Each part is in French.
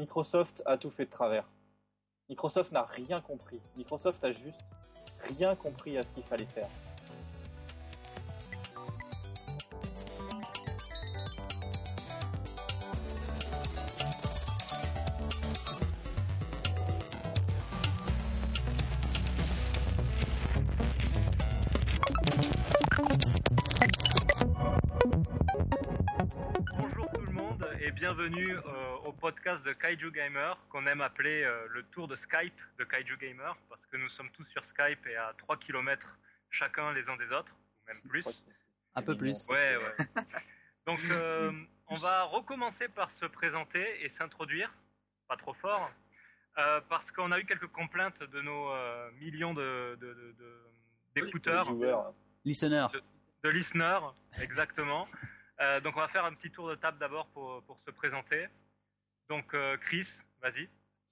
Microsoft a tout fait de travers. Microsoft n'a rien compris. Microsoft a juste rien compris à ce qu'il fallait faire. Bienvenue au podcast de Kaiju Gamer qu'on aime appeler le tour de Skype de Kaiju Gamer parce que nous sommes tous sur Skype et à 3 km chacun les uns des autres, ou même plus. Un peu plus. Ouais. Donc on va recommencer par se présenter et s'introduire, pas trop fort, parce qu'on a eu quelques complaintes de nos millions d'écouteurs. Listeners. De listeners, exactement. Donc on va faire un petit tour de table d'abord pour se présenter. Donc Chris, vas-y.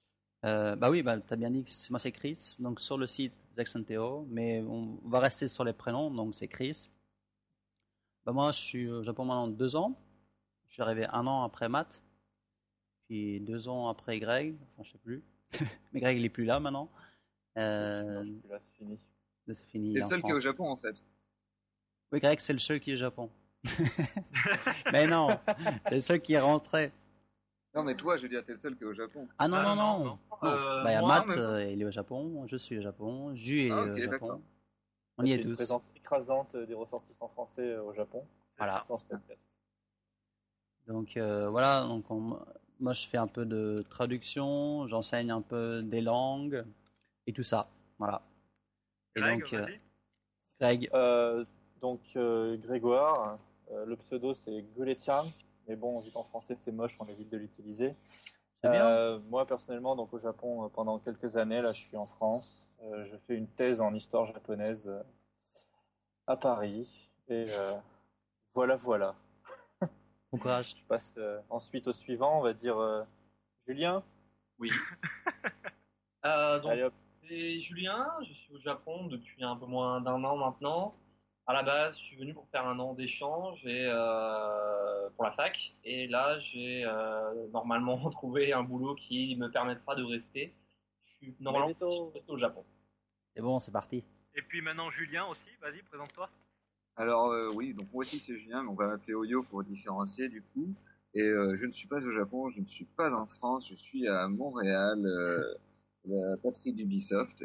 T'as bien dit que moi c'est Chris, donc sur le site Zexanteo, mais on va rester sur les prénoms, donc c'est Chris. Moi je suis au Japon maintenant 2 ans, je suis arrivé 1 an après Matt, puis 2 ans après Greg, enfin je sais plus, mais Greg il est plus là maintenant. Là c'est fini. C'est fini. C'est le seul qui est au Japon en fait. Oui, Greg c'est le seul qui est au Japon. Mais non, c'est le seul qui est rentré. Non, mais toi, je veux dire, t'es le seul qui est au Japon. Ah non. Moi, Matt, il est au Japon, je suis au Japon, Ju est au Japon. D'accord. On y est une tous. présence écrasante des ressortissants français au Japon. Voilà. Dans ce podcast. Donc voilà, moi je fais un peu de traduction, j'enseigne un peu des langues et tout ça. Voilà. Et Greg, Grégoire. Le pseudo c'est Gulechan, mais bon, vu qu'en français c'est moche, on évite de l'utiliser. C'est bien. Moi personnellement, donc au Japon pendant quelques années, là je suis en France. Je fais une thèse en histoire japonaise à Paris. Et voilà. Bon courage. Je passe ensuite au suivant, on va dire Julien. Oui. Allez, hop. C'est Julien, je suis au Japon depuis un peu moins d'1 an maintenant. À la base, je suis venu pour faire 1 an d'échange et pour la fac. Et là, j'ai normalement trouvé un boulot qui me permettra de rester. Je suis resté au Japon. C'est bon, c'est parti. Et puis maintenant Julien aussi, vas-y, présente-toi. Alors oui, donc moi aussi c'est Julien, mais on va m'appeler Oyo pour différencier du coup. Et je ne suis pas au Japon, je ne suis pas en France, je suis à Montréal, la patrie d'Ubisoft.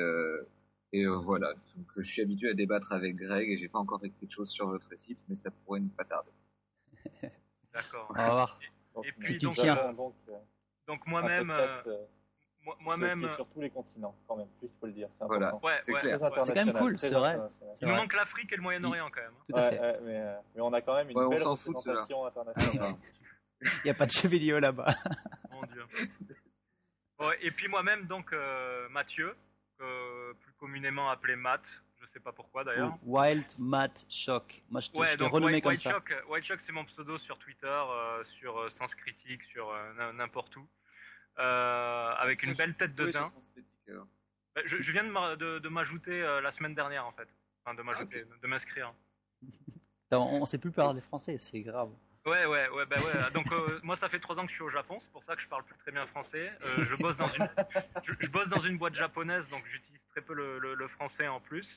Et voilà, donc je suis habitué à débattre avec Greg et j'ai pas encore écrit de choses sur votre site, mais ça pourrait ne pas tarder. D'accord. On va voir. Et puis si tu donc, tiens. Donc moi-même, qui est sur tous les continents quand même, juste faut le dire, c'est important. Voilà, c'est clair. Très C'est quand même cool, c'est vrai. Il nous manque l'Afrique et le Moyen-Orient quand même. Tout à fait. Mais on a quand même une belle représentation internationale. Il n'y a pas de jeux vidéo là-bas. Mon Dieu. Et puis moi-même, donc Mathieu, plus communément appelé Matt, je sais pas pourquoi d'ailleurs. Wild Matt Shock. Moi je t'ai renommé comme ça. Wild Shock, c'est mon pseudo sur Twitter, sur Sens Critique, sur n'importe où. Avec une belle tête de daim. Je viens de m'ajouter la semaine dernière en fait. Enfin, de m'inscrire. On sait plus parler français, c'est grave. Ouais. Donc moi ça fait 3 ans que je suis au Japon, c'est pour ça que je parle plus très bien français. Je bosse dans une boîte japonaise, donc j'utilise très peu le français en plus.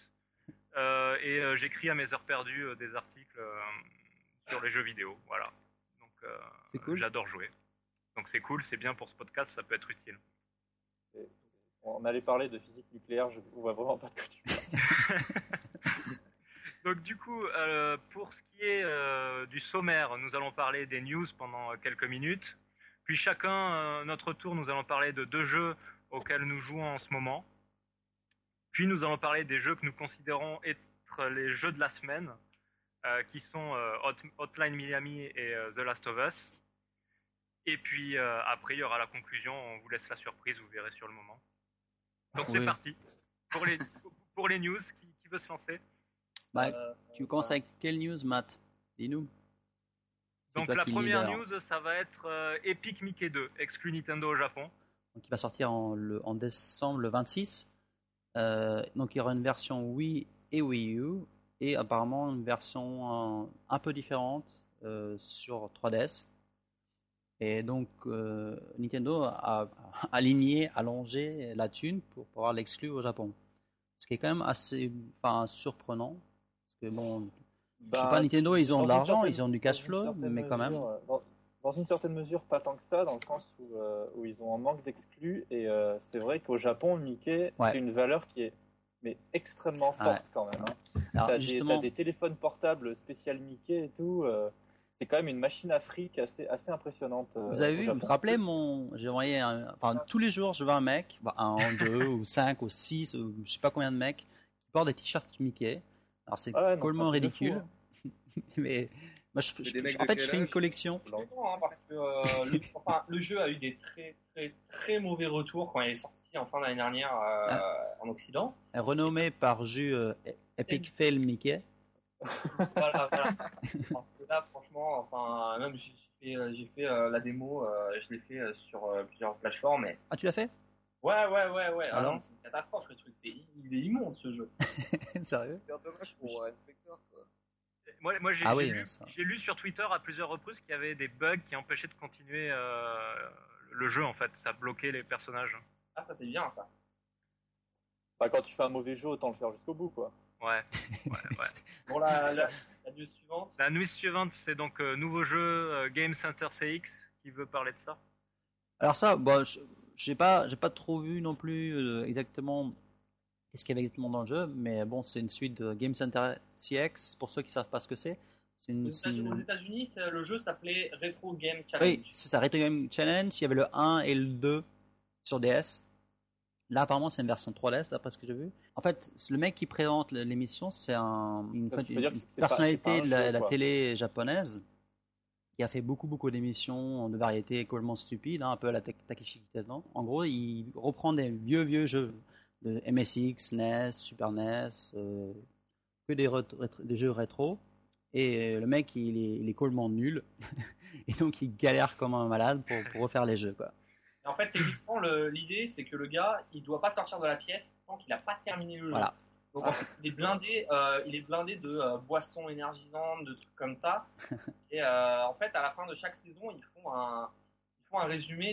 Et j'écris à mes heures perdues des articles sur les jeux vidéo, voilà. Donc c'est cool. J'adore jouer. Donc c'est cool, c'est bien pour ce podcast, ça peut être utile. On allait parler de physique nucléaire, je vois vraiment pas de quoi tu parles. Donc du coup, pour ce qui est du sommaire, nous allons parler des news pendant quelques minutes. Puis chacun, notre tour, nous allons parler de 2 jeux auxquels nous jouons en ce moment. Puis nous allons parler des jeux que nous considérons être les jeux de la semaine, qui sont Hotline Miami et The Last of Us. Et puis après, il y aura la conclusion, on vous laisse la surprise, vous verrez sur le moment. Donc c'est parti. Pour les news, qui veut se lancer ? Tu commences avec quelle news, Matt ? Dis-nous. Donc la première news, ça va être Epic Mickey 2, exclu Nintendo au Japon. Donc il va sortir en décembre, le 26. Donc il y aura une version Wii et Wii U, et apparemment une version un peu différente sur 3DS. Et donc, Nintendo a aligné, allongé la thune pour pouvoir l'exclure au Japon. Ce qui est quand même assez surprenant. Parce que bon, je sais pas, Nintendo, ils ont de l'argent, ils ont du cash flow, mais quand même. Dans une certaine mesure, pas tant que ça, dans le sens où ils ont un manque d'exclus. Et c'est vrai qu'au Japon, Mickey, c'est une valeur qui est extrêmement forte quand même. Hein. Alors, t'as des téléphones portables spécial Mickey et tout. C'est quand même une machine à fric assez impressionnante. Vous avez vu, vous vous rappelez j'ai envoyé tous les jours, je vois un mec, un, deux, ou 5, ou 6, ou je sais pas combien de mecs, qui portent des t-shirts Mickey. Alors c'est complètement ridicule. Fou, hein. Mais moi, en fait, je fais une collection. Parce que le jeu a eu des très très très mauvais retours quand il est sorti en fin d'année dernière en Occident. Renommé par Epic Fail Mickey. Voilà. Parce que là, franchement, même j'ai fait la démo, je l'ai fait sur plusieurs plateformes. Mais... Ah, tu l'as fait? Ouais. Alors non, c'est une catastrophe, le truc. Il est immonde, ce jeu. Sérieux? C'est un dommage pour Inspector, quoi. Moi j'ai lu sur Twitter à plusieurs reprises qu'il y avait des bugs qui empêchaient de continuer le jeu, en fait. Ça bloquait les personnages. Ah, ça, c'est bien, ça. Quand tu fais un mauvais jeu, autant le faire jusqu'au bout, quoi. Ouais. Bon, la news suivante. La news suivante, c'est donc nouveau jeu Game Center CX qui veut parler de ça. Alors ça, j'ai pas trop vu non plus exactement qu'est-ce qu'il y avait exactement dans le jeu, mais bon, c'est une suite de Game Center CX pour ceux qui savent pas ce que c'est. Aux États-Unis, le jeu s'appelait Retro Game Challenge. Oui, c'est ça, Retro Game Challenge. Il y avait le 1 et le 2 sur DS. Là, apparemment, c'est une version 3DS, d'après ce que j'ai vu. En fait, le mec qui présente l'émission, c'est une personnalité de la télé japonaise qui a fait beaucoup d'émissions de variété complètement stupides, un peu à la Takeshi Kitano. En gros, il reprend des vieux jeux de MSX, NES, Super NES, que des jeux rétro. Et le mec, il est complètement nul. Et donc, il galère comme un malade pour refaire les jeux, quoi. En fait, techniquement, l'idée, c'est que le gars, il doit pas sortir de la pièce tant qu'il n'a pas terminé le jeu. Voilà. Donc, en fait, il est blindé de boissons énergisantes, de trucs comme ça. Et en fait, à la fin de chaque saison, ils font un résumé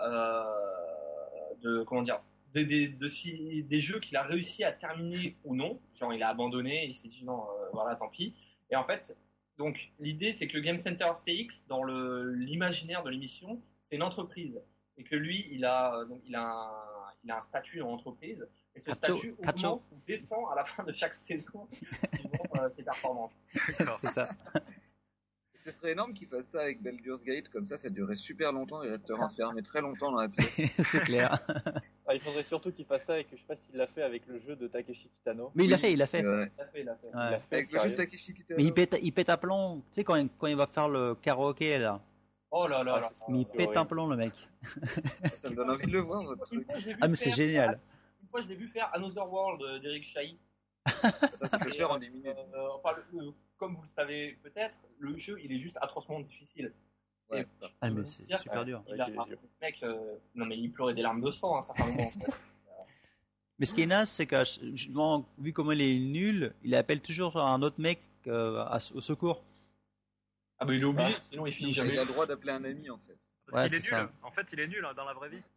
des jeux qu'il a réussi à terminer ou non. Genre, il a abandonné, il s'est dit non, voilà, tant pis. Et en fait, donc, l'idée, c'est que le Game Center CX, dans l'imaginaire de l'émission, c'est une entreprise. Et que lui, il a un statut en entreprise. Et ce statut augmente ou descend à la fin de chaque saison suivant ses performances. C'est ça. Ce serait énorme qu'il fasse ça avec Baldur's Gate, comme ça durerait super longtemps, il resterait enfermé très longtemps dans la pièce. C'est clair. Il faudrait surtout qu'il fasse ça avec, je sais pas s'il l'a fait avec le jeu de Takeshi Kitano. Mais il l'a fait. Il l'a fait. Ouais. Avec le jeu de Takeshi Kitano. Mais il pète à plomb, tu sais, quand il va faire le karaoké, là. Oh là là, mais il pète un plomb, le mec. Ça me donne envie de le voir, votre truc. Mais c'est génial. Une fois, je l'ai vu faire Another World d'Eric Chahi. Ça se peut faire en 10 minutes. Comme vous le savez peut-être, le jeu, il est juste atrocement difficile. Ouais. Mais c'est super dur. Mec, non mais il pleurait des larmes de sang à un certain moment. Mais ce qui est naze, c'est que vu comment il est nul, il appelle toujours un autre mec au secours. Ah bah il est obligé, sinon il finit jamais. Il a le droit d'appeler un ami en fait. Parce qu'il est nul. En fait, il est nul dans la vraie vie.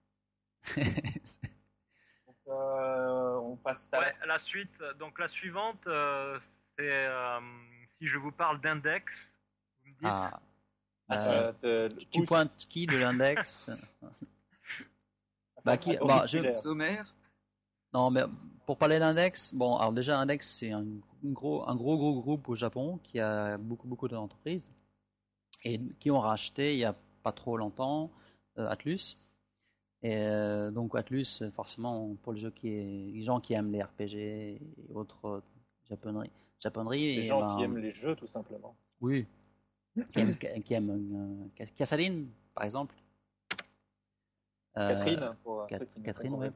Donc, on passe à la suite. Donc la suivante, c'est si je vous parle d'index, vous me dites. Tu pointes qui de l'index? Sommaire. Non, mais pour parler d'index, bon, alors déjà index c'est un gros groupe au Japon qui a beaucoup d'entreprises et qui ont racheté il y a pas trop longtemps Atlus. Et donc Atlus, forcément, pour les gens qui aiment les RPG et autres japonneries. Les gens qui aiment les jeux, tout simplement. Oui. qui aiment Cassadine, par exemple. Catherine, Catherine, oui.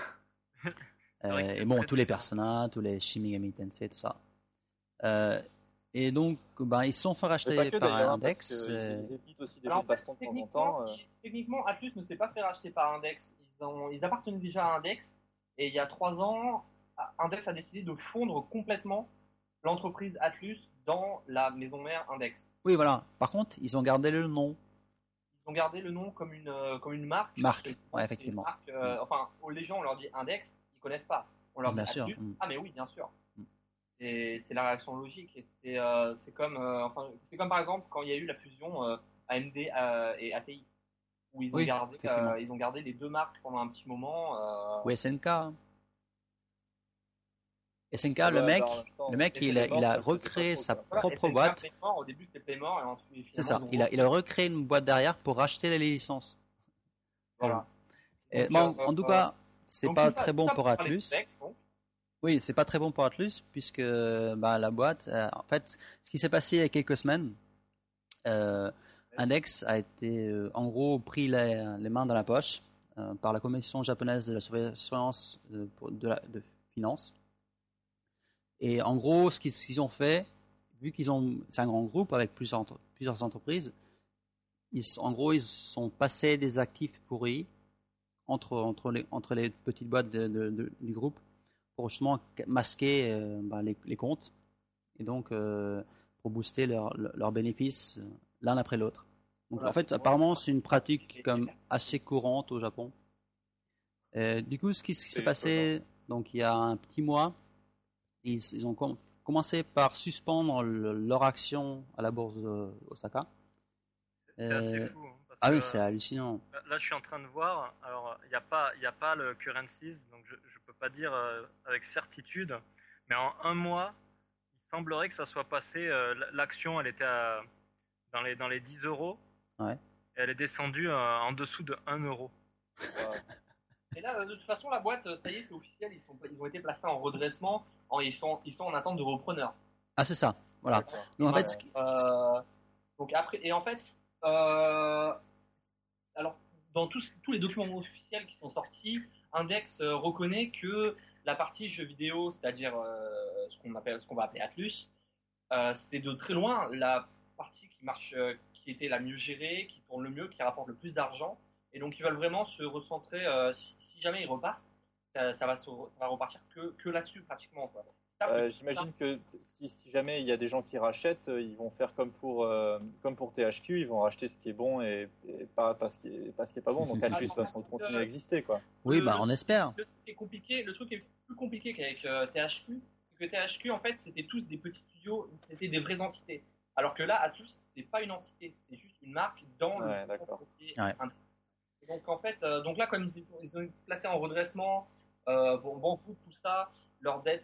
Et bon, tous les personnages, tous les Shin Megami Tensei, tout ça. Et donc, ils se sont fait racheter par Index. Ils éditent aussi des jeux de baston de temps en temps. Techniquement, Atlus ne s'est pas fait racheter par Index. Ils appartenaient déjà à Index. Et il y a 3 ans, Index a décidé de fondre complètement l'entreprise Atlus dans la maison mère Index. Oui, voilà. Par contre, ils ont gardé le nom. ont gardé le nom comme une marque. Marque, ouais, effectivement. Enfin, les gens, on leur dit Index, ils connaissent pas. On leur dit sûr. Ah, mais oui, bien sûr. Et c'est la réaction logique. Et c'est comme par exemple quand il y a eu la fusion AMD et ATI, où ils ont gardé les deux marques pendant un petit moment. Ou SNK. SNK, le mec, il a recréé sa propre boîte. Au début, c'était Playmore, et ensuite, c'est ça. Il a recréé une boîte derrière pour racheter les licences. Voilà. En tout cas, c'est pas très bon pour Atlus. Oui, c'est pas très bon pour Atlus puisque la boîte, en fait, ce qui s'est passé il y a quelques semaines, Index a été en gros pris les mains dans la poche par la commission japonaise de la surveillance de finances. Et en gros, ce qu'ils ont fait, vu c'est un grand groupe avec plusieurs entreprises, ils sont passés des actifs pourris entre les petites boîtes du groupe pour justement masquer les comptes et donc pour booster leurs bénéfices l'un après l'autre. Donc en fait, apparemment, c'est une pratique comme assez courante au Japon. Du coup, ce qui s'est passé, donc il y a un petit mois, ils ont commencé par suspendre leur action à la bourse d'Osaka. C'est assez fou. Oui, c'est hallucinant. Là, je suis en train de voir. Alors, il n'y a pas le currencies, donc je ne peux pas dire avec certitude. Mais en un mois, il semblerait que ça soit passé. L'action, elle était dans les 10 euros. Ouais. Et elle est descendue en dessous de 1 euro. Et là, de toute façon, la boîte, ça y est, c'est officiel. Ils ont été placés en redressement. Ils sont en attente de repreneurs. Ah, c'est ça. Voilà. Donc, en fait, donc après, et en fait, alors dans tous les documents officiels qui sont sortis, Index reconnaît que la partie jeux vidéo, c'est-à-dire ce qu'on va appeler Atlus, c'est de très loin la partie qui marche, qui était la mieux gérée, qui tourne le mieux, qui rapporte le plus d'argent. Et donc ils veulent vraiment se recentrer. Si jamais ils repartent, ça va repartir que là-dessus pratiquement, quoi. J'imagine que si jamais il y a des gens qui rachètent, ils vont faire comme pour THQ, ils vont racheter ce qui est bon et pas ce qui est pas bon. Donc Atlus va continuer à exister, quoi. Oui, on espère. Le truc est plus compliqué qu'avec THQ, c'est que THQ en fait c'était tous des petits studios, c'était des vraies entités. Alors que là, Atlus c'est pas une entité, c'est juste une marque dans le. Donc en fait, là comme ils ont été placés en redressement, tout ça. Leur dette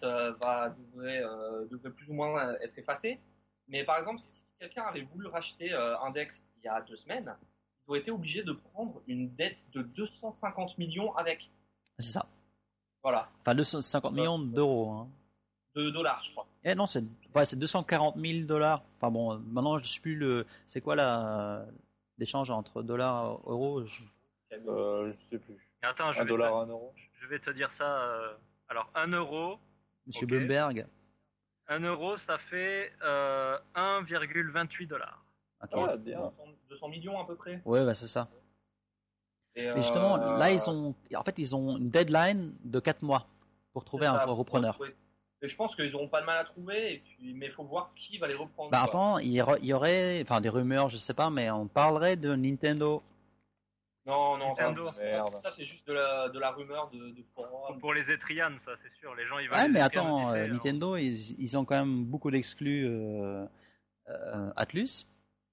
devrait plus ou moins être effacée. Mais par exemple, si quelqu'un avait voulu racheter Index il y a 2 semaines, ils ont été obligés de prendre une dette de 250 millions avec. C'est ça. Voilà. Enfin, 250 millions d'euros. Hein. De dollars, je crois. Non, c'est 240 000 dollars. Enfin bon, maintenant, je ne sais plus c'est quoi l'échange entre dollars et euros je sais plus. Attends, $1, €1. Je vais te dire ça. Alors, 1 euro. Monsieur Bloomberg. 1 euro, ça fait 1,28 $. Okay. 200 millions à peu près. Oui, c'est ça. Et justement, là, ils ont une deadline de 4 mois pour trouver un repreneur. Et je pense qu'ils n'auront pas de mal à trouver, mais il faut voir qui va les reprendre. Avant, il y aurait des rumeurs, je sais pas, mais on parlerait de Nintendo. Non, ça c'est juste de la rumeur de forum. Pour les Etrian, ça c'est sûr. Les gens ils veulent. Ouais, mais attends, Nintendo, ils ont quand même beaucoup d'exclus Atlus.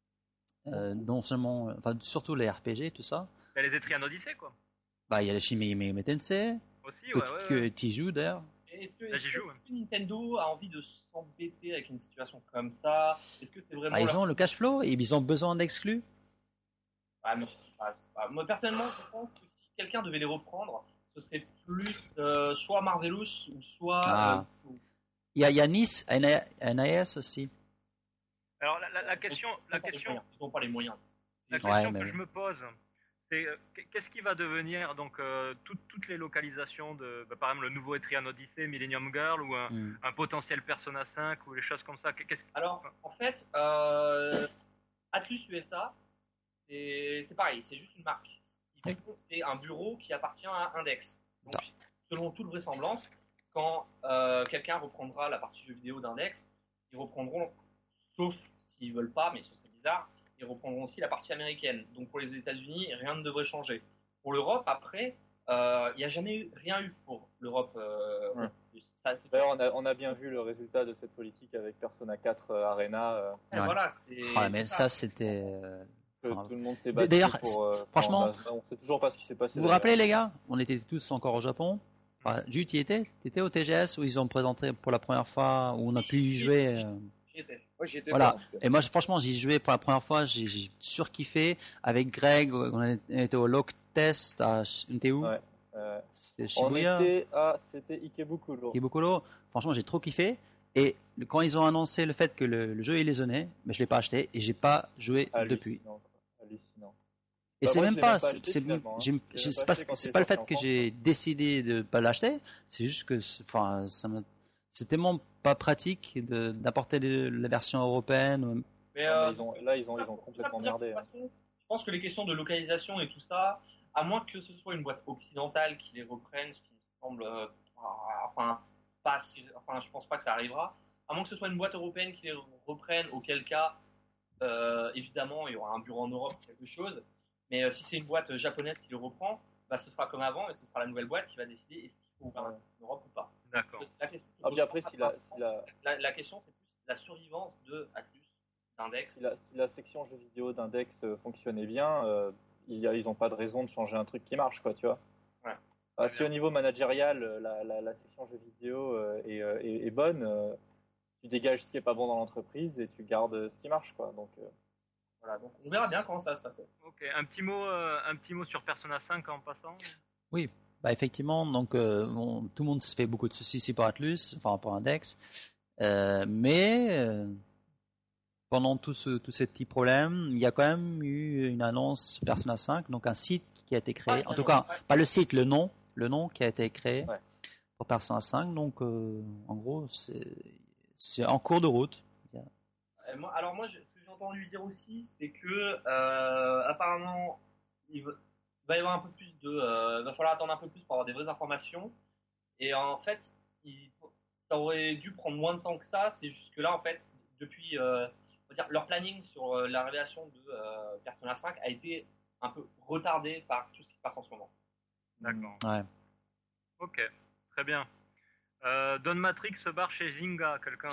Non seulement, surtout les RPG, tout ça. Il y a les Etrian Odyssey, quoi. Il y a les Shin Megami Tensei. Aussi, que tu joues d'ailleurs. Est-ce que Nintendo a envie de s'embêter avec une situation comme ça? Est-ce que c'est vraiment. Ils ont le cash flow et ils ont besoin d'exclus. Moi personnellement, je pense que si quelqu'un devait les reprendre, ce serait plus soit Marvelous ou soit. Il y a Nice, NIS aussi. Alors la question. Ils n'ont pas les moyens. La question que je me pose, c'est qu'est-ce qui va devenir donc toutes les localisations de, par exemple, le nouveau Etrian Odyssey, Millennium Girl ou un potentiel Persona 5 ou les choses comme ça. Alors, en fait, Atlus USA, c'est pareil, c'est juste une marque. C'est un bureau qui appartient à Index. Donc, selon toute vraisemblance, quand quelqu'un reprendra la partie jeux vidéo d'Index, ils reprendront, sauf s'ils veulent pas, mais ce serait bizarre, ils reprendront aussi la partie américaine. Donc pour les États-Unis, rien ne devrait changer. Pour l'Europe, après, il n'y a jamais rien eu pour l'Europe. D'ailleurs, on a bien vu le résultat de cette politique avec Persona 4 Arena. Voilà, mais ça, c'était. Tout le monde s'est battu. D'ailleurs, franchement, on sait toujours pas ce qui s'est passé. Vous vous rappelez, les gars, on était tous encore au Japon. Enfin, Jules, tu y étais ? Tu étais au TGS où ils ont présenté pour la première fois, où on a pu y jouer. J'y étais. Moi, j'y étais Voilà. pas, en tout cas. Et moi, franchement, j'y jouais pour la première fois. J'ai surkiffé avec Greg. On était au Lock Test à. On était où ? C'était Shibuya. C'était Ikebukuro. Ikebukuro. Franchement, j'ai trop kiffé. Et quand ils ont annoncé le fait que le jeu est lésionné, mais je l'ai pas acheté et j'ai pas joué depuis. Hallucinant. Et c'est même pas, c'est pas le fait que France. j'ai décidé de pas l'acheter, c'est juste que, c'est tellement pas pratique d'apporter la version européenne. Mais ils ont complètement merdé. Je pense que les questions de localisation et tout ça, à moins que ce soit une boîte occidentale qui les reprenne, ce qui me semble, je pense pas que ça arrivera. À moins que ce soit une boîte européenne qui les reprenne, auquel cas, évidemment, il y aura un bureau en Europe ou quelque chose. Mais si c'est une boîte japonaise qui le reprend, ce sera comme avant et ce sera la nouvelle boîte qui va décider est-ce qu'il faut ouvrir en Europe ou pas. D'accord. La question, c'est plus la survivance de Atlus, d'Index. Si la section jeux vidéo d'Index fonctionnait bien, ils n'ont pas de raison de changer un truc qui marche, quoi, tu vois. Ouais. Si au niveau managérial, la section jeux vidéo est bonne, tu dégages ce qui est pas bon dans l'entreprise et tu gardes ce qui marche, quoi. Donc on verra bien comment ça va se passer. Ok, un petit mot sur Persona 5 en passant. Oui, effectivement, donc tout le monde se fait beaucoup de soucis ici pour Atlus, enfin pour Index, mais pendant tous ces petits problèmes, il y a quand même eu une annonce Persona 5, donc un site qui a été créé, en tout cas, pas le site, le nom qui a été créé pour Persona 5, donc en gros, c'est en cours de route. Moi, ce que j'ai entendu dire aussi, c'est que apparemment, il va y avoir un peu plus va falloir attendre un peu plus pour avoir des vraies informations. Et en fait, ça aurait dû prendre moins de temps que ça. C'est juste que là, en fait, depuis, leur planning sur la révélation de Persona 5 a été un peu retardé par tout ce qui se passe en ce moment. D'accord. Ouais. Ok, très bien. Don Matrix se barre chez Zynga. Quelqu'un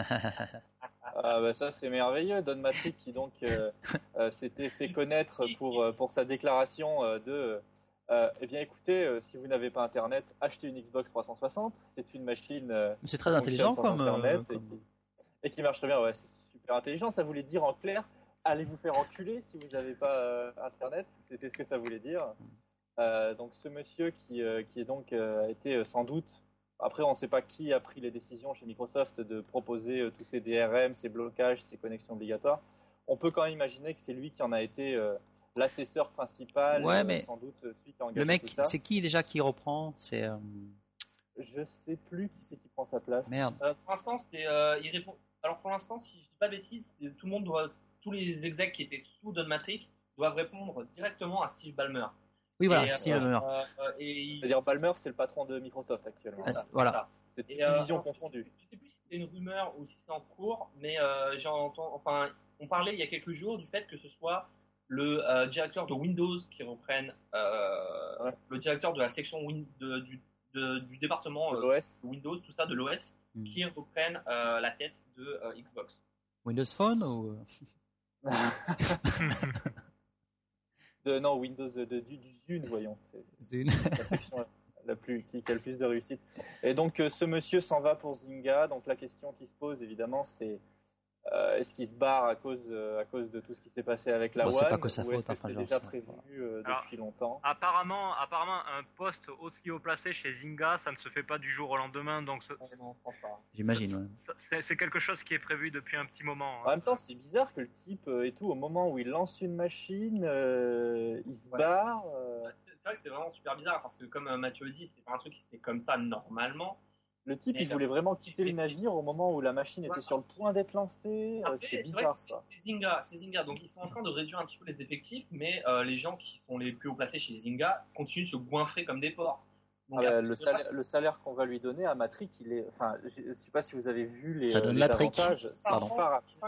veut... ça c'est merveilleux. Don Matrix qui donc s'était fait connaître pour sa déclaration eh bien écoutez, si vous n'avez pas internet, achetez une Xbox 360. C'est une machine. C'est très intelligent comme internet et qui marche très bien. Ouais, c'est super intelligent. Ça voulait dire en clair, allez vous faire enculer si vous n'avez pas internet. C'était ce que ça voulait dire. Donc ce monsieur qui est donc a été sans doute. Après, on ne sait pas qui a pris les décisions chez Microsoft de proposer tous ces DRM, ces blocages, ces connexions obligatoires. On peut quand même imaginer que c'est lui qui en a été l'assesseur principal, mais sans doute celui qui a engagé le mec, tout ça. c'est qui déjà qui reprend ? C'est je sais plus qui c'est qui prend sa place. Merde. Pour l'instant, il répond. Alors pour l'instant, si je dis pas de bêtises, tous les execs qui étaient sous Don Matrix doivent répondre directement à Steve Ballmer. Oui, voilà, Steve Ballmer. C'est-à-dire Ballmer, c'est le patron de Microsoft actuellement. Voilà. C'est une division confondue. Je sais plus si c'était une rumeur ou si c'est en cours, mais on parlait il y a quelques jours du fait que ce soit le directeur de Windows qui reprenne le directeur de la section du département Windows, tout ça, de l'OS, qui reprenne la tête de Xbox. Windows Phone ou non, Windows du Zune, voyons. C'est la section qui a le plus de réussite. Et donc, ce monsieur s'en va pour Zynga. Donc, la question qui se pose, évidemment, c'est est-ce qu'il se barre à cause de tout ce qui s'est passé avec la One, c'est pas que sa ou faute, est-ce que c'est déjà prévu depuis longtemps? Apparemment, un poste aussi haut placé chez Zynga, ça ne se fait pas du jour au lendemain. Donc j'imagine. C'est quelque chose qui est prévu depuis un petit moment. En même temps, c'est bizarre que le type et tout, au moment où il lance une machine, il se barre. C'est vrai que c'est vraiment super bizarre parce que, comme Mathieu dit, c'est pas un truc qui se fait comme ça normalement. Le type, il voulait vraiment quitter le navire au moment où la machine était sur le point d'être lancée. C'est bizarre, ça. C'est Zynga. Donc, ils sont en train de réduire un petit peu les effectifs, mais les gens qui sont les plus haut placés chez Zynga continuent de se goinfrer comme des porcs. Donc, le salaire qu'on va lui donner à Matrix, il est. Enfin, je sais pas si vous avez vu les ça donne avantages. 5 millions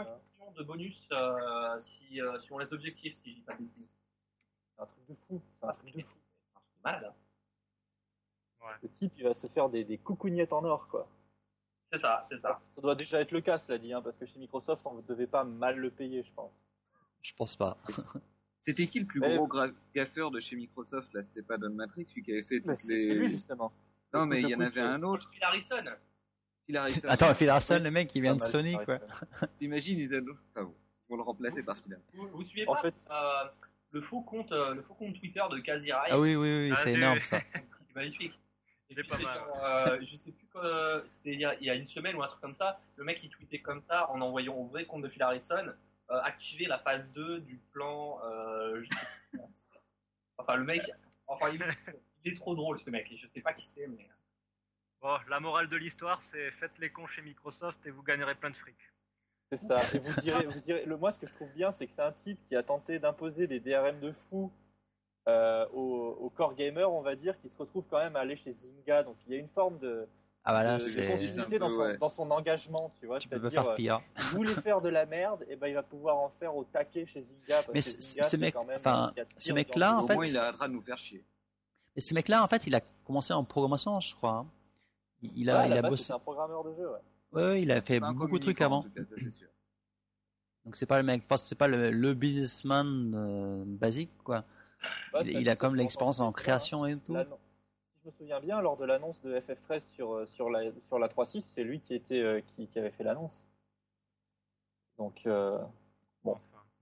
de bonus si on laisse objectif, si je dis pas de bêtises. C'est un truc de fou. C'est un truc de fou. C'est un truc de malade. Ouais. Le type, il va se faire des coucougnettes en or, quoi. C'est ça. Ça doit déjà être le cas, cela dit, hein, parce que chez Microsoft, on ne devait pas mal le payer, je pense. Je pense pas. C'était qui le plus gros gaffeur de chez Microsoft là? C'était pas Don Matrix, celui qui avait fait toutes les... C'est lui, justement. Non, mais il y en avait un autre. Phil Harrison. Phil Harrison. Attends, Phil Harrison, le mec, il vient de Pas mal, Sony, ça quoi. reste- T'imagines, ils vont le remplacer par Phil Harrison. Vous suivez En pas fait- le faux compte Twitter de Kazirai? Ah oui, Ah, c'est j'ai énorme, vu. ça. C'est magnifique. Et Il est puis, pas c'est mal. sur, je sais plus quoi, c'était il y a une semaine ou un truc comme ça. Le mec il tweetait comme ça en envoyant au vrai compte de Phil Harrison activer la phase 2 du plan. Je sais plus comment. Enfin le mec, il est trop drôle ce mec. Je sais pas qui c'est mais. Bon, la morale de l'histoire, c'est faites les cons chez Microsoft et vous gagnerez plein de fric. C'est ça. Et vous irez. Moi, ce que je trouve bien, c'est que c'est un type qui a tenté d'imposer des DRM de fou aux core gamers, on va dire, qui se retrouve quand même à aller chez Zynga. Donc, il y a une forme de Ah bah là, de c'est... continuité dans son engagement, tu vois. Tu peux pas C'est-à-dire, faire pire. il voulait faire de la merde, et ben il va pouvoir en faire au taquet chez Zynga. Parce Mais que ce Zynga, mec- c'est quand même enfin, ce qu'il y a de ce pire mec-là, dans- en Au fait, moins, il arrêtera de nous faire chier. Et ce mec-là, en fait, il a commencé en programmation, je crois. hein. Il Ouais, a, à il la a base, bossé. c'est un programmeur de jeu, ouais. Ouais, il a fait C'est pas un beaucoup de trucs communicant, avant. en tout cas, ça, c'est sûr. Donc c'est pas le mec, enfin, c'est pas le businessman basique, quoi. Ouais, Il a comme l'expérience en création et tout. Si je me souviens bien, lors de l'annonce de FF13 sur la 3.6, c'est lui qui avait fait l'annonce. Donc, Bon,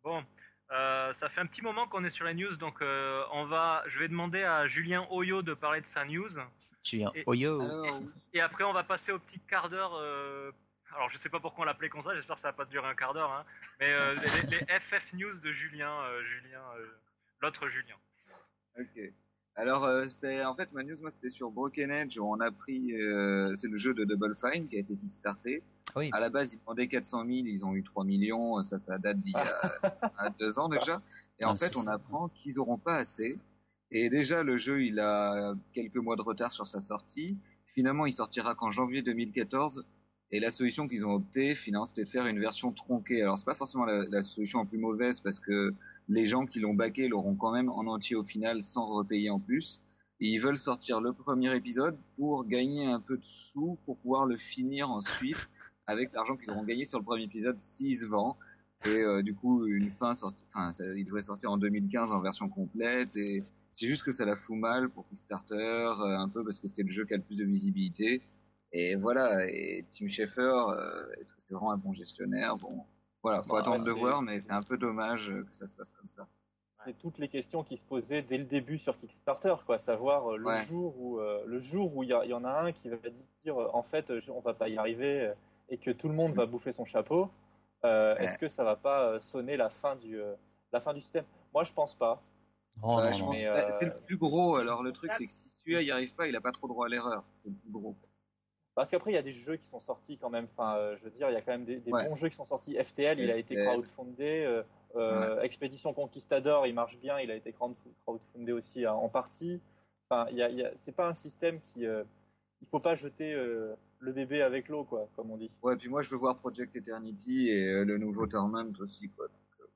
ça fait un petit moment qu'on est sur la news, donc je vais demander à Julien Oyo de parler de sa news. Tu viens. Et- Oh yo. Alors, Et après, on va passer au petit quart d'heure. Alors, je sais pas pourquoi on l'appelait comme ça. J'espère que ça va pas durer un quart d'heure. Hein. Mais les FF News de Julien, l'autre Julien. ok. Alors, en fait, ma news, moi, c'était sur Broken Edge, où on a pris, c'est le jeu de Double Fine qui a été kickstarté. Oui. À la base, ils demandaient 400 000, ils ont eu 3 millions, ça date d'il y a 2 ans déjà. Et en Non, fait, c'est on ça. apprend qu'ils n'auront pas assez. Et déjà, le jeu, il a quelques mois de retard sur sa sortie. Finalement, il sortira qu'en janvier 2014. Et la solution qu'ils ont optée, finalement, c'était de faire une version tronquée. Alors, c'est pas forcément la solution la plus mauvaise parce que les gens qui l'ont backé l'auront quand même en entier au final sans repayer en plus. Et ils veulent sortir le premier épisode pour gagner un peu de sous pour pouvoir le finir ensuite avec l'argent qu'ils auront gagné sur le premier épisode s'il se vend. Et du coup, il devrait sortir en 2015 en version complète. Et c'est juste que ça la fout mal pour Kickstarter, un peu parce que c'est le jeu qui a le plus de visibilité. Et voilà, et Tim Schafer, est-ce que c'est vraiment un bon gestionnaire? Bon, voilà, faut Bah, attendre de c'est- voir, mais c'est un peu dommage que ça se passe comme ça. c'est toutes les questions qui se posaient dès le début sur Kickstarter, quoi. Savoir le Ouais. jour où il y en a un qui va dire en fait on va pas y arriver et que tout le monde va bouffer son chapeau. Est-ce que ça va pas sonner la fin du système? Moi, je pense pas. Oh, Ouais, non, je non. pense Mais, que c'est le plus gros. Alors le truc, c'est que si celui-là y arrive pas, il a pas trop droit à l'erreur. C'est le plus gros. Parce qu'après, il y a des jeux qui sont sortis quand même. Enfin, je veux dire, il y a quand même des Ouais. bons jeux qui sont sortis. FTL, il a été FTL. crowdfundé. Expédition Conquistador, il marche bien. Il a été crowdfundé aussi en partie. Enfin, c'est pas un système qui. Il faut pas jeter le bébé avec l'eau, quoi, comme on dit. Ouais, puis moi je veux voir Project Eternity et le nouveau Torment aussi, quoi.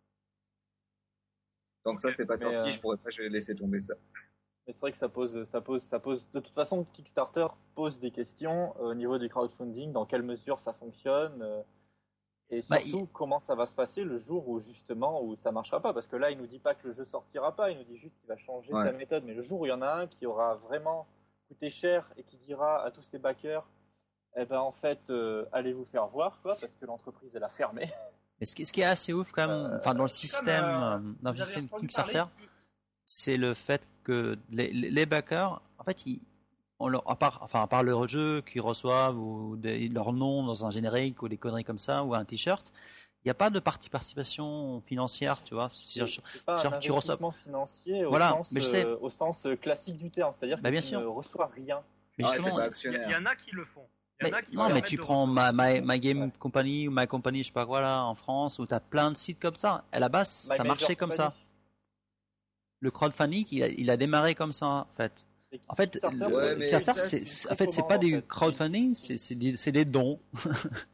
Donc ça, c'est pas Mais, sorti, je pourrais pas laisser tomber ça. Mais c'est vrai que ça pose. De toute façon, Kickstarter pose des questions au niveau du crowdfunding. Dans quelle mesure ça fonctionne et Bah, surtout, comment ça va se passer le jour où justement où ça marchera pas? Parce que là, il nous dit pas que le jeu sortira pas. Il nous dit juste qu'il va changer Ouais. sa méthode. Mais le jour où il y en a un qui aura vraiment coûté cher et qui dira à tous ses backers, eh ben en fait, allez vous faire voir, quoi, parce que l'entreprise elle a fermé. Mais ce qui est assez ouf quand même, enfin dans le système, dans le Vous avez système entendu Kickstarter, parler c'est le fait que les backers, en fait, à part le jeu qu'ils reçoivent ou leur nom dans un générique ou des conneries comme ça ou un t-shirt, il n'y a pas de participation financière, tu vois. C'est pas genre, un tu reçois- investissement financier Voilà, mais je sais. au sens classique du terme, c'est-à-dire que Bah, bien tu sûr. ne reçois rien. Mais Ah, justement, t'es pas Il y actionnaire. en a qui le font. Il y en a qui non, se mais permettent tu de prends recevoir. My Game Company ou My Company, je sais pas quoi là, en France, où tu as plein de sites comme ça. À la base, ça My marchait Major comme ça. Company. Le crowdfunding, il a démarré comme ça, en fait. Et En fait, Kickstarter, le Ouais, mais Kickstarter, ça, c'est très pas commun, du en fait. crowdfunding, c'est des dons. Voilà.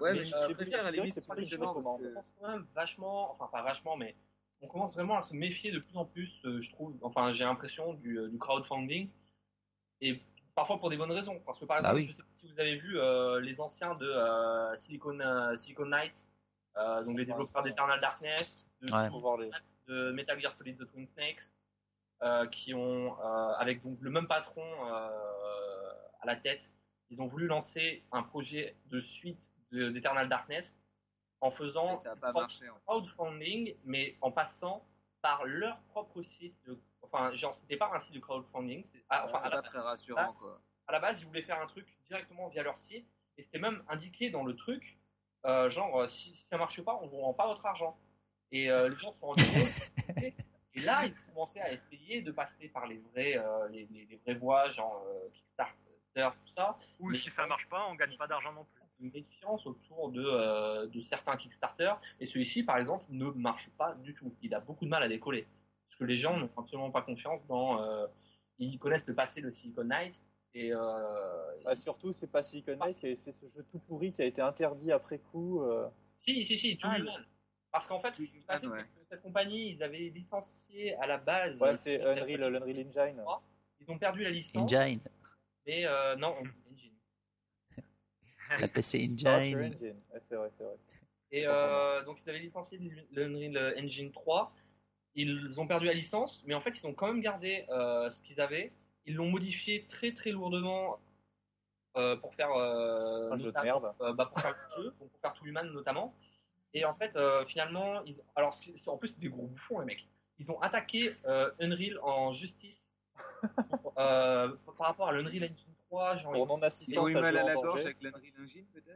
Ouais, mais mais je je préfère à la limite c'est sur plus les des gens, commandes. on commence quand même vachement, enfin pas vachement, mais on commence vraiment à se méfier de plus en plus, je trouve, enfin j'ai l'impression du crowdfunding, et parfois pour des bonnes raisons, parce que par exemple, oui. je sais pas si vous avez vu les anciens de Silicon Knights, donc les développeurs d'Eternal Darkness, Ouais. Faut voir les... de Metal Gear Solid The Twin Snakes, qui ont, avec donc le même patron à la tête, ils ont voulu lancer un projet de suite d'Eternal Darkness en faisant ça n'a pas marché. En fait. crowdfunding, mais en passant par leur propre site. Enfin, genre, c'était pas un site de crowdfunding. Enfin, C'était pas très rassurant, quoi. à la base, ils voulaient faire un truc directement via leur site, et c'était même indiqué dans le truc, genre, si ça marche pas, on vous rend pas votre argent. Et les gens se sont rendus compte. Et là, ils commençaient à essayer de passer par les vraies voies, genre Kickstarter, tout ça. Ou Mais si ça marche pas, on gagne pas d'argent non plus. une méfiance autour de certains Kickstarter, et celui-ci par exemple ne marche pas du tout, il a beaucoup de mal à décoller parce que les gens n'ont absolument pas confiance dans ils connaissent le passé de Silicon Knights, et surtout c'est pas Silicon Knights qui avait fait ce jeu tout pourri qui a été interdit après coup. si tout le monde, parce qu'en fait ce qui s'est passé, c'est que cette compagnie, ils avaient licencié à la base, Ouais, c'est l'Unreal Engine. ils ont perdu la licence, Engine. mais non, Engine. La PC Starter Engine. Engine. Ouais, c'est vrai. Et donc ils avaient licencié l'Unreal Engine 3, ils ont perdu la licence, mais en fait ils ont quand même gardé ce qu'ils avaient, ils l'ont modifié très très lourdement pour faire Un jeu de merde. pour faire le jeu, donc pour faire Two Human notamment. Et en fait finalement, en plus c'est des gros bouffons les mecs, ils ont attaqué Unreal en justice par rapport à l'Unreal Engine 3, genre Pour non-assistance Ils ont eu à mal jeu à en la danger. gorge avec l'Unreal Engine, peut-être.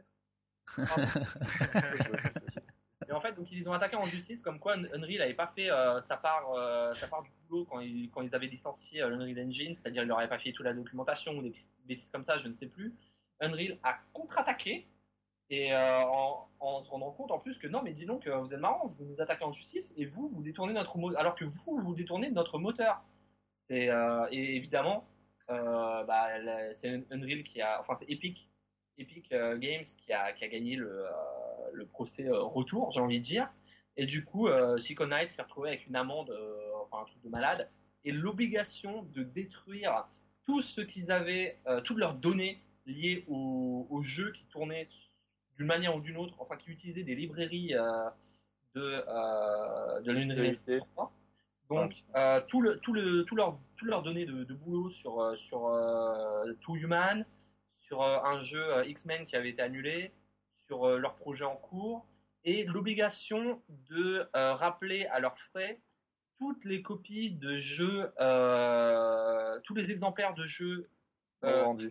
Et en fait, donc ils les ont attaqué en justice, comme quoi Unreal n'avait pas fait sa part du boulot quand ils avaient licencié l'Unreal Engine, c'est-à-dire ils leur avaient pas fait toute la documentation ou des bêtises comme ça, je ne sais plus. Unreal a contre-attaqué, et en se rendant compte en plus que non, mais dis donc, vous êtes marrants, vous nous attaquez en justice et vous détournez notre moteur, alors que vous détournez notre moteur. Et évidemment, c'est Unreal c'est Epic Games qui a gagné le procès retour, j'ai envie de dire. Et du coup, Silicon Knights s'est retrouvé avec une amende, un truc de malade, et l'obligation de détruire tout ce qu'ils avaient, toutes leurs données liées au jeu qui tournaient d'une manière ou d'une autre, enfin qui utilisaient des librairies de l'Unreal Engine 3. Donc, tout leurs données de boulot sur Two Human, sur un jeu X-Men qui avait été annulé, sur leur projet en cours, et l'obligation de rappeler à leurs frais toutes les copies de jeux, tous les exemplaires de jeux Vendus.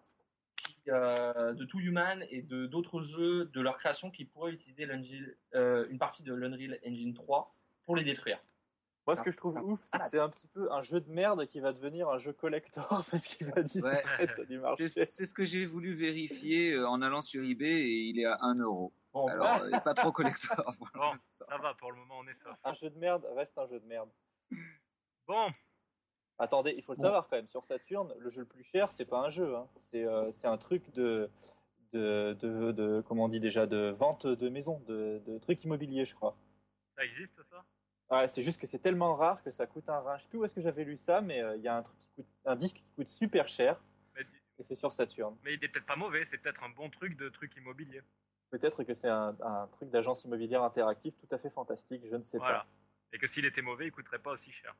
de Two Human et d'autres jeux de leur création qui pourraient utiliser une partie de l'Unreal Engine 3 pour les détruire. Moi, ce que je trouve ouf, c'est que c'est un petit peu un jeu de merde qui va devenir un jeu collector parce qu'il va disparaître du marché. C'est ce que j'ai voulu vérifier en allant sur eBay, et il est à 1 euro. Bon, Alors, il n'est pas trop collector. Bon, ça va, pour le moment on est soft. Un jeu de merde reste un jeu de merde. Bon, Attendez, il faut le savoir quand même. Sur Saturn, le jeu le plus cher, c'est pas un jeu. Hein. C'est un truc de comment on dit déjà, de vente de maison, de trucs immobiliers, je crois. ça existe ça? Ouais, c'est juste que c'est tellement rare que ça coûte un rein. Je sais plus où est-ce que j'avais lu ça, mais il y a un disque qui coûte super cher, et c'est sur Saturn. Mais il est peut-être pas mauvais, c'est peut-être un bon truc de truc immobilier. Peut-être que c'est un truc d'agence immobilière interactive tout à fait fantastique, je ne sais Voilà. Et que s'il était mauvais, il coûterait pas aussi cher.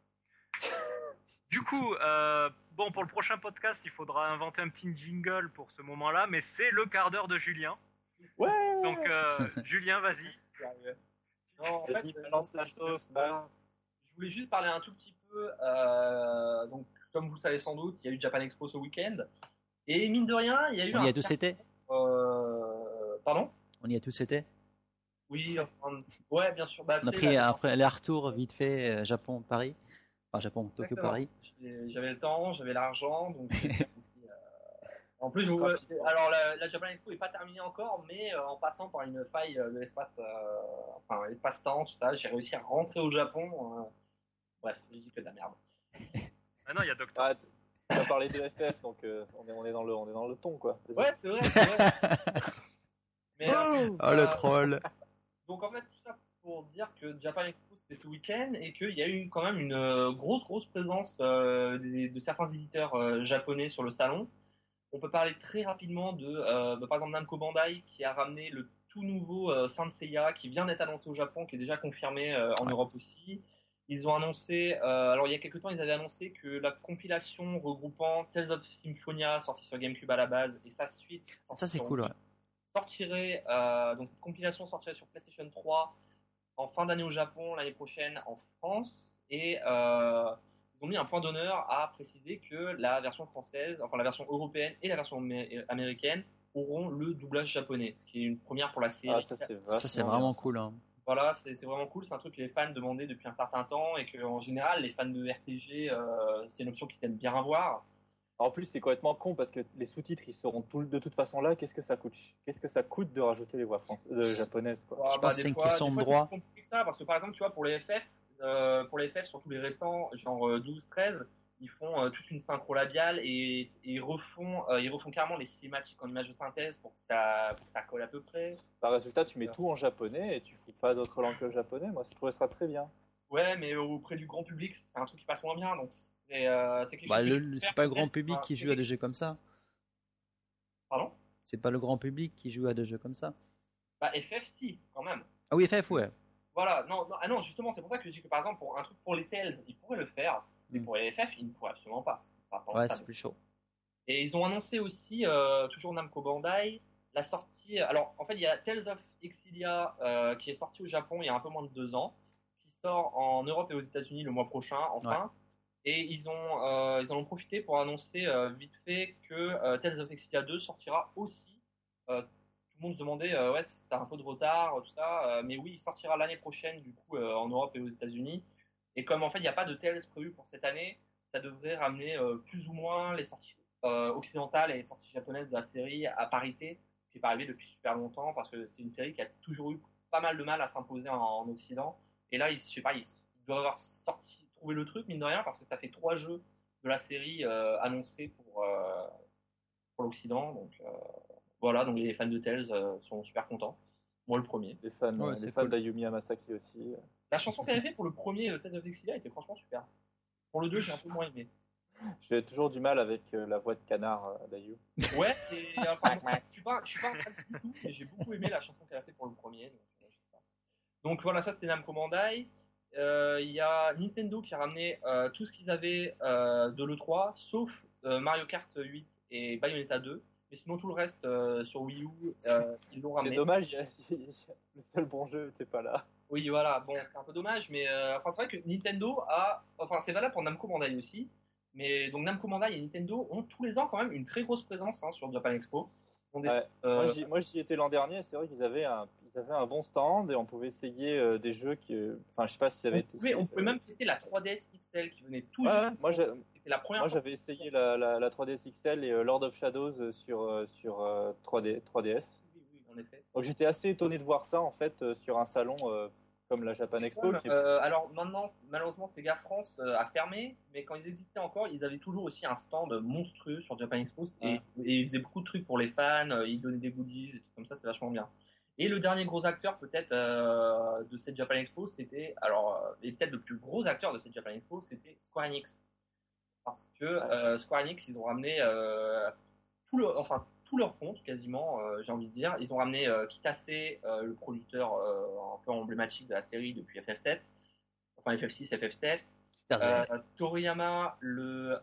Du coup, bon, pour le prochain podcast, il faudra inventer un petit jingle pour ce moment-là, mais c'est le quart d'heure de Julien. pas. Ouais. Donc, Julien, vas-y. non, en Vas-y, fait, balance la sauce, balance. je voulais juste parler un tout petit peu. Donc, comme vous le savez sans doute, il y a eu Japan Expo ce week-end. Et mine de rien, il y a eu On y a tous été. Pardon? On y a tous été. Oui, ouais, bien sûr. Bah, On a pris après aller-retour vite fait Japon-Paris. Enfin, Japon-Tokyo, Exactement. Paris. J'avais le temps, j'avais l'argent, donc en plus, Rapidement. alors la Japan Expo n'est pas terminée encore, mais en passant par une faille de l'espace-temps, tout ça, j'ai réussi à rentrer au Japon. Bref, je dis que de la merde. Ah non, il y a Doctor. Ah, tu vas parler de FF, donc on est dans le ton, quoi. Vas-y. Ouais, c'est vrai. Mais, Oh le troll. donc en fait, tout ça pour dire que Japan Expo c'était ce week-end et qu'il y a eu quand même une grosse présence de certains éditeurs japonais sur le salon. On peut parler très rapidement de par exemple Namco Bandai qui a ramené le tout nouveau Saint Seiya qui vient d'être annoncé au Japon, qui est déjà confirmé en Europe aussi. Ils ont annoncé, alors il y a quelques temps, ils avaient annoncé que la compilation regroupant Tales of Symphonia, sortie sur GameCube à la base, et sa suite, Ça c'est cool, ouais. sortirait, donc cette compilation sortirait sur PlayStation 3 en fin d'année au Japon, l'année prochaine en France, et ils ont mis un point d'honneur à préciser que la version française, enfin la version européenne et la version américaine auront le doublage japonais, ce qui est une première pour la série. Ça Ça c'est vraiment cool. Hein. Voilà, c'est vraiment cool, c'est un truc que les fans demandaient depuis un certain temps et qu'en général, les fans de RPG, c'est une option qu'ils aiment bien avoir. En plus, c'est complètement con parce que les sous-titres, ils seront de toute façon là. Qu'est-ce que ça coûte? Qu'est-ce que ça coûte de rajouter les voix japonaises, quoi. Je pense que c'est une question de droit. C'est compliqué que ça, parce que par exemple, tu vois, pour les FF, surtout les récents, genre 12, 13, ils font toute une synchro labiale et ils refont carrément les cinématiques en images de synthèse pour que ça colle à peu près. Par résultat, tu mets tout en japonais et tu fous pas d'autres langues que le japonais. Moi, je trouverais ça très bien. Ouais, mais auprès du grand public, c'est un truc qui passe moins bien, donc c'est quelque Bah, chose. c'est pas le grand public qui joue à des jeux comme ça. Pardon? C'est pas le grand public qui joue à des jeux comme ça. Bah, FF, si, quand même. Ah oui, FF, ouais. Voilà, non, justement, c'est pour ça que je dis que par exemple, pour un truc pour les Tales, ils pourraient le faire, mais pour les FF, ils ne pourraient absolument pas. Ouais, c'est plus chaud. Et ils ont annoncé aussi, toujours Namco Bandai, la sortie. Alors, en fait, il y a Tales of Exilia qui est sorti au Japon il y a un peu moins de 2 ans, qui sort en Europe et aux États-Unis le mois prochain, enfin. Ouais. Et ils en ont profité pour annoncer vite fait que Tales of Exilia 2 sortira aussi. Tout le monde se demandait, ouais, c'est un peu de retard, tout ça, mais oui, il sortira l'année prochaine, du coup, en Europe et aux États-Unis. Et comme en fait, il n'y a pas de Tales prévu pour cette année, ça devrait ramener plus ou moins les sorties occidentales et les sorties japonaises de la série à parité, ce qui n'est pas arrivé depuis super longtemps, parce que c'est une série qui a toujours eu pas mal de mal à s'imposer en Occident. Et là, je sais pas, ils doivent avoir trouvé le truc, mine de rien, parce que ça fait 3 jeux de la série annoncés pour l'Occident, donc... Voilà, donc les fans de Tales sont super contents. Moi, le premier. Les fans, fans d'Ayumi Hamasaki aussi. La chanson qu'elle avait fait pour le premier Tales of Exilia était franchement super. Pour le 2, j'ai un peu moins aimé. J'ai toujours du mal avec la voix de canard d'Ayu. Ouais, et je suis pas un fan du tout, mais j'ai beaucoup aimé la chanson qu'elle a fait pour le premier. Donc voilà, ça c'était Namco Bandai. Il y a Nintendo qui a ramené tout ce qu'ils avaient de l'E3, sauf Mario Kart 8 et Bayonetta 2. Mais sinon, tout le reste sur Wii U, ils l'ont ramené. C'est dommage, le seul bon jeu n'était pas là. Oui, voilà, bon, c'est un peu dommage, mais c'est vrai que Nintendo c'est valable pour Namco Bandai aussi, mais donc Namco Bandai et Nintendo ont tous les ans quand même une très grosse présence sur Japan Expo. Moi, j'y étais l'an dernier, c'est vrai qu'ils avaient un bon stand et on pouvait essayer des jeux qui. Enfin, je sais pas si ça avait été. On pouvait même tester la 3DS XL qui venait tout juste. C'était la première fois. J'avais essayé la 3DS XL et Lord of Shadows sur 3DS. Oui, en effet. Donc j'étais assez étonné de voir ça en fait sur un salon comme la Japan Expo. Cool. Alors maintenant, malheureusement, Sega France a fermé, mais quand ils existaient encore, ils avaient toujours aussi un stand monstrueux sur Japan Expo et ils faisaient beaucoup de trucs pour les fans, ils donnaient des goodies, des trucs comme ça, c'est vachement bien. Et le dernier gros acteur peut-être de cette Japan Expo, c'était, et peut-être le plus gros acteur de cette Japan Expo, c'était Square Enix. Parce que Square Enix, ils ont ramené tout leur compte quasiment, j'ai envie de dire. Ils ont ramené Kitase, le producteur un peu emblématique de la série depuis FF7, enfin FF6, FF7. Toriyama, le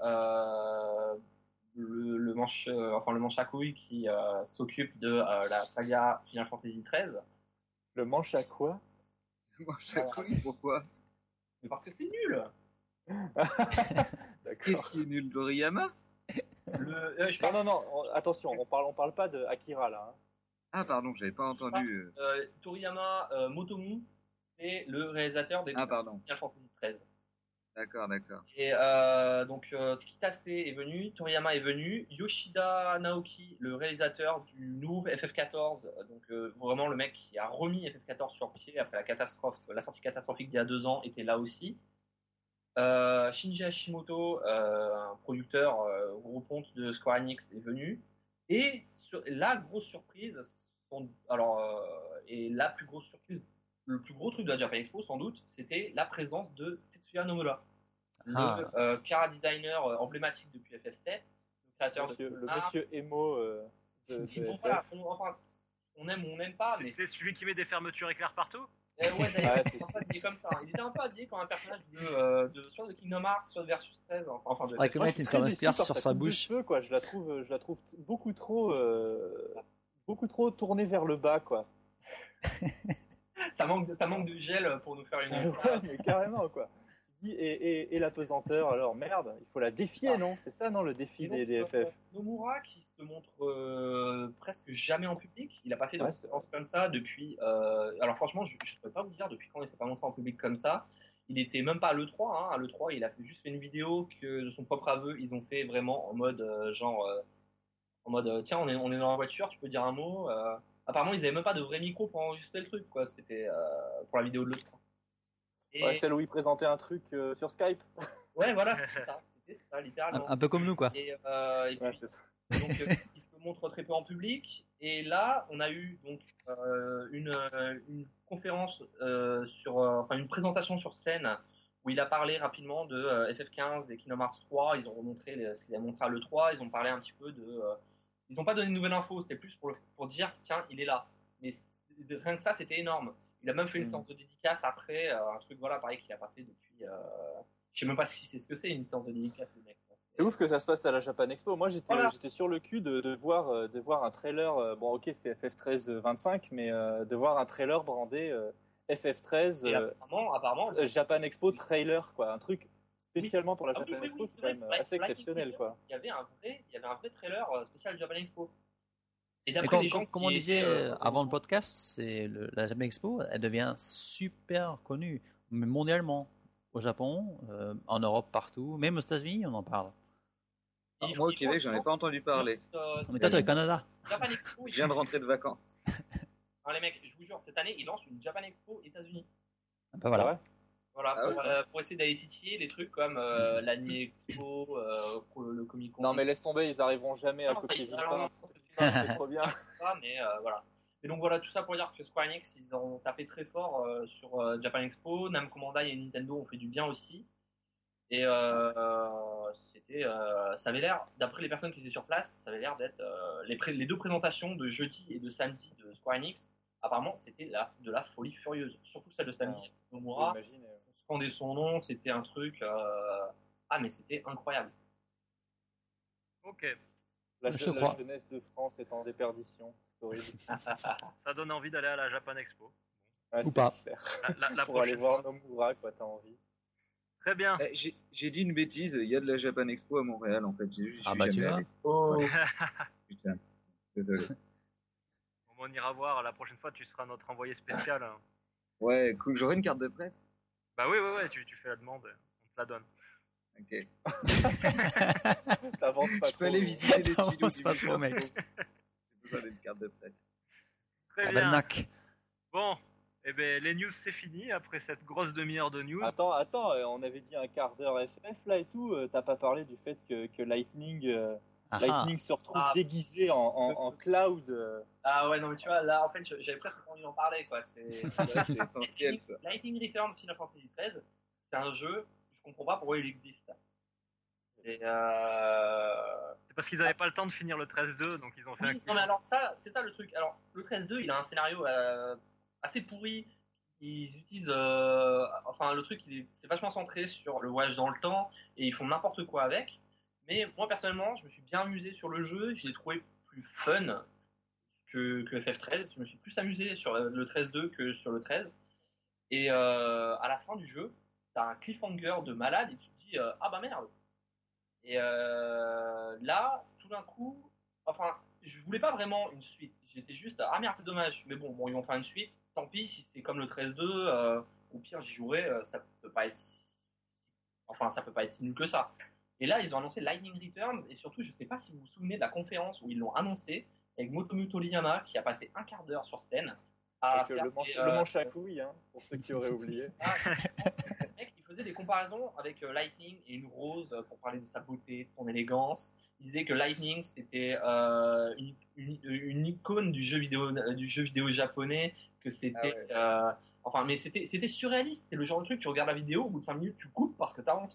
manche à couilles qui s'occupe de la saga Final Fantasy XIII. Le manche à quoi? Le manche à couilles, pourquoi? Mais parce que c'est nul. Qu'est-ce qui est nul, Toriyama? Non, attention, on parle pas de Akira là. Hein. Ah pardon, j'avais pas entendu. Toriyama Motomu, c'est le réalisateur des Final Fantasy XIII. D'accord. Et donc Kitase est venu, Toriyama est venu, Yoshida Naoki, le réalisateur du nouveau FF14, donc vraiment le mec qui a remis FF14 sur pied après la sortie catastrophique d'il y a 2 ans, était là aussi. Shinji Hashimoto, un producteur gros ponte de Square Enix, est venu. Et la grosse surprise, et la plus grosse surprise, le plus gros truc de la Japan Expo, sans doute, c'était la présence de Tetsuya Nomura, le chara designer emblématique depuis FF7, le créateur le monsieur Emo de bon, FF. voilà, on aime ou on n'aime pas, mais C'est celui qui met des fermetures éclairs partout. ouais, d'ailleurs, il était un peu habillé comme ça. Il était un peu habillé comme un personnage soit de Kingdom Hearts, soit de Versus 13. Enfin, de Avec le mec qui fait une pierre sur sa bouche. Cheveux, quoi. Je la trouve beaucoup trop tournée vers le bas, quoi. ça manque de gel pour nous faire une. Ouais, mais carrément, quoi. Et la pesanteur, alors merde, il faut la défier, non? C'est ça, non, le défi des FF? Nomura qui se montre presque jamais en public. Il n'a pas fait de conférence comme ça depuis. Alors franchement, je ne peux pas vous dire depuis quand il s'est pas montré en public comme ça. Il était même pas à l'E3. Hein. À l'E3, il a juste fait une vidéo que de son propre aveu, ils ont fait vraiment en mode tiens, on est dans la voiture, tu peux dire un mot. Apparemment, ils avaient même pas de vrai micro pour enregistrer le truc, quoi. C'était pour la vidéo de l'E3. Ouais, celle où il présentait un truc sur Skype. Ouais, voilà, c'était ça, littéralement. Un peu comme nous, quoi. Et ouais, c'est ça. Donc, il se montre très peu en public. Et là, on a eu donc une conférence une présentation sur scène où il a parlé rapidement de FF15 et Kingdom Hearts 3. Ils ont remontré ce qu'il a montré à l'E3. Ils ont parlé un petit peu de. Ils n'ont pas donné de nouvelles infos. C'était plus pour dire tiens, il est là. Mais rien que ça, c'était énorme. Il a même fait une séance de dédicace après, un truc pareil qu'il n'a pas fait depuis. Je sais même pas si c'est ce que c'est une séance de dédicace, le mec. C'est ouf que ça se passe à la Japan Expo. Moi, j'étais sur le cul de voir un trailer. Bon, ok, c'est FF13 25, mais de voir un trailer brandé FF13 Et apparemment, Japan Expo trailer, quoi. Un truc spécialement pour la Japan Expo, c'est quand même assez exceptionnel, quoi. Il y avait un vrai trailer spécial Japan Expo. Et d'après les gens, comme on disait avant le podcast, la Japan Expo, elle devient super connue mondialement. Au Japon, en Europe, partout, même aux États-Unis, on en parle. Moi au Québec, j'en ai pas entendu parler. Mais toi, t'es au Canada. Japan Expo, je viens de rentrer de vacances. Non, les mecs, je vous jure, cette année, ils lancent une Japan Expo États-Unis. Ben voilà. Pour essayer d'aller titiller des trucs comme l'Anime Expo, le Comic Con. Non, mais laisse tomber, ils arriveront jamais à copier Villepin. C'est trop bien. Mais voilà. Et donc voilà, tout ça pour dire que Square Enix, ils ont tapé très fort sur Japan Expo. Namco Bandai et Nintendo ont fait du bien aussi. Et ça avait l'air, d'après les personnes qui étaient sur place, ça avait l'air d'être les deux présentations de jeudi et de samedi de Square Enix. Apparemment, c'était de la folie furieuse. Surtout celle de samedi. Nomura, on scandait son nom, c'était un truc. mais c'était incroyable. Ok. La jeunesse de France est en déperdition. C'est horrible. Ça donne envie d'aller à la Japan Expo. Ouais, ou pas. Pour aller voir Nomura, quoi, t'as envie. Très bien. J'ai dit une bêtise, il y a de la Japan Expo à Montréal en fait. Je suis jamais allé. Oh. Putain, désolé. On ira voir, la prochaine fois tu seras notre envoyé spécial. Ouais, cool, j'aurai une carte de presse. Bah oui, tu fais la demande, on te la donne. Ok. T'avances pas trop. Je peux aller visiter les studios du pas trop, mec. J'ai besoin d'une carte de presse. Très bien. Bon, les news c'est fini après cette grosse demi-heure de news. Attends, on avait dit un quart d'heure FF là et tout. T'as pas parlé du fait que Lightning se retrouve déguisé en Cloud. Ah ouais, non mais tu vois, là en fait j'avais presque envie d'en parler, quoi. C'est essentiel ça. Lightning Returns Final Fantasy XIII, c'est un jeu, je comprends pas pourquoi il existe. C'est parce qu'ils avaient pas le temps de finir le 13.2, donc ils ont fait non mais alors c'est ça le truc. Alors le 13.2, il a un scénario assez pourri. Ils utilisent le truc, c'est vachement centré sur le voyage dans le temps et ils font n'importe quoi avec. Mais moi personnellement, je me suis bien amusé sur le jeu, je l'ai trouvé plus fun que FF13. Je me suis plus amusé sur le 13.2 que sur le 13. Et à la fin du jeu, t'as un cliffhanger de malade et tu te dis ah bah merde. Et là, tout d'un coup, je voulais pas vraiment une suite. J'étais juste ah merde, c'est dommage. Mais bon, ils vont faire une suite. Tant pis, si c'était comme le 13.2, au pire j'y jouerai. Ça peut pas être si nul que ça. Et là, ils ont annoncé Lightning Returns, et surtout, je sais pas si vous vous souvenez de la conférence où ils l'ont annoncé, avec Motomu Toriyama, qui a passé un quart d'heure sur scène. Le manche à couilles, hein, pour ceux qui auraient oublié. Le mec, il faisait des comparaisons avec Lightning et une rose pour parler de sa beauté, de son élégance. il disait que Lightning c'était une icône du jeu vidéo japonais, que c'était enfin mais c'était surréaliste, c'est le genre de truc tu regardes la vidéo au bout de 5 minutes tu coupes parce que t'as honte.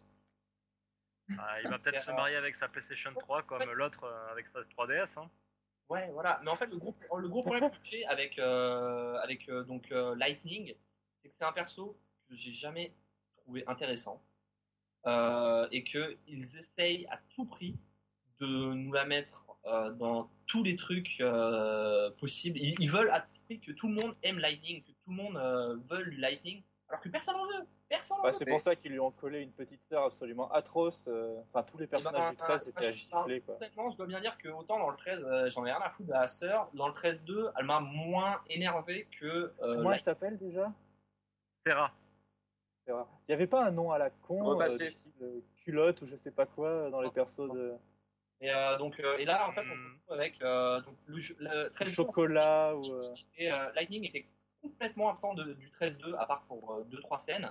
Ah, il va peut-être se marier avec sa PlayStation 3 comme l'autre avec sa 3DS. Hein. Ouais, voilà. Mais en fait, le gros problème que j'ai avec Lightning, c'est que c'est un perso que j'ai jamais trouvé intéressant et que ils essayent à tout prix de nous la mettre dans tous les trucs possibles. Ils veulent à tout prix que tout le monde aime Lightning, que tout le monde veuille du Lightning, alors que personne en veut. Personne en veut. C'est pour ça qu'ils lui ont collé une petite sœur absolument atroce. Enfin, tous les personnages du 13 étaient à gifler, quoi. Honnêtement, je dois bien dire que autant dans le 13, j'en ai rien à foutre de la sœur. Dans le 13-2, elle m'a moins énervé que. Comment elle s'appelle déjà? Terra. Il n'y avait pas un nom à la con, du style culotte ou je sais pas quoi dans les persos de. Et là, en fait, on se retrouve avec donc le 13 chocolat ou. Et Lightning était complètement absent du 13-2 à part pour 2-3 scènes.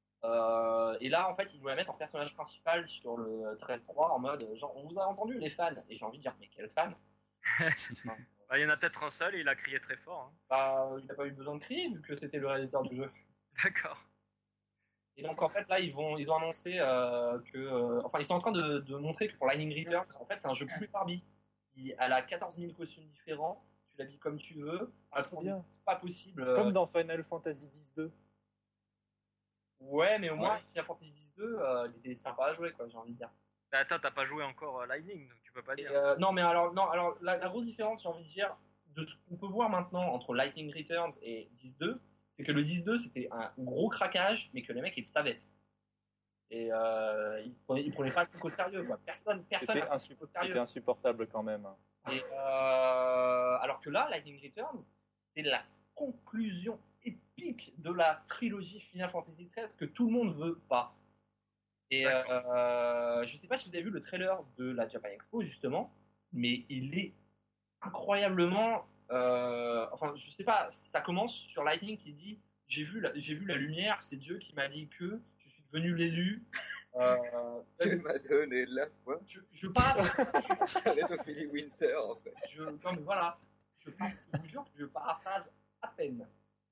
Et là, en fait, ils nous la mettent en personnage principal sur le 13-3 en mode genre, on vous a entendu les fans. Et j'ai envie de dire, mais quels fans? Il y en a peut-être un seul et il a crié très fort. Hein. Il n'a pas eu besoin de crier vu que c'était le réalisateur du jeu. D'accord. Et donc en fait là ils ont annoncé que enfin ils sont en train de montrer que pour Lightning Returns en fait c'est un jeu plus Barbie. Elle a 14 000 costumes différents, tu l'habilles comme tu veux. C'est bien. C'est pas possible. Comme dans Final Fantasy X-2. Ouais, mais au moins Final Fantasy X-2 il était sympa à jouer quoi, j'ai envie de dire. Bah, attends, t'as pas joué encore Lightning, donc tu peux pas dire. Non mais alors la grosse différence j'ai envie de dire de ce qu'on peut voir maintenant entre Lightning Returns et X-2, c'est que le 10-2 c'était un gros craquage, mais que les mecs ils le savaient. Et ils prenaient pas le truc au sérieux, quoi. Personne. C'était insupportable quand même. Et alors que là, Lightning Returns, c'est la conclusion épique de la trilogie Final Fantasy XIII que tout le monde veut pas. Et je sais pas si vous avez vu le trailer de la Japan Expo justement, mais il est incroyablement. Enfin, je sais pas, ça commence sur Lightning qui dit j'ai vu la lumière, c'est Dieu qui m'a dit que je suis devenu l'élu. Dieu m'a donné la foi. Je parle. Ça va être Ophélie Winter en fait. Non mais voilà, je vous jure que je paraphrase à peine.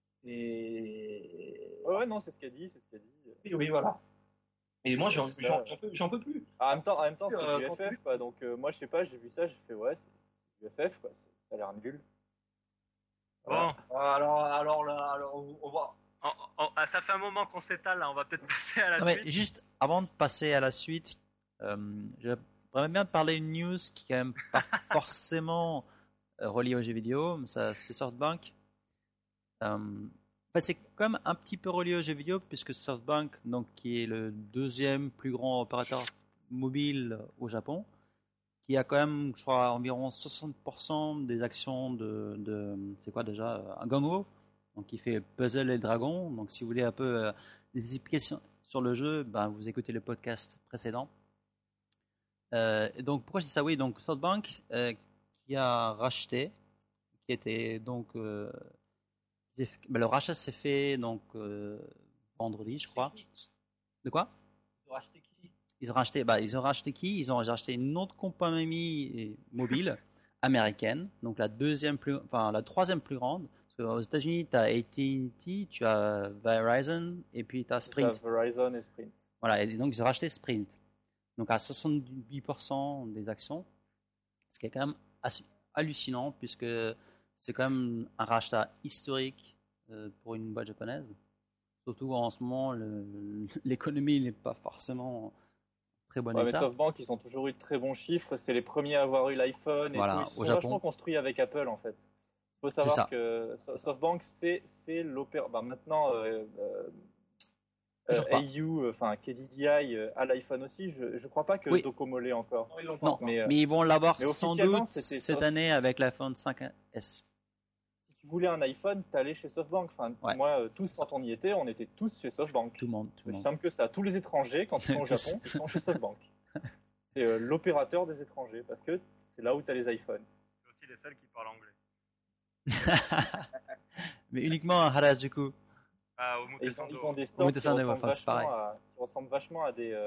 Et ouais non c'est ce qu'elle dit, Oui voilà. Et moi j'en peux plus. En même temps c'est du FF quoi, donc moi je sais pas, j'ai vu ça, j'ai fait ouais c'est du FF quoi, ça a l'air nul. Bon. Alors, on va. Ça fait un moment qu'on s'étale, là. On va peut-être passer à la suite. Mais juste avant de passer à la suite, j'aimerais bien te parler d'une news qui est quand même pas forcément reliée aux jeux vidéo. C'est SoftBank. En fait, c'est quand même un petit peu relié aux jeux vidéo puisque SoftBank, donc qui est le deuxième plus grand opérateur mobile au Japon, qui a quand même, je crois, environ 60% des actions de c'est quoi déjà, un Gango, donc qui fait Puzzle et Dragon. Donc si vous voulez un peu des explications sur le jeu, ben, vous écoutez le podcast précédent. Et donc pourquoi je dis ça? Oui, donc SoftBank qui a racheté, qui était donc ben, le rachat s'est fait donc vendredi, je crois. De quoi? Ils ont racheté qui? Ils ont racheté une autre compagnie mobile américaine, donc la troisième plus grande. Parce qu'aux États-Unis, tu as AT&T, tu as Verizon et puis tu as Sprint. Verizon et Sprint. Voilà, et donc ils ont racheté Sprint. Donc à 78% des actions, ce qui est quand même assez hallucinant puisque c'est quand même un rachat historique pour une boîte japonaise. Surtout en ce moment, l'économie n'est pas forcément très bonne état. Mais SoftBank, ils ont toujours eu de très bons chiffres. C'est les premiers à avoir eu l'iPhone. Et voilà, tout. Ils sont vachement construits avec Apple, en fait. Il faut savoir que SoftBank, c'est l'opérateur. Ben, maintenant, AU, enfin KDDI à l'iPhone aussi. Je crois pas que Docomo l'ait encore. Non, mais ils vont l'avoir sans doute cette année avec l'iPhone 5S. Si tu voulais un iPhone, t'allais chez SoftBank. Enfin, moi, tous quand on y était, on était tous chez SoftBank. Tout le monde. C'est simple que ça. Tous les étrangers, quand ils sont au Japon, ils sont chez SoftBank. C'est l'opérateur des étrangers parce que c'est là où t'as les iPhones. C'est aussi les seuls qui parlent anglais. Mais uniquement à Harajuku. Au ils ont des stores qui ressemblent vachement à des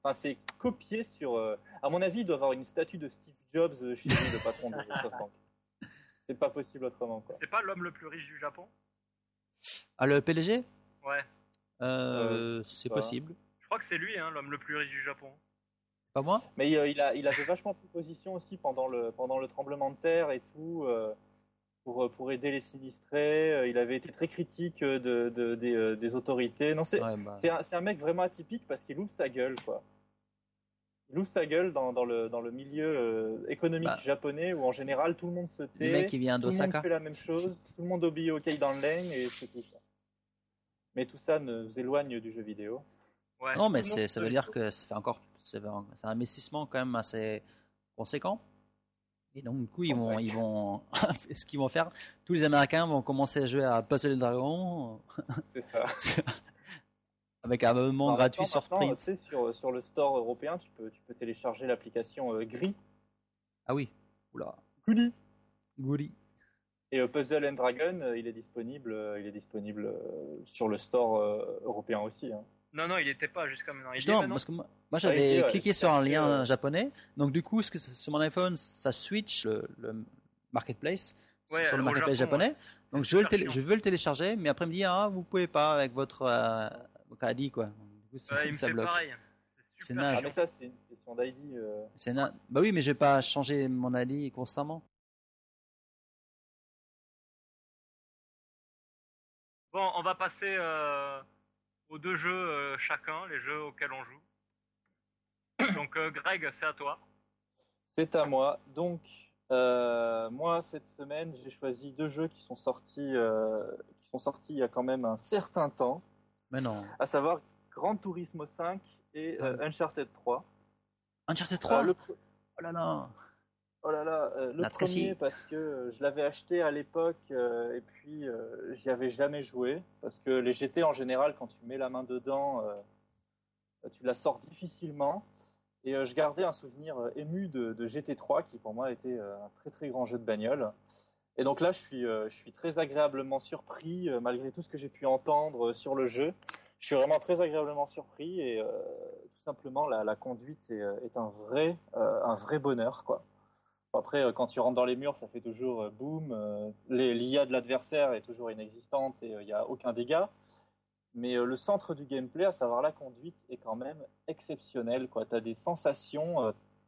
Enfin, c'est copié sur. À mon avis, il doit avoir une statue de Steve Jobs chez lui, le patron de SoftBank. C'est pas possible autrement, quoi. C'est pas l'homme le plus riche du Japon? Ah, le PDG? Ouais. C'est pas. possible. Je crois que c'est lui, hein, l'homme le plus riche du Japon. Pas moi? Mais il avait vachement pris position aussi pendant le tremblement de terre et tout, pour aider les sinistrés. Il avait été très critique des autorités. Non, Ouais, bah, c'est un mec vraiment atypique parce qu'il ouvre sa gueule, quoi. Il ouvre sa gueule dans le milieu économique Bah. japonais où en général tout le monde se le tait, mec, il vient tout le monde d'Osaka. fait la même chose, tout le monde obéit au Keidan Lane et c'est tout ça. Mais tout ça nous éloigne du jeu vidéo. Ouais. Non, mais Tout le monde ça peut veut le dire faire. que c'est un investissement quand même assez conséquent. Et donc, du coup, ils vont, ce qu'ils vont faire, tous les Américains vont commencer à jouer à Puzzle Dragon C'est ça. avec un abonnement Alors, gratuit sur maintenant, Sprint. tu sais, sur le store européen, tu peux télécharger l'application Gris. Ah oui, oula, Goody. Goody. Et Puzzle and Dragon, il est disponible sur le store européen aussi. Hein. Non, il était pas jusqu'à maintenant. Il y est Non, maintenant. parce que moi j'avais ouais, cliqué c'est sur un assez, lien japonais. Donc du coup, sur mon iPhone, ça switch le marketplace Ouais, sur le au marketplace Japon, japonais. Donc C'est super je veux le télécharger, mais après il me dit vous pouvez pas avec votre caddie quoi. Du coup, Ouais, il me ça fait bloque. pareil. C'est super naze. Ah, chiant. mais ça, c'est une question d'ID. Bah oui, mais je vais pas changer mon ID constamment. Bon, on va passer aux deux jeux chacun, les jeux auxquels on joue. Donc Greg, c'est à toi. C'est à moi. Donc, moi, cette semaine, j'ai choisi deux jeux qui sont sortis il y a quand même un certain temps, Mais non. à savoir Gran Turismo 5 et Uncharted 3. Uncharted 3 le, Oh là là. Oh là là, le Natsukashi. premier parce que je l'avais acheté à l'époque et puis j'y avais jamais joué parce que les GT en général quand tu mets la main dedans tu la sors difficilement et je gardais un souvenir ému de GT3 qui pour moi était un très très grand jeu de bagnole et donc là je suis très agréablement surpris malgré tout ce que j'ai pu entendre sur le jeu. Je suis vraiment très agréablement surpris et tout simplement la conduite est un vrai bonheur quoi. Après, quand tu rentres dans les murs, ça fait toujours boum. L'IA de l'adversaire est toujours inexistante et il n'y a aucun dégât. Mais le centre du gameplay, à savoir la conduite, est quand même exceptionnel. Tu as des sensations.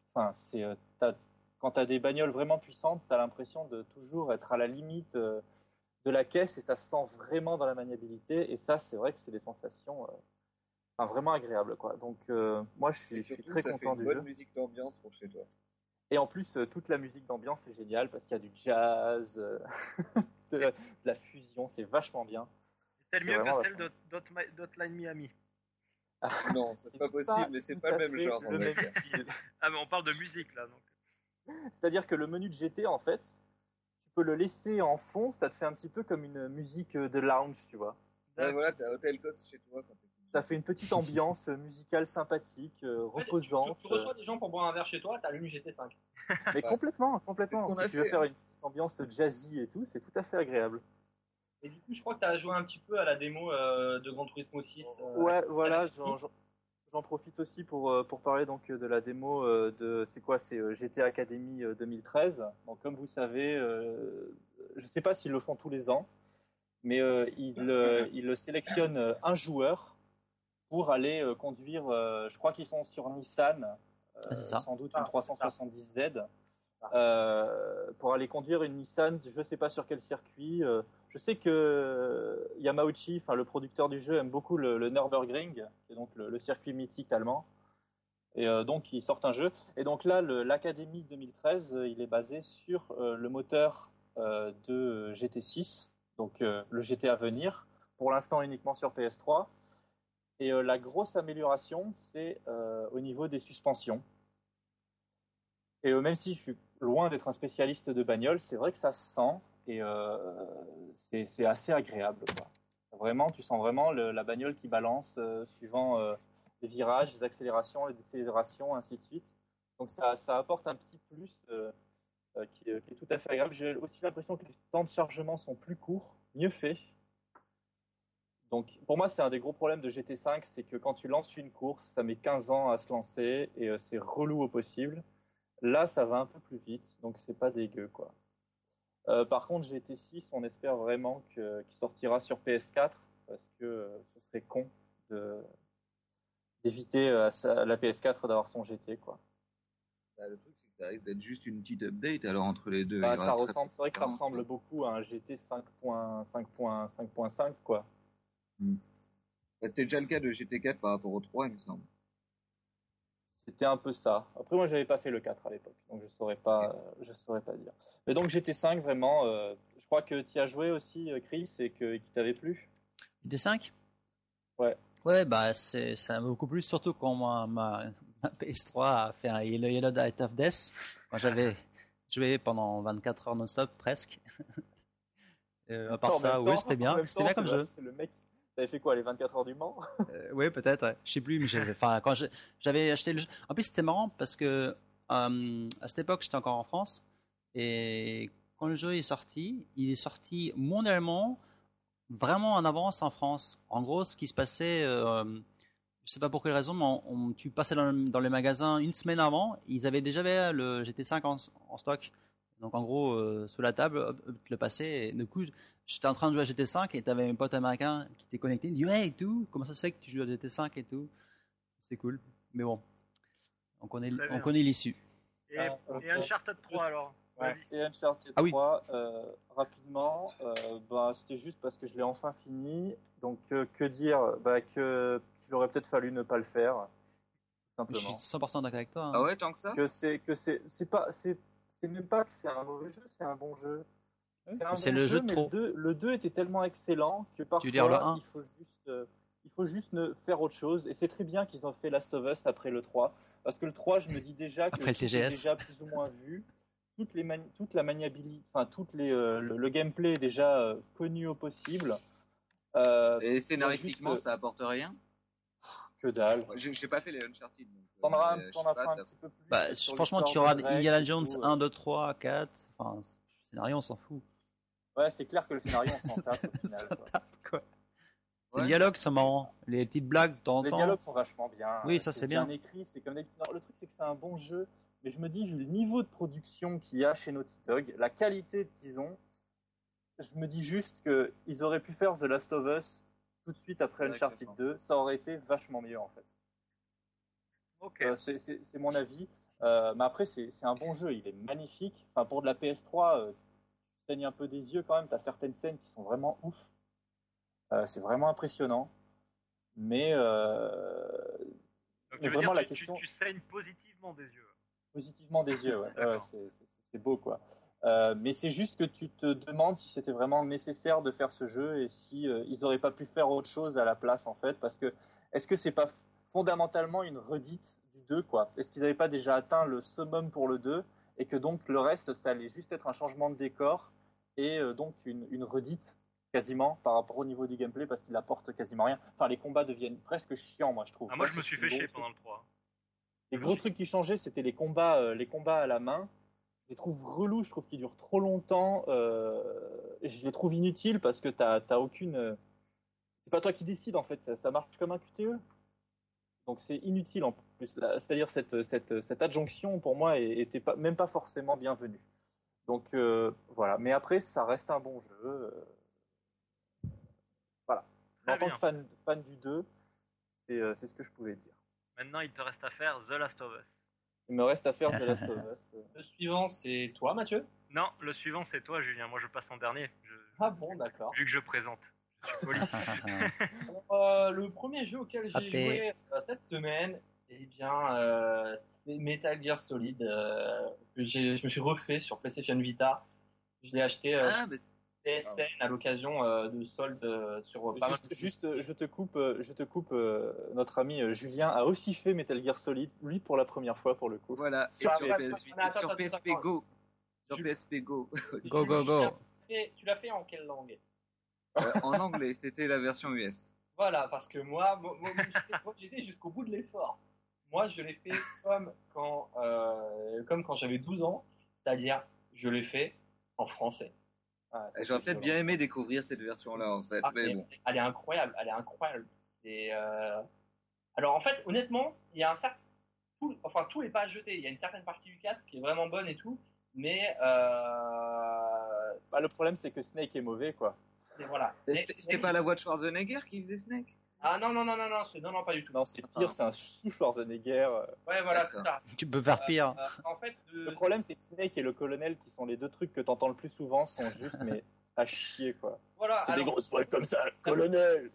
Quand tu as des bagnoles vraiment puissantes, tu as l'impression de toujours être à la limite de la caisse et ça se sent vraiment dans la maniabilité. Et ça, c'est vrai que c'est des sensations vraiment agréables. Quoi. Donc, moi, je suis très content du jeu. Ça fait une jeu. bonne musique d'ambiance pour chez toi. Et en plus, toute la musique d'ambiance est géniale parce qu'il y a du jazz, de la fusion, c'est vachement bien. C'est mieux vraiment que celle d'Hotline Miami. Non, c'est pas possible, mais c'est tout pas le à même fait genre. le en même fait. style. Ah, mais on parle de musique là. Donc. C'est-à-dire que le menu de GT, en fait, tu peux le laisser en fond, ça te fait un petit peu comme une musique de lounge, tu vois. Ouais, voilà, t'as Hotel Coast chez toi quand t'es Ça fait une petite ambiance musicale sympathique, reposante. Tu reçois des gens pour boire un verre chez toi, t'as allumes GT5. Mais Ouais. complètement. C'est ce qu'on Si a tu veux fait, faire hein. une petite ambiance jazzy et tout, c'est tout à fait agréable. Et du coup, je crois que t'as joué un petit peu à la démo de Gran Turismo 6. Ouais, avec voilà, Salami. j'en profite aussi pour parler donc de la démo c'est GT Academy 2013. Donc comme vous savez, je sais pas s'ils le font tous les ans, mais ils sélectionnent un joueur pour aller conduire. Je crois qu'ils sont sur Nissan, c'est ça. sans doute une 370Z. Ah. Pour aller conduire une Nissan, je ne sais pas sur quel circuit. Je sais que Yamauchi, le producteur du jeu, aime beaucoup le Nürburgring, qui est donc le circuit mythique allemand. Et donc, ils sortent un jeu. Et donc là, l'Academy 2013, il est basé sur le moteur de GT6, donc le GT à venir, pour l'instant uniquement sur PS3. Et la grosse amélioration, c'est au niveau des suspensions. Et même si je suis loin d'être un spécialiste de bagnole, c'est vrai que ça se sent et c'est assez agréable. Quoi. Vraiment, tu sens vraiment la bagnole qui balance suivant les virages, les accélérations, les décélérations, ainsi de suite. Donc ça apporte un petit plus qui est tout à fait agréable. J'ai aussi l'impression que les temps de chargement sont plus courts, mieux faits. Donc, pour moi, c'est un des gros problèmes de GT5, c'est que quand tu lances une course, ça met 15 ans à se lancer et c'est relou au possible. Là, ça va un peu plus vite, donc c'est pas dégueu, quoi. Par contre, GT6, on espère vraiment qu'il sortira sur PS4 parce que ce serait con d'éviter à la PS4 d'avoir son GT, quoi. Bah, le truc, c'est que ça risque d'être juste une petite update alors entre les deux. Bah, Il y aura c'est vrai que ça ressemble beaucoup à un GT 5.5.5.5, quoi. C'était déjà le cas de GT4 par rapport au 3, il me semble. C'était un peu ça. Après, moi, j'avais pas fait le 4 à l'époque, donc je saurais pas dire. Mais donc GT5, vraiment, je crois que tu y as joué aussi, Chris, et qu'il t'avait plu. GT5 ? Ouais. Ouais, bah ça m'a beaucoup plu, surtout quand ma PS3 a fait un Yellow Light of Death, quand j'avais joué pendant 24 heures non-stop, presque. À part ça, oui, c'était bien comme jeu. C'est le mec, t'avais fait quoi, les 24 heures du Mans? Oui, peut-être, ouais. Je sais plus, mais quand j'avais acheté le jeu. En plus, c'était marrant parce que à cette époque, j'étais encore en France, et quand le jeu est sorti, il est sorti mondialement vraiment en avance en France. En gros, ce qui se passait, je sais pas pour quelle raison, mais tu passais dans les magasins une semaine avant, ils avaient déjà le GT5 en stock. Donc en gros, sous la table, hop, tu le passais. Et du coup, j'étais en train de jouer à GT5 et tu avais un pote américain qui était connecté. Il me dit ouais et tout, comment ça se fait que tu joues à GT5 et tout. C'était cool. Mais bon, on connaît l'issue. Et Uncharted 3 alors. Ouais. Et Uncharted 3, rapidement, c'était juste parce que je l'ai enfin fini. Donc, que dire, qu'il aurait peut-être fallu ne pas le faire, simplement. Je suis 100% d'accord avec toi. Hein. Ah ouais, tant que ça. C'est même pas que c'est un mauvais jeu, c'est un bon jeu. C'est le jeu de trop. Le 2 était tellement excellent que parfois il faut juste ne faire autre chose. Et c'est très bien qu'ils ont fait Last of Us après le 3, parce que le 3, je me dis déjà que c'est déjà plus ou moins vu. Toute la maniabilité, enfin le gameplay est déjà connu au possible. Et scénaristiquement, ça apporte rien. Que dalle. J'ai pas fait les Uncharted. T'en as pas un petit peu plus. Franchement, tu auras Indiana Jones 1, 2, 3, 4. Enfin, le scénario, on s'en fout. Ouais, c'est clair que le scénario, on s'en tape au final. Quoi. Les dialogues sont marrants. Les petites blagues, les dialogues sont vachement bien. Oui, ça c'est bien. Écrit, c'est comme... Non, le truc, c'est que c'est un bon jeu. Mais je me dis, vu le niveau de production qu'il y a chez Naughty Dog, la qualité qu'ils ont, je me dis juste qu'ils auraient pu faire The Last of Us tout de suite après Uncharted 2. Ça aurait été vachement mieux, en fait. Ok. C'est mon avis. Mais après, c'est un bon jeu. Il est magnifique. Enfin, pour de la PS3, tu saignes un peu des yeux quand même. Tu as certaines scènes qui sont vraiment ouf. C'est vraiment impressionnant. Mais Donc, vraiment, la question... tu saignes positivement des yeux. Positivement des yeux, ouais. C'est beau, quoi. Mais c'est juste que tu te demandes si c'était vraiment nécessaire de faire ce jeu et si ils n'auraient pas pu faire autre chose à la place, en fait. Parce que, est-ce que c'est pas fondamentalement une redite du 2, quoi? Est-ce qu'ils n'avaient pas déjà atteint le summum pour le 2 et que donc le reste, ça allait juste être un changement de décor et donc une redite quasiment par rapport au niveau du gameplay parce qu'il apporte quasiment rien. Enfin, les combats deviennent presque chiants, moi, je trouve. Moi, je me suis fait chier pendant le 3. Les gros trucs qui changeaient, c'était les combats à la main. Je les trouve relous, je trouve qu'ils durent trop longtemps. Je les trouve inutiles parce que t'as aucune... C'est pas toi qui décides, en fait. Ça marche comme un QTE. Donc c'est inutile, en plus. C'est-à-dire cette adjonction, pour moi, était même pas forcément bienvenue. Donc voilà. Mais après, ça reste un bon jeu. Voilà. En tant que fan du 2, c'est ce que je pouvais dire. Maintenant, il te reste à faire The Last of Us. Il me reste à faire The Last of Us. Le suivant, c'est toi, Mathieu? Non, le suivant, c'est toi, Julien. Moi, je passe en dernier. Ah bon, d'accord. Vu que je présente. Je suis poli. Le premier jeu auquel j'ai joué cette semaine, c'est Metal Gear Solid. Je me suis refait sur PlayStation Vita. Je l'ai acheté PSN à l'occasion de soldes sur... je te coupe. Notre ami Julien a aussi fait Metal Gear Solid, lui pour la première fois pour le coup. Voilà, et sur PSP Go. Sur PSP Go. Go. Tu l'as fait en quelle langue? En anglais, c'était la version US. Voilà, parce que moi j'étais jusqu'au bout de l'effort. Moi, je l'ai fait comme quand j'avais 12 ans, c'est-à-dire je l'ai fait en français. Ah, ça, J'aurais c'est peut-être violent. bien aimé découvrir cette version-là, en fait. Ah, Mais bon. elle est incroyable, elle est incroyable. Et alors en fait, honnêtement, il y a un certain, tout est pas à jeter. Il y a une certaine partie du cast qui est vraiment bonne et tout, mais Bah, le problème, c'est que Snake est mauvais, quoi. voilà. C'était pas la voix de Schwarzenegger qui faisait Snake? Ah non, non, pas du tout. Non, c'est pire, c'est un sous-Schwarzenegger. Ouais, voilà, c'est ça. Tu peux faire pire. En fait, Le problème, c'est que Snake et le colonel, qui sont les deux trucs que t'entends le plus souvent, sont juste, mais à chier, quoi. voilà, C'est des alors, grosses voix comme ça, colonel.